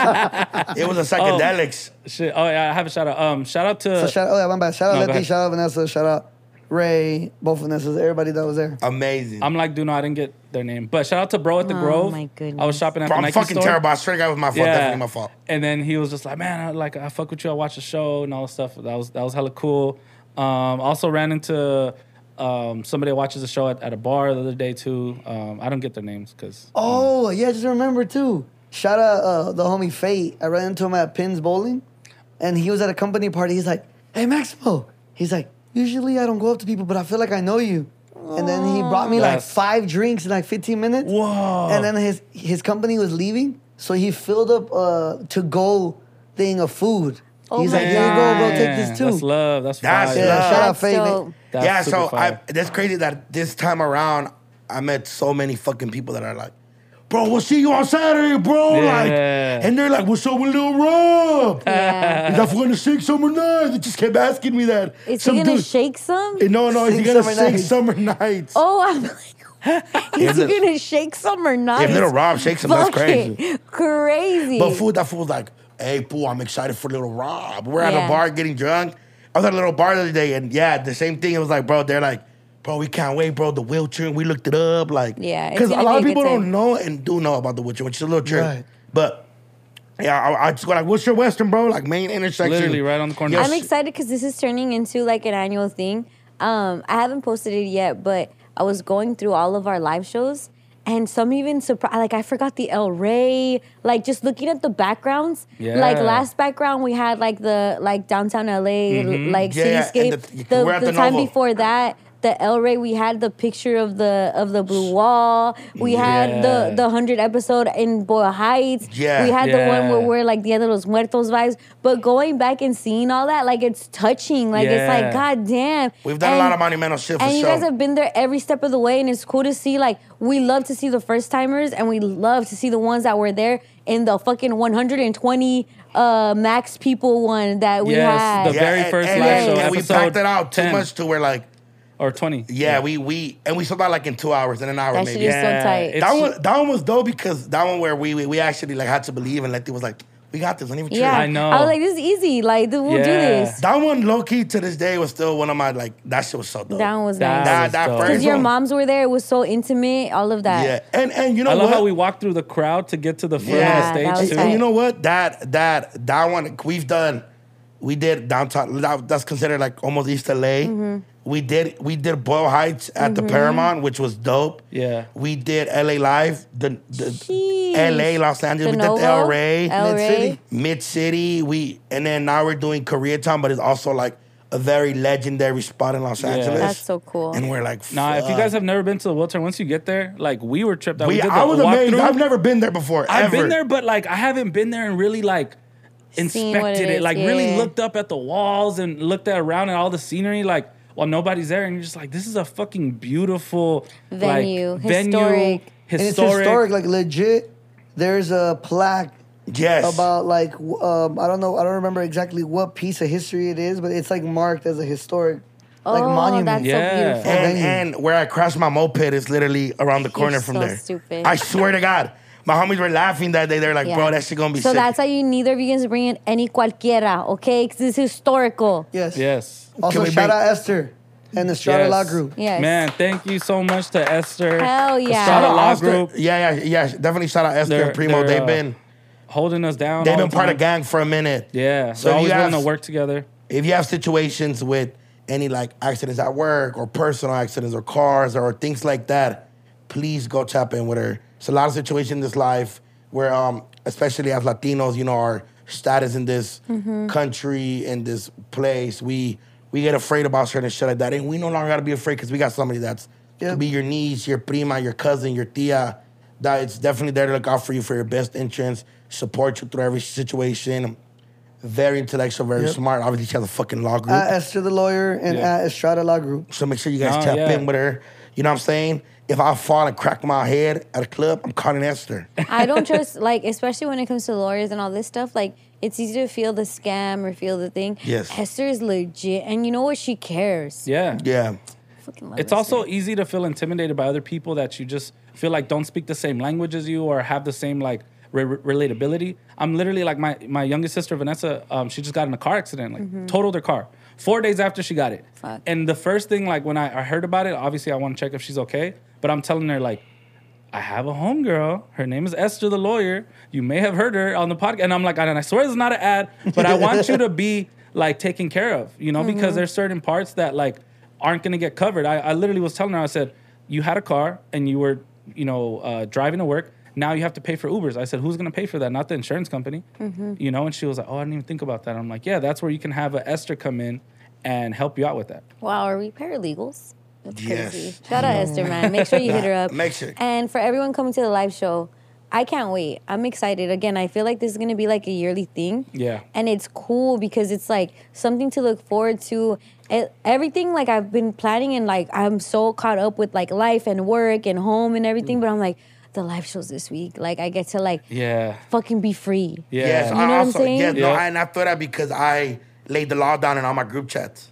It was a psychedelics. Shit. Oh yeah, I have a shout out. Um, shout out to So shout out, oh yeah, my bad. Shout out No, go Letty, ahead. shout out Vanessa, shout out Ray, both Vanessas, everybody that was there. Amazing. I'm like, dude, no, I didn't get their name. But shout out to Bro at the Oh, Grove. my goodness. I was shopping at Bro, the I'm Nike fucking store. terrible. I swear to God, it was my fault. Definitely my fault. And then he was just like, man, I, like I fuck with you. I watch the show and all this stuff. That was that was hella cool. Um, also ran into um, somebody that watches the show at, at a bar the other day too. Um, I don't get their names because Oh, yeah, just remember too. Shout out uh, the homie Fate. I ran into him at Pins Bowling, and he was at a company party. He's like, hey, Maximo. He's like, usually I don't go up to people, but I feel like I know you. And then he brought me like That's- five drinks in like fifteen minutes. Whoa. And then his his company was leaving, so he filled up a to-go thing of food. Oh He's my like, here you go, bro, take Man, this too. That's love. That's That's fire. Yeah, love. shout out That's Fate. dope. man. That's yeah, super so I, fire. that's crazy that this time around, I met so many fucking people that are like, bro, we'll see you on Saturday, bro. Yeah. Like, and they're like, what's up with Lil Rob? Yeah. Is that going to shake summer nights? They just kept asking me that. Is Some he gonna dude- shake some? No, no, is he Sing gonna Summer shake Nights. summer nights? Oh, I'm like, is he If gonna shake some or not? If Little Rob shakes him, that's Fucking crazy. Crazy. But fool, that fool's like, hey, fool, I'm excited for Little Rob. We're at Yeah. a bar getting drunk. I was at a little bar the other day, and yeah, the same thing. It was like, bro, they're like, bro, we can't wait, bro. The wheelchair, we looked it up. Like, Yeah, it's because a gonna lot be of a good people don't time. know and do know about the wheelchair, which is a little trip. Right. But yeah, I, I just go like, what's your Western, bro? Like, main intersection. Literally right on the corner. Yo, I'm sh- excited because this is turning into like an annual thing. Um, I haven't posted it yet, but I was going through all of our live shows, and some even surprised. Like I forgot the El Rey. Like just looking at the backgrounds. Yeah. Like last background we had like the like downtown L A like Yeah, yeah, cityscape. and the- the we're at the the time Novo. before that. The El Rey, we had the picture of the of the blue wall. We had Yeah. the the hundred episode in Boyle Heights. Yeah. we had the one where Yeah. we're like Dia de los Muertos vibes. But going back and seeing all that, like it's touching. Like it's like, Yeah. God damn. We've done a And- lot of monumental shit for And you sure. guys have been there every step of the way, and it's cool to see. Like we love to see the first timers, and we love to see the ones that were there in the fucking one hundred twenty uh, max people one that we Yes, had. the very and, first and, live and, show, and we episode packed it out too ten. much to where like, or twenty. yeah, we we and we sold out like in two hours, in an hour That maybe. shit is so tight. it's- That one, that one was dope because that one where we we, we actually like had to believe, and Letty was like, "We got this." Don't even Yeah, trip. I know. I was like, this is easy. Like we'll do Yeah. this. That one, low key to this day, was still one of my like. That shit was so dope. That one was That nice. that, was that dope. first Because your one. moms were there. It was so intimate. All of that. Yeah, and and you know I love what? how we walked through the crowd to get to the front Yeah, of the that was stage and, too. and you know what? That that that one we've done We did downtown. That, that's considered like almost East L A. Mm-hmm. We did we did Boyle Heights at the Paramount, which was dope. Yeah. We did L A Live, the, the Sheesh. L A, Los Angeles. De We did the Novo, El Rey, El Mid Rey. City. Mid City. We and then now we're doing Koreatown, but it's also like a very legendary spot in Los Yeah. Angeles. That's so cool. And we're like, Nah, if you fuck. guys have never been to the wheelchair, once you get there, like we were tripped out. We, we, did the I was amazed. walkthrough. I've never been there before. I've ever. been there, but like I haven't been there and really like Seen what inspected it it. is, Like really yeah. looked up at the walls and looked at around at all the scenery. Like while nobody's there, and you're just like, this is a fucking beautiful Venue, like, historic. venue, And it's historic. historic, like legit. There's a plaque Yes. about like w- um, I don't know, I don't remember exactly what piece of history it is, but it's like marked as a historic like Oh, monument. that's Yeah. so beautiful. and, venue. and where I crashed my moped is literally around the corner from so there. stupid. I swear to God. My homies were laughing that day. They're like, Yeah. bro, that shit gonna be So sick. that's why you neither of you guys bring in any cualquiera, okay? Because it's historical. Yes. Yes. Also, Can we shout bring- out Esther and the Strata Yes. Law Group. Yes. Man, thank you so much to Esther. Hell yeah. Shout out Law Esther. Group. Yeah, yeah, yeah. Definitely shout out Esther They're- and Primo. they're, They've uh, been Holding us down. they've all been the part time. of gang for a minute. Yeah. So So if always you willing have- to work together. If you have situations with any like accidents at work or personal accidents or cars or things like that, please go tap in with her. It's a lot of situations in this life where, um, especially as Latinos, you know, our status in this country, in this place, we we get afraid about certain shit like that. And we no longer gotta be afraid because we got somebody that's Yep. could be your niece, your prima, your cousin, your tia. That it's definitely there to look out for you for your best interests, support you through every situation. Very intellectual, very Yep. smart. Obviously, she has a fucking law group. At Esther the lawyer and Yeah. at Estrada Law Group. So make sure you guys Oh, tap yeah. in with her. You know what I'm saying? If I fall and crack my head at a club, I'm calling Esther. I don't trust, like, especially when it comes to lawyers and all this stuff, like, it's easy to feel the scam or feel the thing. Yes. Esther is legit. And you know what? She cares. Yeah. Yeah. Fucking love It's Esther. also easy to feel intimidated by other people that you just feel like don't speak the same language as you or have the same like re- relatability. I'm literally like my my youngest sister Vanessa. Um, she just got in a car accident, like totaled her car. Four days after she got it, Fuck. and the first thing like when I, I heard about it, obviously I want to check if she's okay. But I'm telling her like, I have a homegirl. Her name is Esther the lawyer. You may have heard her on the podcast, and I'm like, and I swear this is not an ad, but I want you to be like taken care of, you know, because there's certain parts that like aren't going to get covered. I, I literally was telling her, I said, you had a car and you were, you know, uh, driving to work. Now you have to pay for Ubers. I said, who's going to pay for that? Not the insurance company. You know, and she was like, oh, I didn't even think about that. I'm like, yeah, that's where you can have a Esther come in and help you out with that. Wow, are we paralegals? That's Yes. crazy. Shout out Esther, man. Make sure you hit her up. Make sure. And for everyone coming to the live show, I can't wait. I'm excited. Again, I feel like this is going to be like a yearly thing. Yeah. And it's cool because it's like something to look forward to. It, everything like I've been planning and like I'm so caught up with like life and work and home and everything. But I'm like, the live shows this week. Like I get to like Yeah. fucking be free. Yeah. Yes, You I know what I'm also, saying? Yeah, no, Yeah. I, and I feel that because I laid the law down in all my group chats.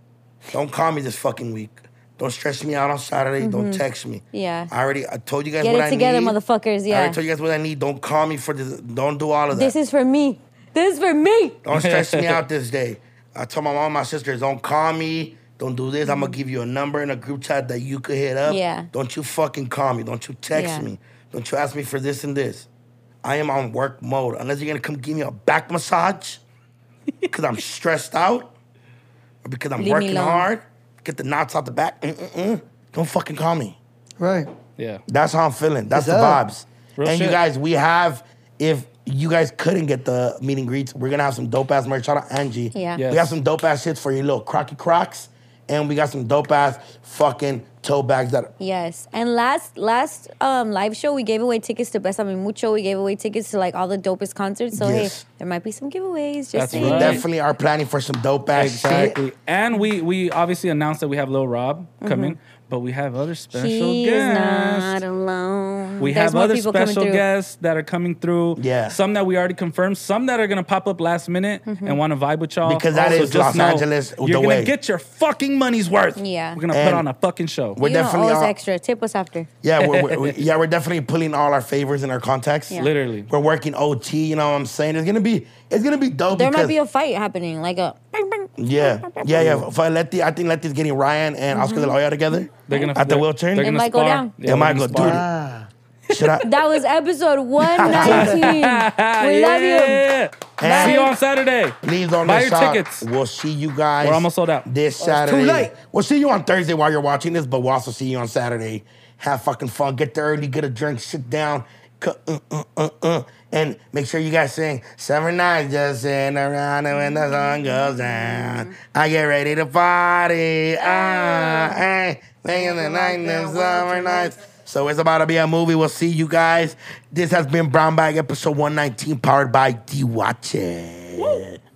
Don't call me this fucking week. Don't stress me out on Saturday. Don't text me. Yeah. I already I told you guys Get what it I together, need. motherfuckers. I Yeah. already told you guys what I need. Don't call me for this. Don't do all of that. This is for me. This is for me. Don't stress me out this day. I told my mom and my sisters, don't call me. Don't do this. I'm going to give you a number in a group chat that you could hit up. Yeah. Don't you fucking call me. Don't you text Yeah. me. Don't you ask me for this and this. I am on work mode. Unless you're going to come give me a back massage because I'm stressed out or because I'm Leave me working alone. hard, get the knots out the back. Mm-mm-mm. Don't fucking call me. Right. Yeah. That's how I'm feeling. That's Yes, the sir. vibes. Real and you shit. guys, we have, if you guys couldn't get the meet and greets, we're gonna have some dope ass merch. Shout out Angie. Yeah. Yes. We have some dope ass shits for your little crocky crocs. And we got some dope ass fucking tote bags that Yes. And last last um live show we gave away tickets to Besame Mucho. We gave away tickets to like all the dopest concerts. So Yes. hey, there might be some giveaways. Just That's saying. right. definitely are planning for some dope ass Exactly. shit. And we we obviously announced that we have Lil Rob coming, but we have other special He is guests. not alone. We There's have more other people coming special through. guests that are coming through. Yeah. Some that we already confirmed, some that are gonna pop up last minute Mm-hmm. and want to vibe with y'all. Because that So is just Los know Angeles the You're gonna way. get your fucking money's worth. Yeah. We're gonna And put on a fucking show. We're You don't definitely owe us on- extra. Tip us after. Yeah, we're, we're, we- yeah, we're definitely pulling all our favors and our contacts. Yeah. Literally. We're working O T, you know what I'm saying? It's gonna be it's gonna be dope There because might be a fight happening, like a bang, bang. yeah, yeah, yeah. For Letty, I think Letty's getting Ryan and Oscar de la Hoya together. They're gonna at the they're- wheelchair. They're It gonna might go spar. down. Yeah, It might they're go- gonna spar. dude. Ah. Should I? That was episode one nineteen. We love you. Yeah. Bye. See you on Saturday. Please don't Buy miss your out. tickets. We'll see you guys. We're almost sold out. This Oh, Saturday. it's too late. We'll see you on Thursday while you're watching this, but we'll also see you on Saturday. Have fucking fun. Get there early. Get a drink. Sit down. Uh, uh, uh, uh, and make sure you guys sing Summer Nights just sitting around and when the sun goes down. I get ready to party. Ah, hey, making the night of summer nights. So it's about to be a movie. We'll see you guys. This has been Brown Bag episode one nineteen powered by D Watch It.